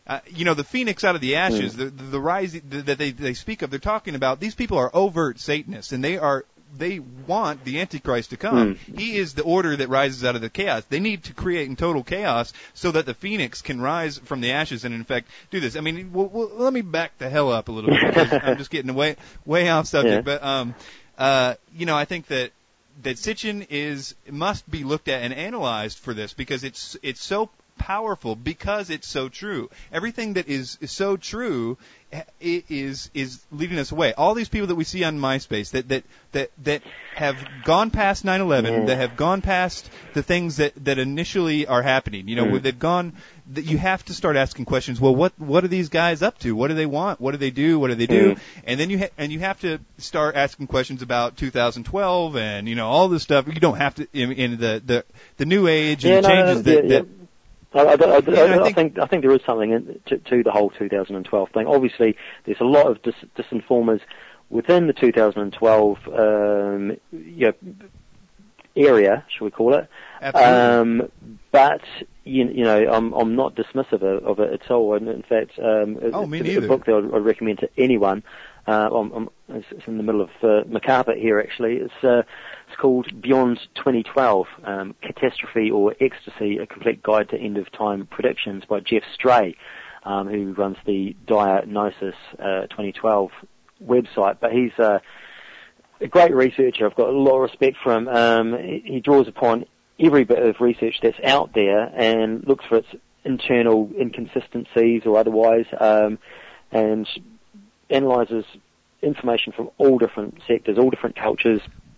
Uh, you know, the phoenix out of the ashes, mm. the, the, the rise that they, they speak of, they're talking about, these people are overt Satanists, and they are, they want the Antichrist to come. Mm. He is the order that rises out of the chaos. They need to create in total chaos so that the phoenix can rise from the ashes and, in fact, do this. I mean, well, well, let me back the hell up a little bit, because I'm just getting way, way off subject. Yeah. But, um, uh, you know, I think that, that Sitchin is, must be looked at and analyzed for this, because it's, it's so powerful, because it's so true. Everything that is, is so true is is leading us away. All these people that we see on MySpace that that that, that have gone past nine eleven, yeah. that have gone past the things that, that initially are happening. You know, mm. they've gone. That you have to start asking questions. Well, what what are these guys up to? What do they want? What do they do? What do they do? Mm. And then you ha- and you have to start asking questions about two thousand twelve and you know all this stuff. You don't have to in, in the, the the new age and yeah, the no, changes no, no, that. yeah, that yeah. I, I, I, yeah, I, I, I think I think there is something in, to, to the whole two thousand twelve thing. Obviously, there's a lot of dis, disinformers within the two thousand twelve um, you know, area, shall we call it? Absolutely. Um, but you, you know, I'm I'm not dismissive of, of it at all. And in fact, um, oh, me it's neither. a book that I'd, I'd recommend to anyone. Uh, I'm, I'm, it's in the middle of uh, my carpet here, actually. It's uh, it's called Beyond twenty twelve, um, Catastrophe or Ecstasy, A Complete Guide to End of Time Predictions by Jeff Stray, um, who runs the Diagnosis uh, twenty twelve website. But he's uh, a great researcher. I've got a lot of respect for him. Um, he, he draws upon every bit of research that's out there and looks for its internal inconsistencies or otherwise, um, and analyzes information from all different sectors, all different cultures,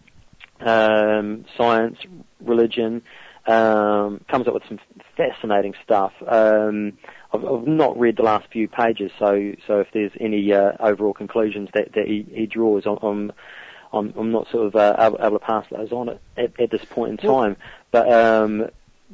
um, science, religion, um, comes up with some fascinating stuff. Um, I've, I've not read the last few pages, so so if there's any uh, overall conclusions that, that he, he draws, I'm, I'm, I'm not sort of uh, able, able to pass those on at, at, at this point in time. But um,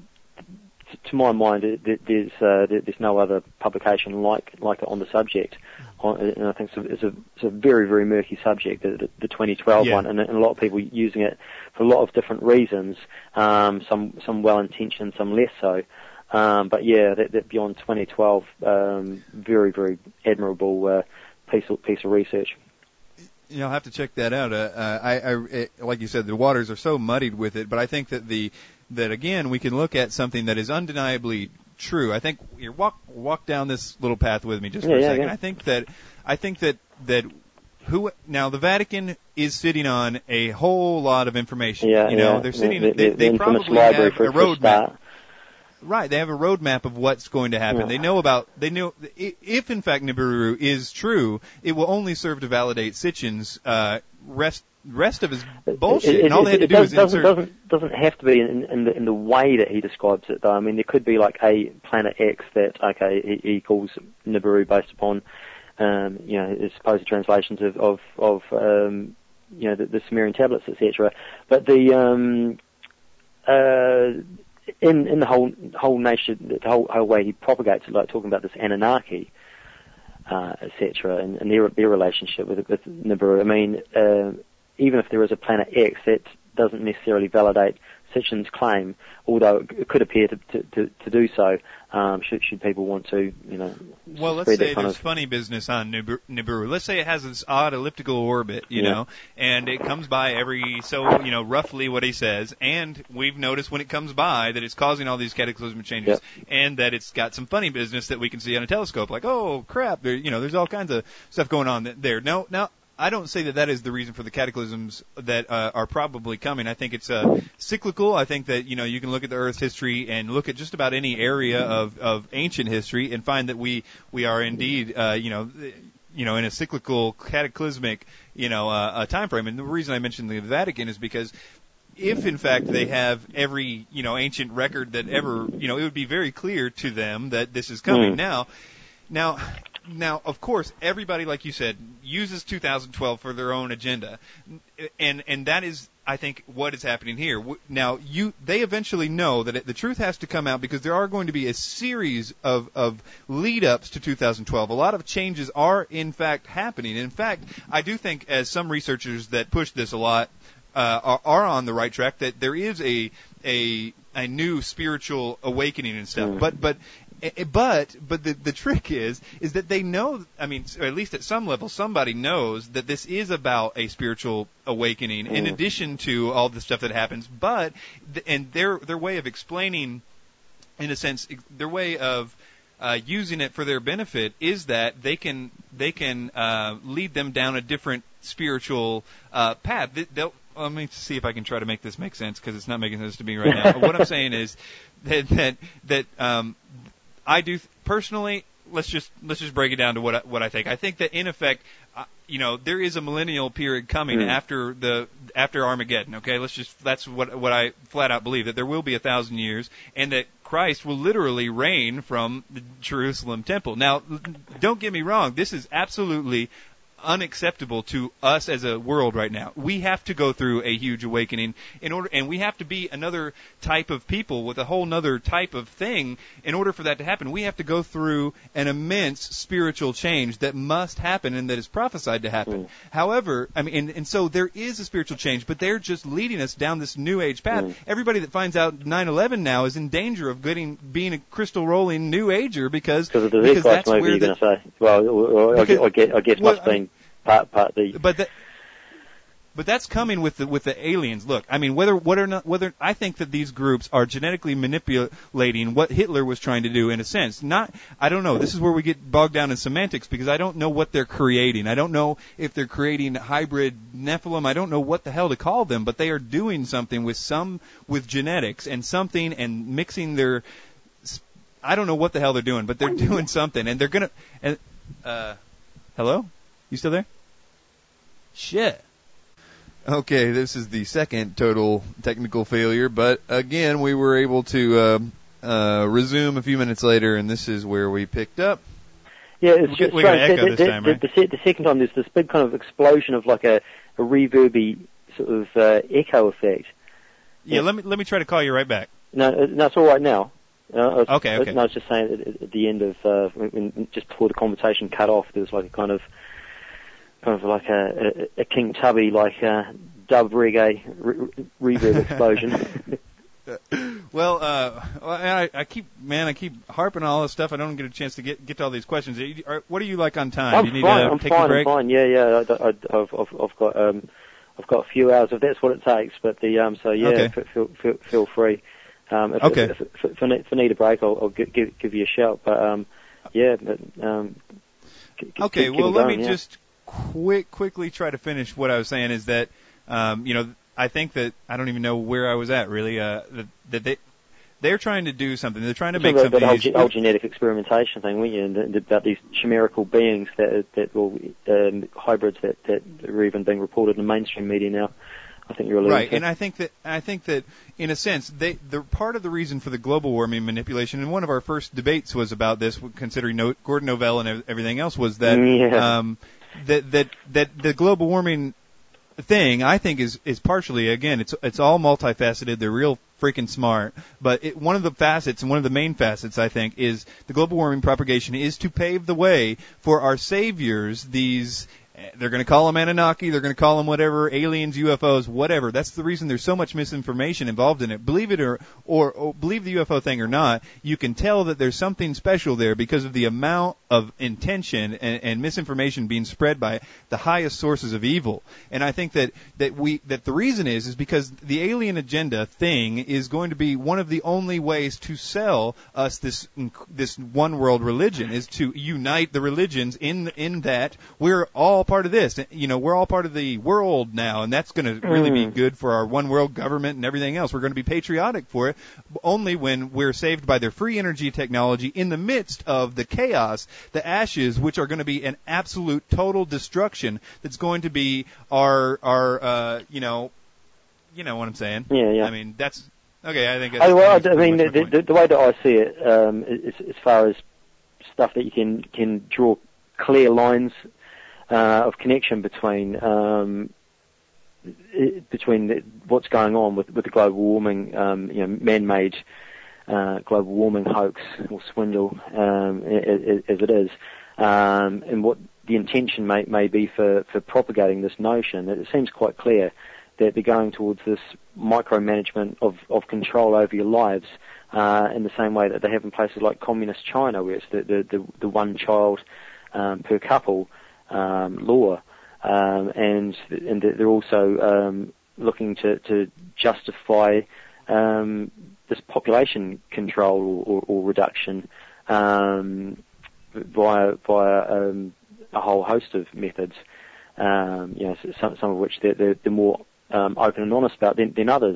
to my mind, there's uh, there's no other publication like like it on the subject, and I think it's a it's a, it's a very very murky subject, the, the twenty twelve yeah. one, and, and a lot of people using it for a lot of different reasons. Um, some some well intentioned, some less so. Um, but yeah, that, that Beyond twenty twelve, um, very very admirable uh, piece of piece of research. You know, I'll have to check that out. Uh, uh, I, I it, like you said, the waters are so muddied with it, but I think that the that again we can look at something that is undeniably true. I think you walk walk down this little path with me just for yeah, a yeah, second. yeah. I think that I think that that who now the Vatican is sitting on a whole lot of information. Yeah, you know, yeah. they're sitting. The, the, they the they infamous probably library have for, a for a roadmap. start. Right, they have a roadmap of what's going to happen. Yeah. They know about, they know, if in fact Nibiru is true, it will only serve to validate Sitchin's uh, rest rest of his bullshit. It, it, and all they had to it do does, is doesn't, insert. doesn't doesn't have to be in, in the in the way that he describes it, though. I mean, there could be like a Planet X that okay he, he calls Nibiru based upon um, you know his supposed translations of of, of um, you know the, the Sumerian tablets, et cetera. But the um, uh, in in the whole whole nation, the whole, whole way he propagates it, like talking about this Anunnaki, uh, et cetera, and, and their their relationship with with Nibiru. I mean, uh, even if there is a Planet X, that doesn't necessarily validate Sitchin's claim, although it could appear to to, to, to do so. Um, should should people want to, you know, well, let's say there's funny business on Nibiru. Nibiru. Let's say it has this odd elliptical orbit, you yeah. know, and it comes by every so, you know, roughly what he says, and we've noticed when it comes by that it's causing all these cataclysmic changes, yep. and that it's got some funny business that we can see on a telescope, like, oh crap, there, you know, there's all kinds of stuff going on there. No, now. I don't say that that is the reason for the cataclysms that uh, are probably coming. I think it's uh, cyclical. I think that, you know, you can look at the Earth's history and look at just about any area of, of ancient history and find that we, we are indeed, uh, you know, you know, in a cyclical, cataclysmic, you know, uh, time frame. And the reason I mentioned the Vatican is because if, in fact, they have every, you know, ancient record that ever, you know, it would be very clear to them that this is coming. Mm. Now, now... Now, of course, everybody, like you said, uses two thousand twelve for their own agenda, and and that is, I think, what is happening here. Now, you they eventually know that it, the truth has to come out because there are going to be a series of of lead-ups to two thousand twelve. A lot of changes are, in fact, happening. In fact, I do think, as some researchers that push this a lot uh, are, are on the right track, that there is a a a new spiritual awakening and stuff. Mm. But but. But but the the trick is is that they know. I mean, or at least at some level, somebody knows that this is about a spiritual awakening, mm. in addition to all the stuff that happens. But and their their way of explaining, in a sense, their way of uh, using it for their benefit is that they can they can uh, lead them down a different spiritual uh, path. They'll, let me see if I can try to make this make sense, because it's not making sense to me right now. What I'm saying is that that that. Um, I do personally. Let's just let's just break it down to what I, what I think. I think that in effect, uh, you know, there is a millennial period coming mm. after the after Armageddon. Okay, let's just that's what what I flat out believe, that there will be a thousand years, and that Christ will literally reign from the Jerusalem temple. Now, don't get me wrong. This is absolutely unacceptable to us as a world right now. We have to go through a huge awakening in order, and we have to be another type of people with a whole nother type of thing in order for that to happen. We have to go through an immense spiritual change that must happen and that is prophesied to happen. Mm. However, I mean, and, and so there is a spiritual change, but they're just leading us down this new age path. Mm. Everybody that finds out nine eleven now is in danger of getting being a crystal rolling new ager because because of the because that's maybe you're going to say. Well, or, or, because, I guess, I guess well, must be. Part, part the but that, but that's coming with the with the aliens. Look, I mean, whether whether or not whether I think that these groups are genetically manipulating what Hitler was trying to do in a sense. Not, I don't know. This is where we get bogged down in semantics, because I don't know what they're creating. I don't know if they're creating hybrid Nephilim. I don't know what the hell to call them, but they are doing something with some with genetics and something and mixing their. I don't know what the hell they're doing, but they're doing something, and they're gonna. And, uh, hello. You still there? Shit. Okay, this is the second total technical failure, but again, we were able to uh, uh, resume a few minutes later, and this is where we picked up. Yeah, it's we, we got echo the, this the, time, the, right? The, the second time, there's this big kind of explosion of like a, a reverby sort of uh, echo effect. Yeah, yeah, let me let me try to call you right back. No, no, it's all right now. Uh, I was, okay, okay. No, I was just saying at, at the end of uh, when, just before the conversation cut off, there was like a kind of kind of like a, a, a King Tubby, like a dub reggae re- reverb explosion. Well, uh, I, I keep, man, I keep harping on all this stuff. I don't get a chance to get get to all these questions. What are you like on time? I'm Do you need fine. to I'm take fine. a break? I'm fine. Yeah, yeah. I, I, I've, I've, I've got, um, I've got a few hours if that's what it takes. But the, um, so yeah, okay. f- feel, feel, feel free. Um, if, okay. If, if, if, if, I need, if I need a break, I'll, I'll give, give, give you a shout. But um, yeah. But, um, c- okay. keep, well, keep let going, me yeah. just quick, quickly try to finish what I was saying. Is that, um, you know, I think that I don't even know where I was at really. Uh, that, that they. They're trying to do something. They're trying to make something. That whole, ge- whole genetic experimentation thing, weren't you? And, and about these chimerical beings that that will um, hybrids that that are even being reported in mainstream media now. I think you're alluding right, to. and I think that I think that in a sense, they they're part of the reason for the global warming manipulation. And one of our first debates was about this, considering no, Gordon Novell and everything else, was that yeah. um, that that that the global warming thing, I think, is is partially, again, it's it's all multifaceted. They're real freaking smart, but it, one of the facets and one of the main facets, I think, is the global warming propagation is to pave the way for our saviors, these. They're going to call them Anunnaki, they're going to call them whatever, aliens, U F Os, whatever. That's the reason there's so much misinformation involved in it. Believe it or, or, or believe the U F O thing or not, you can tell that there's something special there because of the amount of intention and, and misinformation being spread by the highest sources of evil. And I think that, that we that the reason is is because the alien agenda thing is going to be one of the only ways to sell us this this one world religion, is to unite the religions in in that we're all part of this. You know, we're all part of the world now, and that's going to really mm. be good for our one world government and everything else. We're going to be patriotic for it, only when we're saved by their free energy technology in the midst of the chaos, the ashes, which are going to be an absolute total destruction. That's going to be our our uh, you know, you know what I'm saying? Yeah, yeah. I mean, that's okay. I think. That's, oh, well, that's I mean, the, the, the, the way that I see it, um, is, as far as stuff that you can can draw clear lines Uh, of connection between um, between the, what's going on with, with the global warming, um, you know, man-made uh, global warming hoax or swindle, um, as, as it is, um, and what the intention may, may be for, for propagating this notion. It seems quite clear that they're going towards this micromanagement of, of control over your lives. uh, in the same way that they have in places like communist China, where it's the, the, the, the one child um, per couple um, law. Um, and, and they're also um, looking to, to justify um, this population control or, or, or reduction um, via, via um, a whole host of methods. Um, you know, some, some of which they're, they're, they're more um, open and honest about than, than others.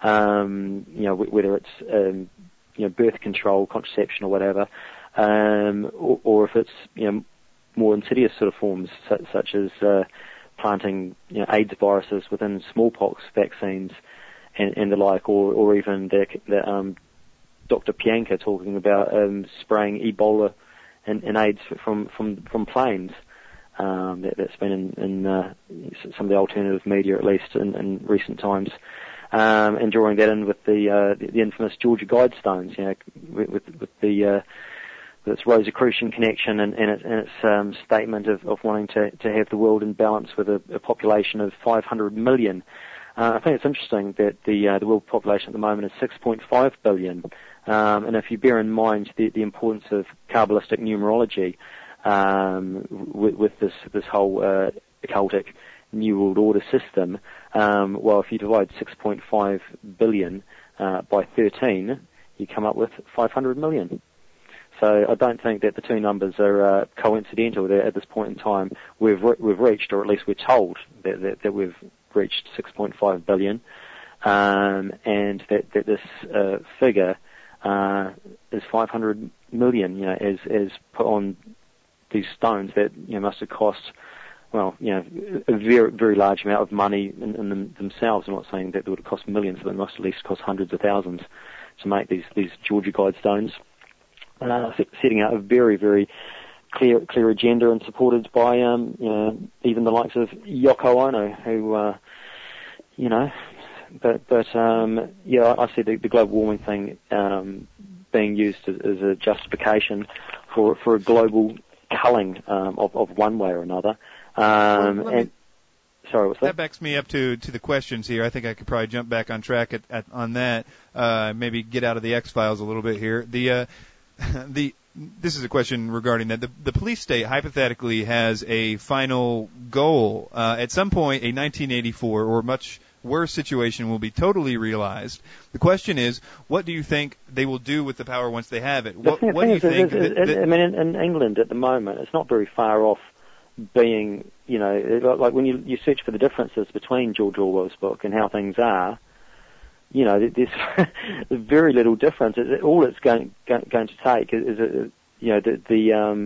Um, you know, whether it's um, you know birth control, contraception, or whatever, um, or, or if it's you know more insidious sort of forms, such, such as uh, planting you know, AIDS viruses within smallpox vaccines and, and the like, or, or even the, the um, Doctor Pianka talking about um, spraying Ebola and, and AIDS from from from planes. Um, that, that's been in, in uh, some of the alternative media, at least in, in recent times, um, and drawing that in with the uh, the, the infamous Georgia Guidestones, you know, with, with, with the uh, with its Rosicrucian connection and, and, it, and its um, statement of, of wanting to, to have the world in balance with a, a population of five hundred million. Uh, I think it's interesting that the uh, the world population at the moment is six point five billion, um, and if you bear in mind the, the importance of Kabbalistic numerology. Um, with, with this this whole uh, occultic New World Order system, um, well, if you divide six point five billion uh, by thirteen, you come up with five hundred million. So I don't think that the two numbers are uh, coincidental. That at this point in time, we've re- we've reached, or at least we're told that that, that we've reached six point five billion, um, and that that this uh, figure uh, is five hundred million. You know, as as put on these stones that you know must have cost, well, you know, a very very large amount of money in, in them, themselves. I'm not saying that they would have cost millions, but they must at least cost hundreds of thousands to make these these Georgia Guidestones, uh, setting out a very very clear clear agenda and supported by um, you know even the likes of Yoko Ono, who uh, you know, but but um, yeah, I see the, the global warming thing um, being used as, as a justification for for a global culling um, of, of one way or another. Um, well, and me, sorry, what's that? That backs me up to, to the questions here. I think I could probably jump back on track at, at, on that. Uh, maybe get out of the X-Files a little bit here. The uh, the this is a question regarding that. The, the police state hypothetically has a final goal. Uh, at some point, a nineteen eighty-four or much worse situation will be totally realized. The question is, what do you think they will do with the power once they have it? What, thing, what do you is, think? Is, is, that, that, I mean, in, in England at the moment, it's not very far off being, you know, like when you, you search for the differences between George Orwell's book and how things are, you know, there's very little difference. All it's going going to take is, is you know, the, the um,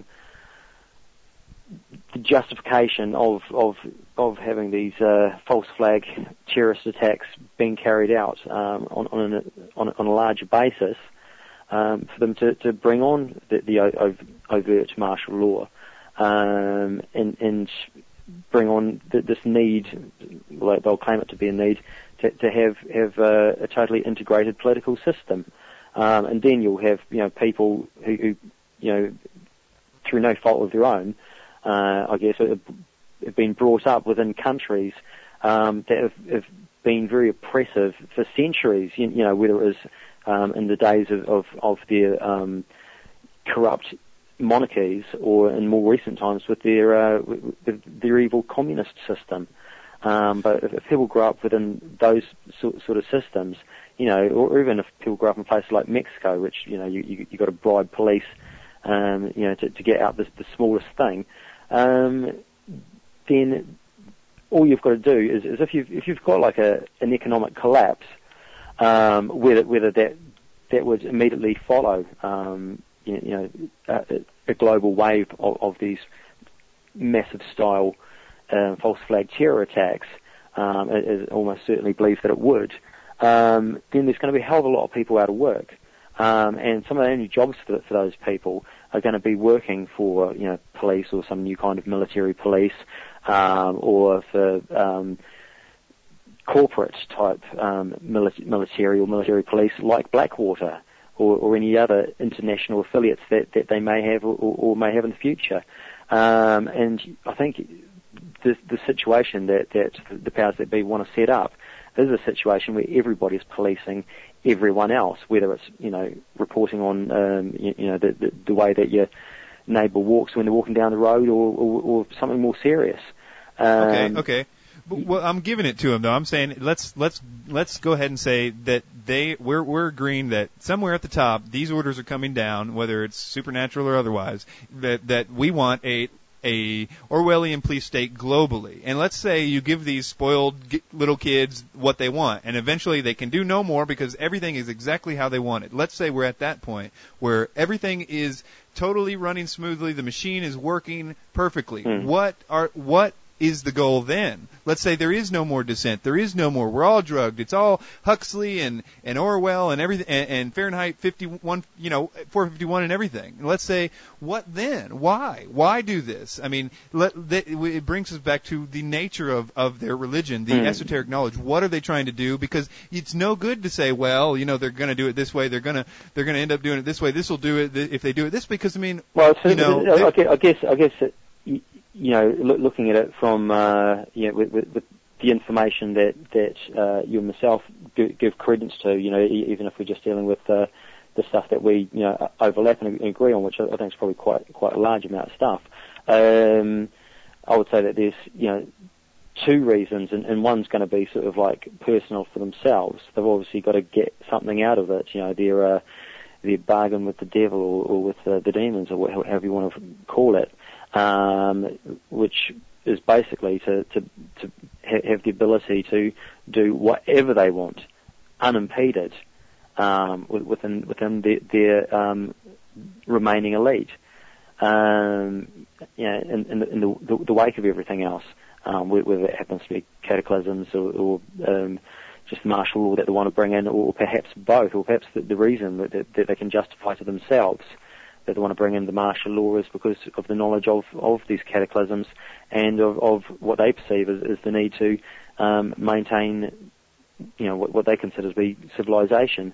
the justification of of of having these uh, false flag terrorist attacks being carried out um, on on, an, on on a larger basis um, for them to, to bring on the, the overt martial law um, and and bring on the, this need. Well, they'll claim it to be a need to, to have have a, a totally integrated political system, um, and then you'll have you know people who, who you know through no fault of their own. Uh, I guess, have, have been brought up within countries um, that have, have been very oppressive for centuries. You, you know, whether it was um, in the days of of, of their um, corrupt monarchies, or in more recent times with their uh, with their evil communist system. Um, but if, if people grow up within those sort, sort of systems, you know, or even if people grow up in places like Mexico, which you know you you, you got to bribe police, um, you know, to, to get out this, the smallest thing. Um, then all you've got to do is, is if you've if you've got like a an economic collapse, um, whether whether that that would immediately follow, um, you, you know, a, a global wave of, of these massive style uh, false flag terror attacks, um, it, it almost certainly believes that it would. Um, then there's going to be a hell of a lot of people out of work. Um, and some of the only jobs for, for those people are going to be working for, you know, police or some new kind of military police, um, or for um, corporate type um, mili- military or military police like Blackwater or, or any other international affiliates that, that they may have or, or may have in the future. Um, and I think the, the situation that, that the powers that be want to set up this is a situation where everybody's policing everyone else, whether it's, you know, reporting on, um, you, you know, the, the, the way that your neighbour walks when they're walking down the road, or, or, or something more serious. Um, okay, okay. But, well, I'm giving it to them though. I'm saying let's let's let's go ahead and say that they we're we're agreeing that somewhere at the top these orders are coming down, whether it's supernatural or otherwise. That that we want a a Orwellian police state globally. And let's say you give these spoiled little kids what they want, and eventually they can do no more because everything is exactly how they want it. Let's say we're at that point where everything is totally running smoothly, the machine is working perfectly. Mm. What are what is the goal then? Let's say there is no more dissent. There is no more. We're all drugged. It's all Huxley and, and Orwell and everything, and, and Fahrenheit fifty-one, you know, four fifty-one and everything. And let's say, what then? Why? Why do this? I mean, let, that, it brings us back to the nature of, of their religion, the mm. esoteric knowledge. What are they trying to do? Because it's no good to say, well, you know, they're going to do it this way. They're going to they're going to end up doing it this way. This will do it th- if they do it this, because I mean, well, so, you know, I guess I guess, I guess it, you know, look, looking at it from, uh, you know, with, with, with the information that, that, uh, you and myself give, give credence to, you know, even if we're just dealing with, uh, the stuff that we, you know, overlap and agree on, which I think is probably quite, quite a large amount of stuff. Um, I would say that there's, you know, two reasons, and, and one's going to be sort of like personal for themselves. They've obviously got to get something out of it, you know, their, uh, their bargain with the devil or, or with uh, the demons, or however you want to call it. Um, which is basically to, to, to ha- have the ability to do whatever they want, unimpeded, um, within within their, their um, remaining elite. Um, you know, in, in, the, in the, the wake of everything else, um, whether it happens to be cataclysms or, or um, just martial law that they want to bring in, or perhaps both, or perhaps the, the reason that, that, that they can justify to themselves that they want to bring in the martial law is because of the knowledge of, of these cataclysms and of, of what they perceive as, as the need to um, maintain, you know, what, what they consider to be civilization,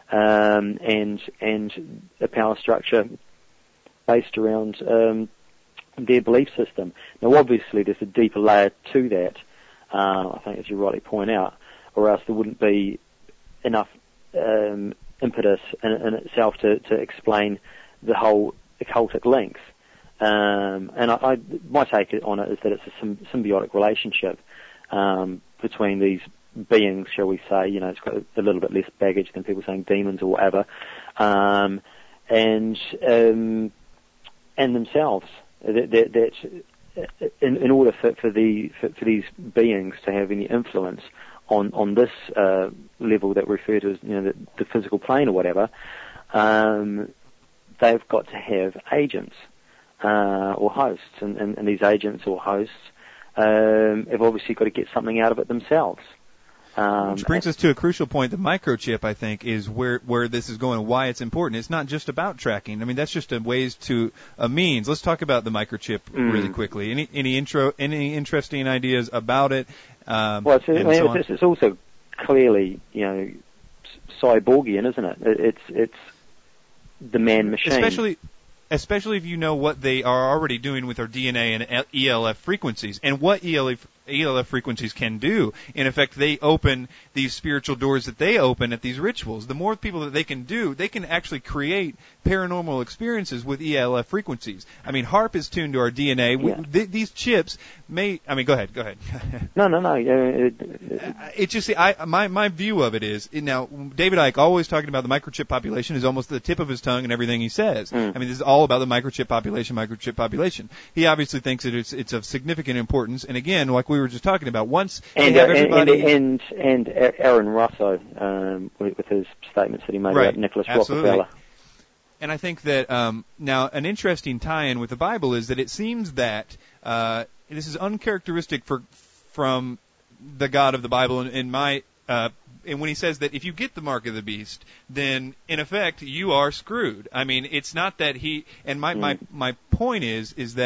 um, and and a power structure based around um, their belief system. Now, obviously, there's a deeper layer to that. Uh, I think, as you rightly point out, or else there wouldn't be enough um, impetus in, in itself to, to explain the whole occultic links. Um, and I, I, my take on it is that it's a symb- symbiotic relationship um, between these beings, shall we say. You know, it's got a little bit less baggage than people saying demons or whatever, um, and um, and themselves. That, that, that in, in order for, for the for, for these beings to have any influence on on this uh, level that we refer to as, you know, the, the physical plane or whatever, um, they've got to have agents uh, or hosts, and, and, and these agents or hosts um, have obviously got to get something out of it themselves. Um, Which brings us to a crucial point. The microchip, I think, is where where this is going and why it's important. It's not just about tracking. I mean, that's just a ways to a means. Let's talk about the microchip mm. really quickly. Any any intro, any interesting ideas about it? Um, well, it's, I mean, so it's, it's also clearly, you know, cyborgian, isn't it? It's it's the man machine. Especially, especially if you know what they are already doing with our D N A and E L F frequencies, and what E L F E L F frequencies can do. In effect, they open these spiritual doors that they open at these rituals. The more people that they can do, they can actually create paranormal experiences with E L F frequencies. I mean, HAARP is tuned to our D N A. Yeah. We, th- these chips may, I mean, go ahead, go ahead. no, no, no. Uh, it, it's just, I, my, my view of it is, now, David Icke always talking about the microchip population is almost the tip of his tongue in everything he says. Mm. I mean, this is all about the microchip population, microchip population. He obviously thinks that it's, it's of significant importance. And again, like we were just talking about, once and, they have uh, everybody... And, and, and Aaron Russo, um, with, with his statements that he made right. about Nicholas Absolutely. Rockefeller. And I think that um, now an interesting tie-in with the Bible is that it seems that uh, this is uncharacteristic for from the God of the Bible. In, in my uh, and when he says that if you get the mark of the beast, then in effect you are screwed. I mean, it's not that he. And my mm. my my point is is that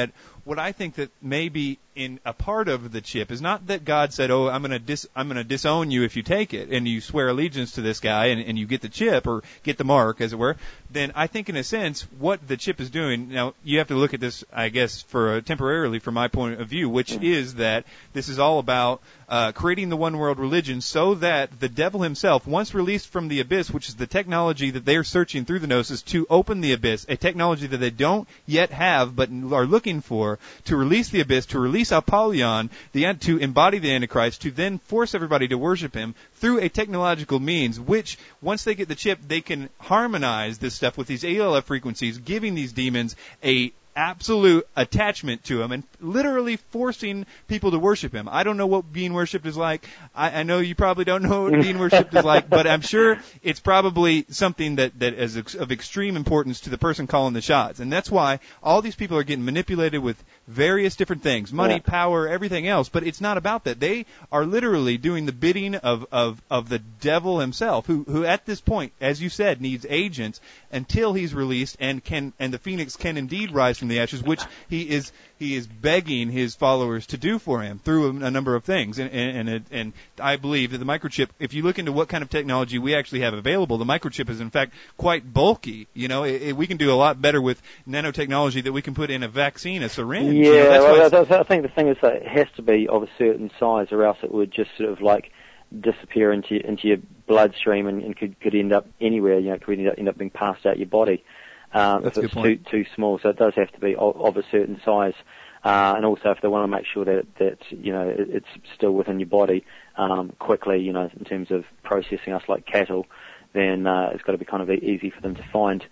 what I think that may be in a part of the chip is not that God said, "Oh, I'm going to dis I'm going to disown you if you take it," and you swear allegiance to this guy and, and you get the chip or get the mark, as it were. Then I think, in a sense, what the chip is doing. Now, you have to look at this, I guess, for uh, temporarily from my point of view, which is that this is all about uh, creating the one world religion, so that the devil himself, once released from the abyss, which is the technology that they're searching through the Gnosis to open the abyss, a technology that they don't yet have but are looking for, to release the abyss, to release Apollyon, the, to embody the Antichrist, to then force everybody to worship him through a technological means, which, once they get the chip, they can harmonize this stuff with these A L F frequencies, giving these demons a absolute attachment to him and literally forcing people to worship him. I don't know what being worshipped is like. I, I know you probably don't know what being worshipped is like, but I'm sure it's probably something that, that is of extreme importance to the person calling the shots. And that's why all these people are getting manipulated with various different things, money, yeah. power, everything else, but it's not about that. They are literally doing the bidding of, of, of the devil himself, who, who at this point, as you said, needs agents until he's released and can, and the Phoenix can indeed rise from the ashes, which he is he is begging his followers to do for him through a, a number of things. And and, and and I believe that the microchip, if you look into what kind of technology we actually have available, the microchip is in fact quite bulky. You know, it, it, we can do a lot better with nanotechnology that we can put in a vaccine, a syringe. Yeah, you know, that's well, that's, I think the thing is that it has to be of a certain size, or else it would just sort of like disappear into into your bloodstream and, and could could end up anywhere. You know, it could end up, end up being passed out your body. Um, if it's too, too small, so it does have to be of, of a certain size, uh, and also if they want to make sure that that you know it, it's still within your body um, quickly, you know, in terms of processing us like cattle, then uh, it's got to be kind of easy for them to find.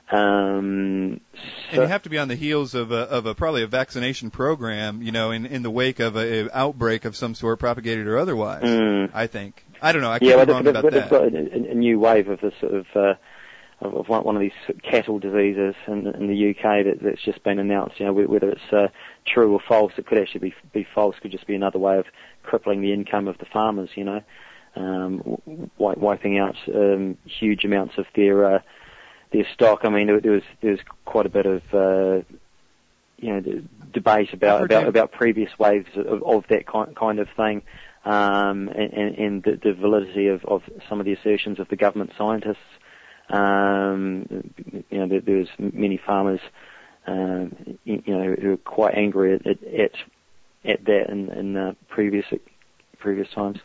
Um, so and you have to be on the heels of a, of a probably a vaccination program, you know, in, in the wake of a, a outbreak of some sort, propagated or otherwise. Mm. I think. I don't know. I could yeah, be wrong about that. Yeah, but they've got a, a new wave of this sort of. Uh, of one of these cattle diseases in, in the U K that, that's just been announced. You know, whether it's uh, true or false, it could actually be be false. Could just be another way of crippling the income of the farmers. You know, um, w- wiping out um, huge amounts of their uh, their stock. I mean, there, there was there was quite a bit of uh, you know d- debate about about, about previous waves of, of that kind kind of thing, um, and, and the, the validity of, of some of the assertions of the government scientists. Um, you know, there, there was many farmers, um, you know, who were quite angry at at, at that in, in uh, previous previous times.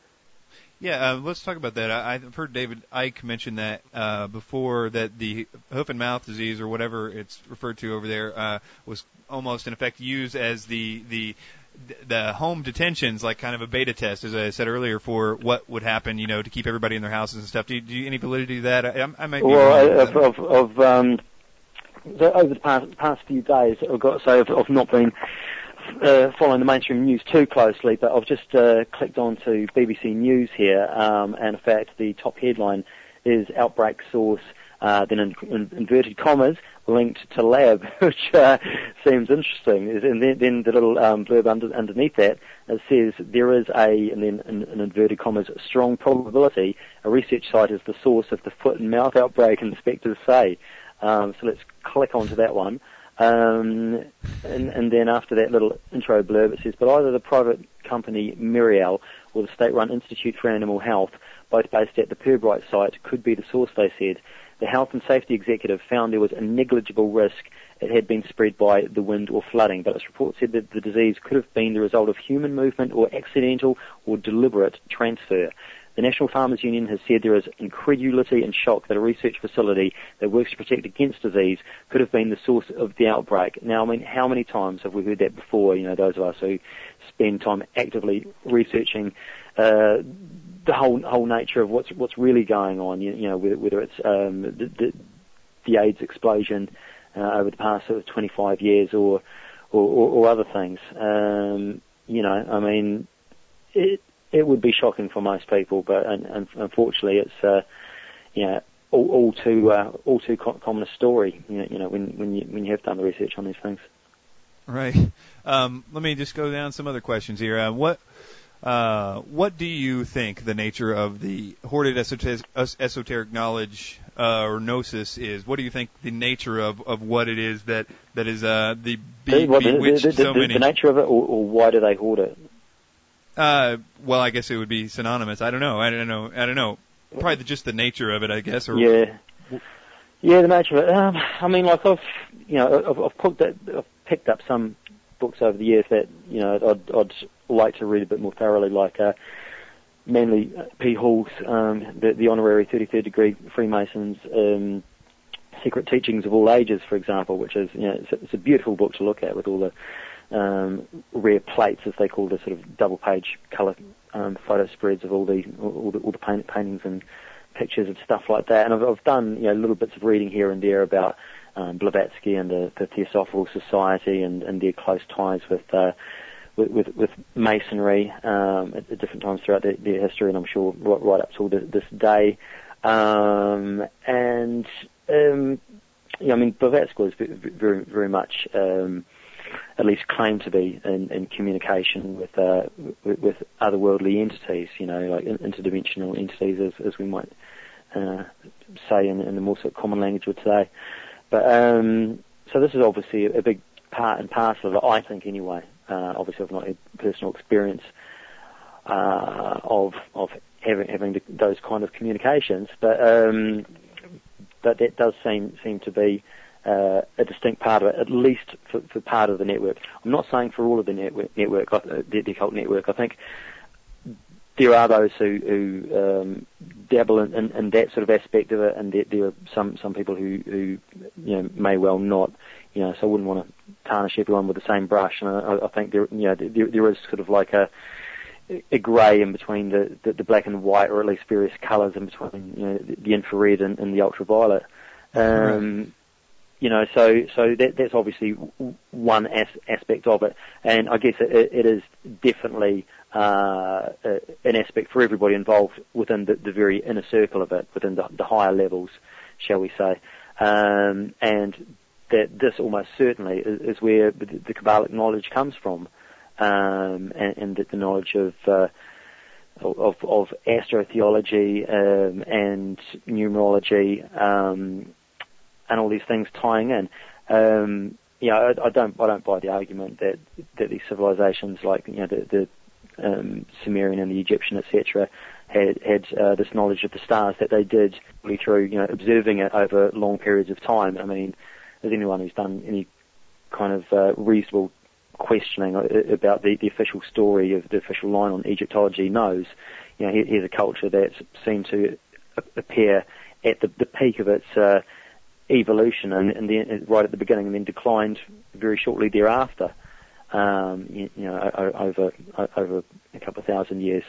Yeah, uh, let's talk about that. I, I've heard David Icke mention that uh, before, that the hoof and mouth disease, or whatever it's referred to over there, uh, was almost in effect used as the the the home detentions, like kind of a beta test, as I said earlier, for what would happen, you know, to keep everybody in their houses and stuff. Do you, do you any validity to that? I, I might be well, wrong. Of, of, of um, so over the past, past few days, I've got to say I've, I've not been uh, following the mainstream news too closely, but I've just uh, clicked on to B B C News here, um, and in fact the top headline is outbreak source, uh, then in, in inverted commas, linked to lab, which uh, seems interesting. And then, then the little um, blurb under, underneath that, it says there is a, and then in, in inverted commas, strong probability a research site is the source of the foot and mouth outbreak, inspectors say. Um, so let's click onto that one. Um, and, and then after that little intro blurb, it says, but either the private company Mirial or the state-run Institute for Animal Health, both based at the Pirbright site, could be the source, they said. The health and safety executive found there was a negligible risk it had been spread by the wind or flooding, but its report said that the disease could have been the result of human movement or accidental or deliberate transfer. The National Farmers Union has said there is incredulity and shock that a research facility that works to protect against disease could have been the source of the outbreak. Now, I mean, how many times have we heard that before? You know, those of us who spend time actively researching uh, the whole whole nature of what's what's really going on. You, you know, whether, whether it's um, the, the, the AIDS explosion uh, over the past sort of twenty-five years, or or, or, or other things. Um, you know, I mean, it. It would be shocking for most people, but and, and unfortunately, it's uh, you know all, all too uh, all too co- common a story. You know, you know when when you when you have done the research on these things. Right. Um, let me just go down some other questions here. Uh, what uh, what do you think the nature of the hoarded esoteric, esoteric knowledge uh, or gnosis is? What do you think the nature of, of what it is that that is uh, the be- the, what, bewitched the, the, the, so the, many. The nature of it, or, or why do they hoard it? Uh, well, I guess it would be synonymous. I don't know. I don't know. I don't know. Probably the, just the nature of it, I guess. Or yeah. Yeah, the nature of it. Um, I mean, like I've, you know, I've, I've, picked up, I've picked up some books over the years that, you know, I'd, I'd like to read a bit more thoroughly, like uh, Manly P. Hall's, um, the, the honorary thirty-third degree Freemasons, um, Secret Teachings of All Ages, for example, which is, you know, it's a, it's a beautiful book to look at with all the um, rare plates, as they call the sort of double-page colour um, photo spreads of all the all the, all the paint, paintings and pictures and stuff like that. And I've, I've done, you know, little bits of reading here and there about um, Blavatsky and the, the Theosophical Society and, and their close ties with, uh, with, with with Masonry um, at, at different times throughout their, their history, and I'm sure right, right up till this, this day. Um, and um, you know, I mean, Blavatsky was very very much um, at least claimed to be in, in communication with, uh, with with otherworldly entities, you know, like interdimensional entities, as, as we might uh, say in, in the more sort of common language of today. But um, so this is obviously a big part and parcel of it, I think, anyway. Uh, obviously, I've not had personal experience uh, of of having having those kind of communications, but um, but that does seem seem to be Uh, a distinct part of it, at least for, for part of the network. I'm not saying for all of the network, network uh, the, the occult network. I think there are those who, who um, dabble in, in, in that sort of aspect of it, and there, there are some, some people who, who you know may well not. You know, so I wouldn't want to tarnish everyone with the same brush. And I, I think there, you know, there, there is sort of like a a grey in between the, the, the black and white, or at least various colours in between, you know, the, the infrared and, and the ultraviolet. Um, right. You know, so so that, that's obviously one as, aspect of it, and I guess it, it is definitely uh, an aspect for everybody involved within the, the very inner circle of it, within the, the higher levels, shall we say, um, and that this almost certainly is, is where the, the Kabbalic knowledge comes from, um, and, and the, the knowledge of uh, of, of astrotheology um, and numerology. Um, and all these things tying in. Um, you know, I, I don't, I don't buy the argument that, that these civilizations like, you know, the, the um, Sumerian and the Egyptian, et cetera, had, had uh, this knowledge of the stars, that they did through, you know, observing it over long periods of time. I mean, as anyone who's done any kind of uh, reasonable questioning about the, the official story of the official line on Egyptology knows, you know, here, here's a culture that's seemed to appear at the, the peak of its uh, evolution, and, and then right at the beginning, and then declined very shortly thereafter. Um, you, you know, over over a couple of thousand years.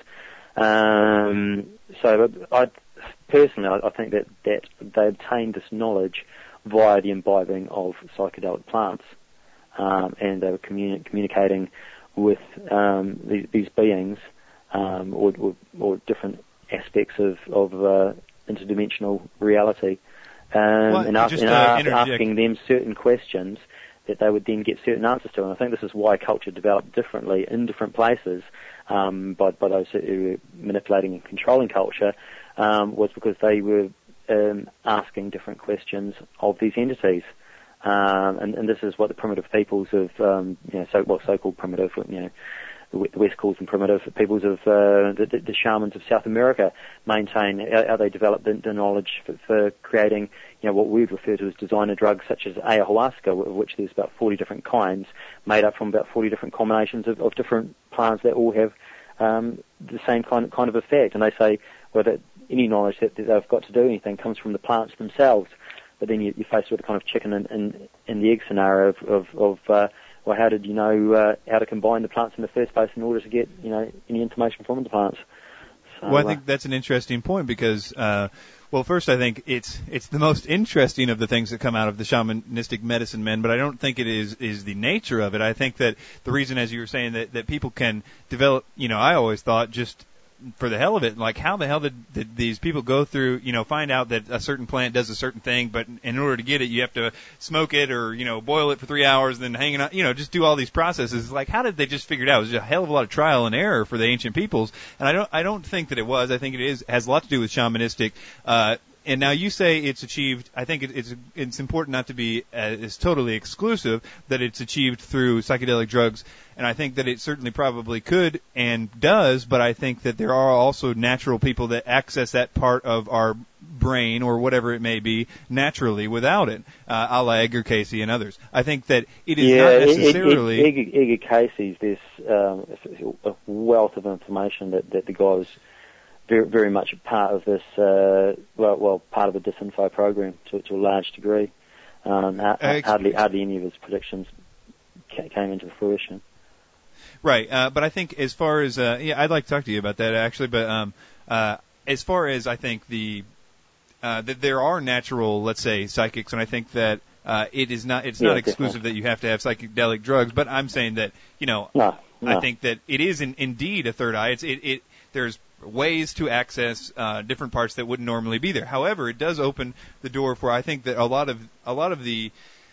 Um, so, I personally, I, I think that that they obtained this knowledge via the imbibing of psychedelic plants, um, and they were communi- communicating with um, these, these beings, um, or, or, or different aspects of of uh, interdimensional reality. Um, well, and, ask, and uh, asking them certain questions that they would then get certain answers to. And I think this is why culture developed differently in different places um, by, by those who were manipulating and controlling culture, um, was because they were um, asking different questions of these entities. Um, and, and this is what the primitive peoples of, um, you know, so, well, so-called primitive, you know, the West calls them primitive peoples of uh, the, the shamans of South America maintain how they developed the, the knowledge for, for creating, you know, what we would refer to as designer drugs such as ayahuasca, of which there's about forty different kinds, made up from about forty different combinations of, of different plants that all have um, the same kind of, kind of effect. And they say, well, that any knowledge that, that they've got to do anything comes from the plants themselves. But then you, you're faced with a kind of chicken and, and, and the egg scenario of, of, of uh, well, how did you know uh, how to combine the plants in the first place in order to get, you know, any information from the plants? So, well, I think uh, that's an interesting point because, uh, well, first I think it's it's the most interesting of the things that come out of the shamanistic medicine men, but I don't think it is is the nature of it. I think that the reason, as you were saying, that, that people can develop, you know, I always thought just for the hell of it, like how the hell did, did these people go through, you know, find out that a certain plant does a certain thing, but in order to get it, you have to smoke it or, you know, boil it for three hours, then hang it out, you know, just do all these processes. Like, how did they just figure it out? It was a hell of a lot of trial and error for the ancient peoples, and I don't, I don't think that it was. I think it is has a lot to do with shamanistic, uh, and now you say it's achieved. I think it, it's it's important not to be uh, it's totally exclusive that it's achieved through psychedelic drugs, and I think that it certainly probably could and does. But I think that there are also natural people that access that part of our brain or whatever it may be naturally without it, uh, a la Edgar Cayce and others. I think that it is yeah, not necessarily. Edgar, Edgar, Edgar Cayce's there's um, a wealth of information that, that the guy was very, very much a part of this, uh, well, well, part of the disinfo program to, to a large degree. Um, uh, hardly, hardly any of his predictions ca- came into fruition. Right, uh, but I think as far as uh, yeah, I'd like to talk to you about that actually. But um, uh, as far as I think the uh, that there are natural, let's say, psychics, and I think that uh, it is not it's yeah, not exclusive definitely. that you have to have psychedelic drugs. But I'm saying that you know, no, no. I think that it is in, indeed a third eye. It's it, it there's ways to access uh, different parts that wouldn't normally be there. However, it does open the door for I think that a lot of a lot of the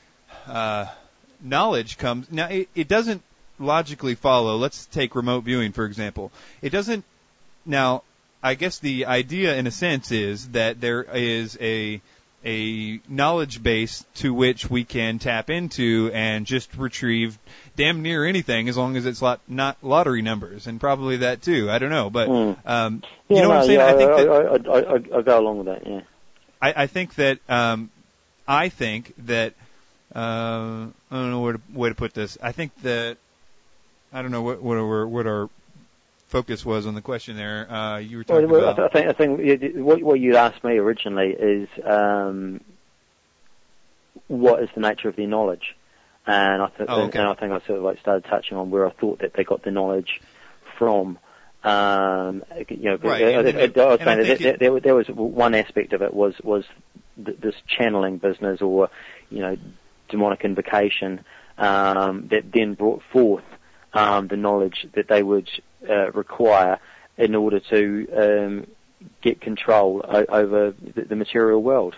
uh, knowledge comes now. It, it doesn't logically follow. Let's take remote viewing for example. It doesn't now. I guess the idea, in a sense, is that there is a a knowledge base to which we can tap into and just retrieve damn near anything as long as it's lot, not lottery numbers, and probably that too. I don't know, but mm. um, yeah, you know no, what I'm saying? Yeah, I think I, that I, I, I, I go along with that. Yeah, I, I think that um, I think that uh, I don't know where to, way to put this. I think that I don't know what what our, what our focus was on the question there. Uh, you were talking well, about. I think I think what, what you asked me originally is um, what is the nature of their knowledge, and I th- oh, okay. and I think I sort of like started touching on where I thought that they got the knowledge from. Um, you know, right. I, and, I, I was and saying I that it, there, there was one aspect of it was was th- this channeling business, or you know, demonic invocation um, that then brought forth um, the knowledge that they would uh, require in order to um, get control o- over the, the material world.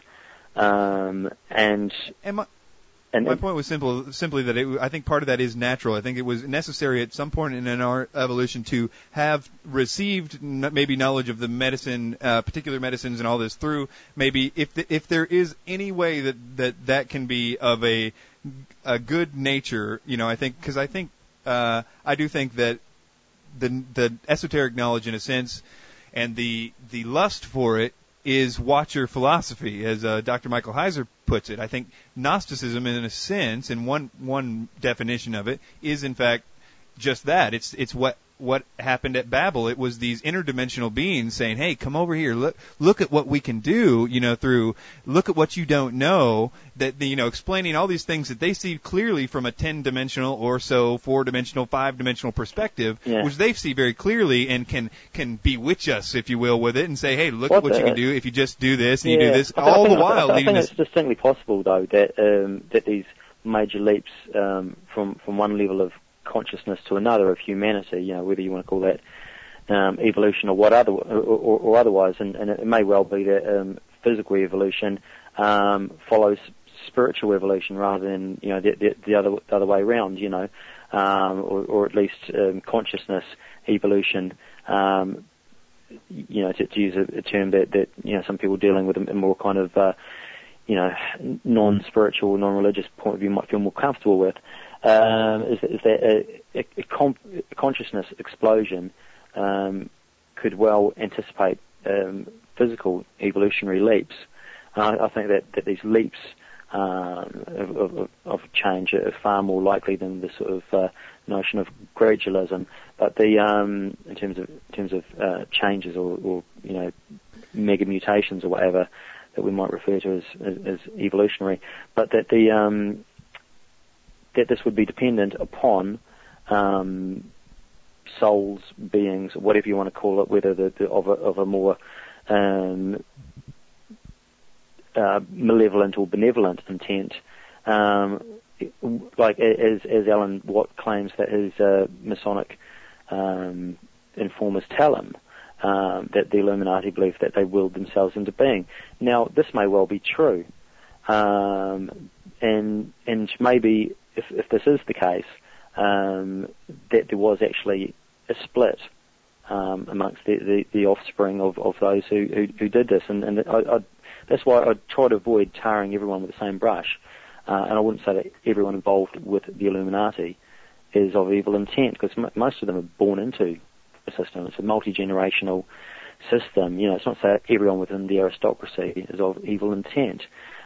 Um, and and my, and, my point was simple, simply that it, I think part of that is natural. I think it was necessary at some point in our evolution to have received n- maybe knowledge of the medicine, uh, particular medicines and all this through maybe if the, if there is any way that, that that can be of a a good nature, you know, I think, because I think uh, I do think that the the esoteric knowledge in a sense and the the lust for it is watcher philosophy, as uh, Doctor Michael Heiser puts it. I think Gnosticism, in a sense, and one one definition of it, is in fact just that. It's it's what what happened at Babel. It was these interdimensional beings saying, "Hey, come over here. Look look at what we can do. You know, through look at what you don't know." That you know, explaining all these things that they see clearly from a ten-dimensional or so, four-dimensional, five-dimensional perspective, yeah. which they see very clearly and can can bewitch us, if you will, with it and say, "Hey, look what at what the, you can do if you just do this and yeah. you do this." I All think, the while, I, I leaving think this. it's distinctly possible, though, that um, that these major leaps um, from from one level of consciousness to another of humanity, you know, whether you want to call that um, evolution or what other or, or, or otherwise, and, and it may well be that um, physical evolution um, follows spiritual evolution rather than you know the, the, the other the other way around, you know, um, or, or at least um, consciousness evolution. Um, you know, to, to use a, a term that, that you know some people dealing with a, a more kind of uh, you know non-spiritual, non-religious point of view might feel more comfortable with. Um, is, is that a, a, a, comp, a consciousness explosion um, could well anticipate um, physical evolutionary leaps. Uh, I think that, that these leaps um, of, of, of change are far more likely than the sort of uh, notion of gradualism. But the um, in terms of in terms of uh, changes or, or you know mega mutations or whatever that we might refer to as, as, as evolutionary, but that the um, that this would be dependent upon um, souls, beings, whatever you want to call it, whether the, the, of, a, of a more um, uh, malevolent or benevolent intent. Um, like as, as Alan Watt claims that his uh, Masonic um, informers tell him, um, that the Illuminati believe that they willed themselves into being. Now, this may well be true, um, and and maybe if, if this is the case, um, that there was actually a split um, amongst the, the, the offspring of, of those who, who, who did this, and, and I, I, that's why I try to avoid tarring everyone with the same brush. Uh, and I wouldn't say that everyone involved with the Illuminati is of evil intent, because m- most of them are born into the system. It's a multi-generational system. You know, it's not so that everyone within the aristocracy is of evil intent.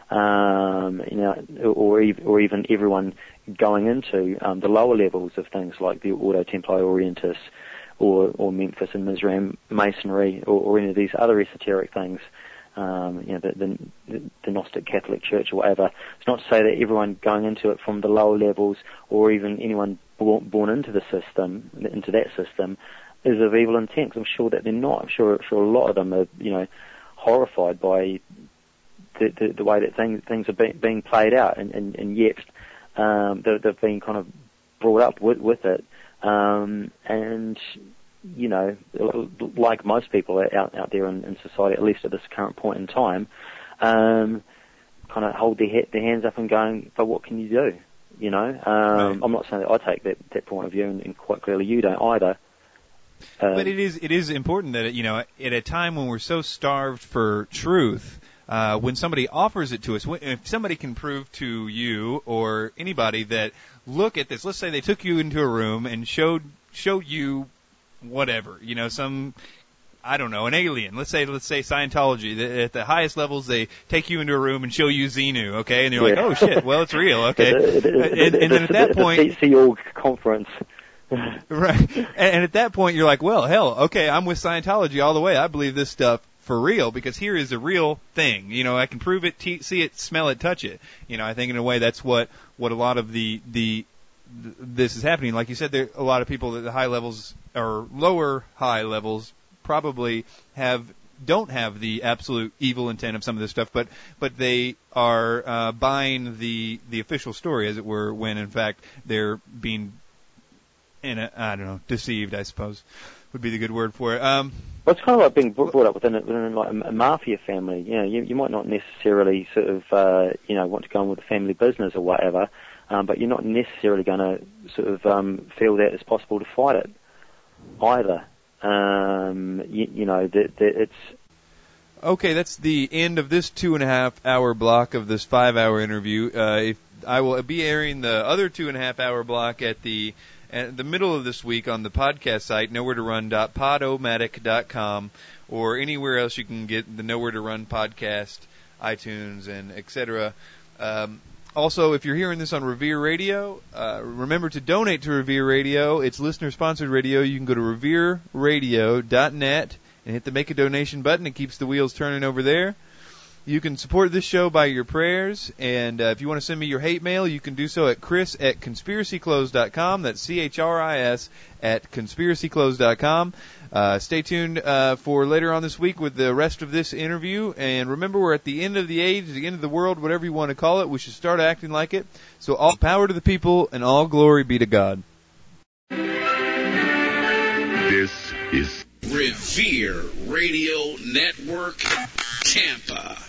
Um, you know, or, or even everyone going into um, the lower levels of things like the Ordo Templi Orientis or, or Memphis and Mizraim Masonry or, or any of these other esoteric things, um, you know, the, the, the Gnostic Catholic Church or whatever. It's not to say that everyone going into it from the lower levels or even anyone born, born into the system, into that system, is of evil intent. 'Cause I'm sure that they're not. I'm sure, sure a lot of them are, you know, horrified by The, the, the way that things things are being, being played out, and, and, and yet um, they've, they've been kind of brought up with, with it, um, and you know, like most people out out there in, in society, at least at this current point in time, um, kind of hold their, their hands up and going, but what can you do? You know, um, right. I'm not saying that I take that, that point of view, and, and quite clearly you don't either. Um, but it is it is important that, you know, at a time when we're so starved for truth, Uh, when somebody offers it to us, if somebody can prove to you or anybody that, look at this, let's say they took you into a room and showed showed you whatever, you know, some, I don't know, an alien. Let's say let's say Scientology. At the highest levels, they take you into a room and show you Xenu, okay, and you're yeah. like, oh shit, well it's real, okay, it, it, it, and, and then at that point, the Sea Org conference. Right, and, and at that point you're like, well, hell, okay, I'm with Scientology all the way. I believe this stuff for real, because here is a real thing. You know, I can prove it, t- see it, smell it, touch it. You know, I think in a way that's what, what a lot of the, the, th- this is happening. Like you said, there a lot of people at the high levels or lower high levels probably have, don't have the absolute evil intent of some of this stuff, but, but they are, uh, buying the, the official story, as it were, when in fact they're being, in a, I don't know, deceived, I suppose, would be the good word for it. Um, Well, it's kind of like being brought up within, a, within like a mafia family. You know, you, you might not necessarily sort of, uh, you know, want to go on with the family business or whatever, um, but you're not necessarily going to sort of um, feel that it's possible to fight it either. Um, you, you know, that, that it's. Okay, that's the end of this two and a half hour block of this five hour interview. Uh, if I will be airing the other two and a half hour block at the at the middle of this week on the podcast site, nowhere to run dot podomatic dot com, or anywhere else you can get the Nowhere to Run podcast, iTunes, and et cetera. Um, also, if you're hearing this on Revere Radio, uh, remember to donate to Revere Radio. It's listener-sponsored radio. You can go to revere radio dot net and hit the Make a Donation button. It keeps the wheels turning over there. You can support this show by your prayers, and uh, if you want to send me your hate mail, you can do so at chris at conspiracy clothes dot com. That's C H R I S at conspiracy clothes dot com. Uh, stay tuned uh, for later on this week with the rest of this interview. And remember, we're at the end of the age, the end of the world, whatever you want to call it. We should start acting like it. So all power to the people, and all glory be to God. This is Revere Radio Network, Tampa.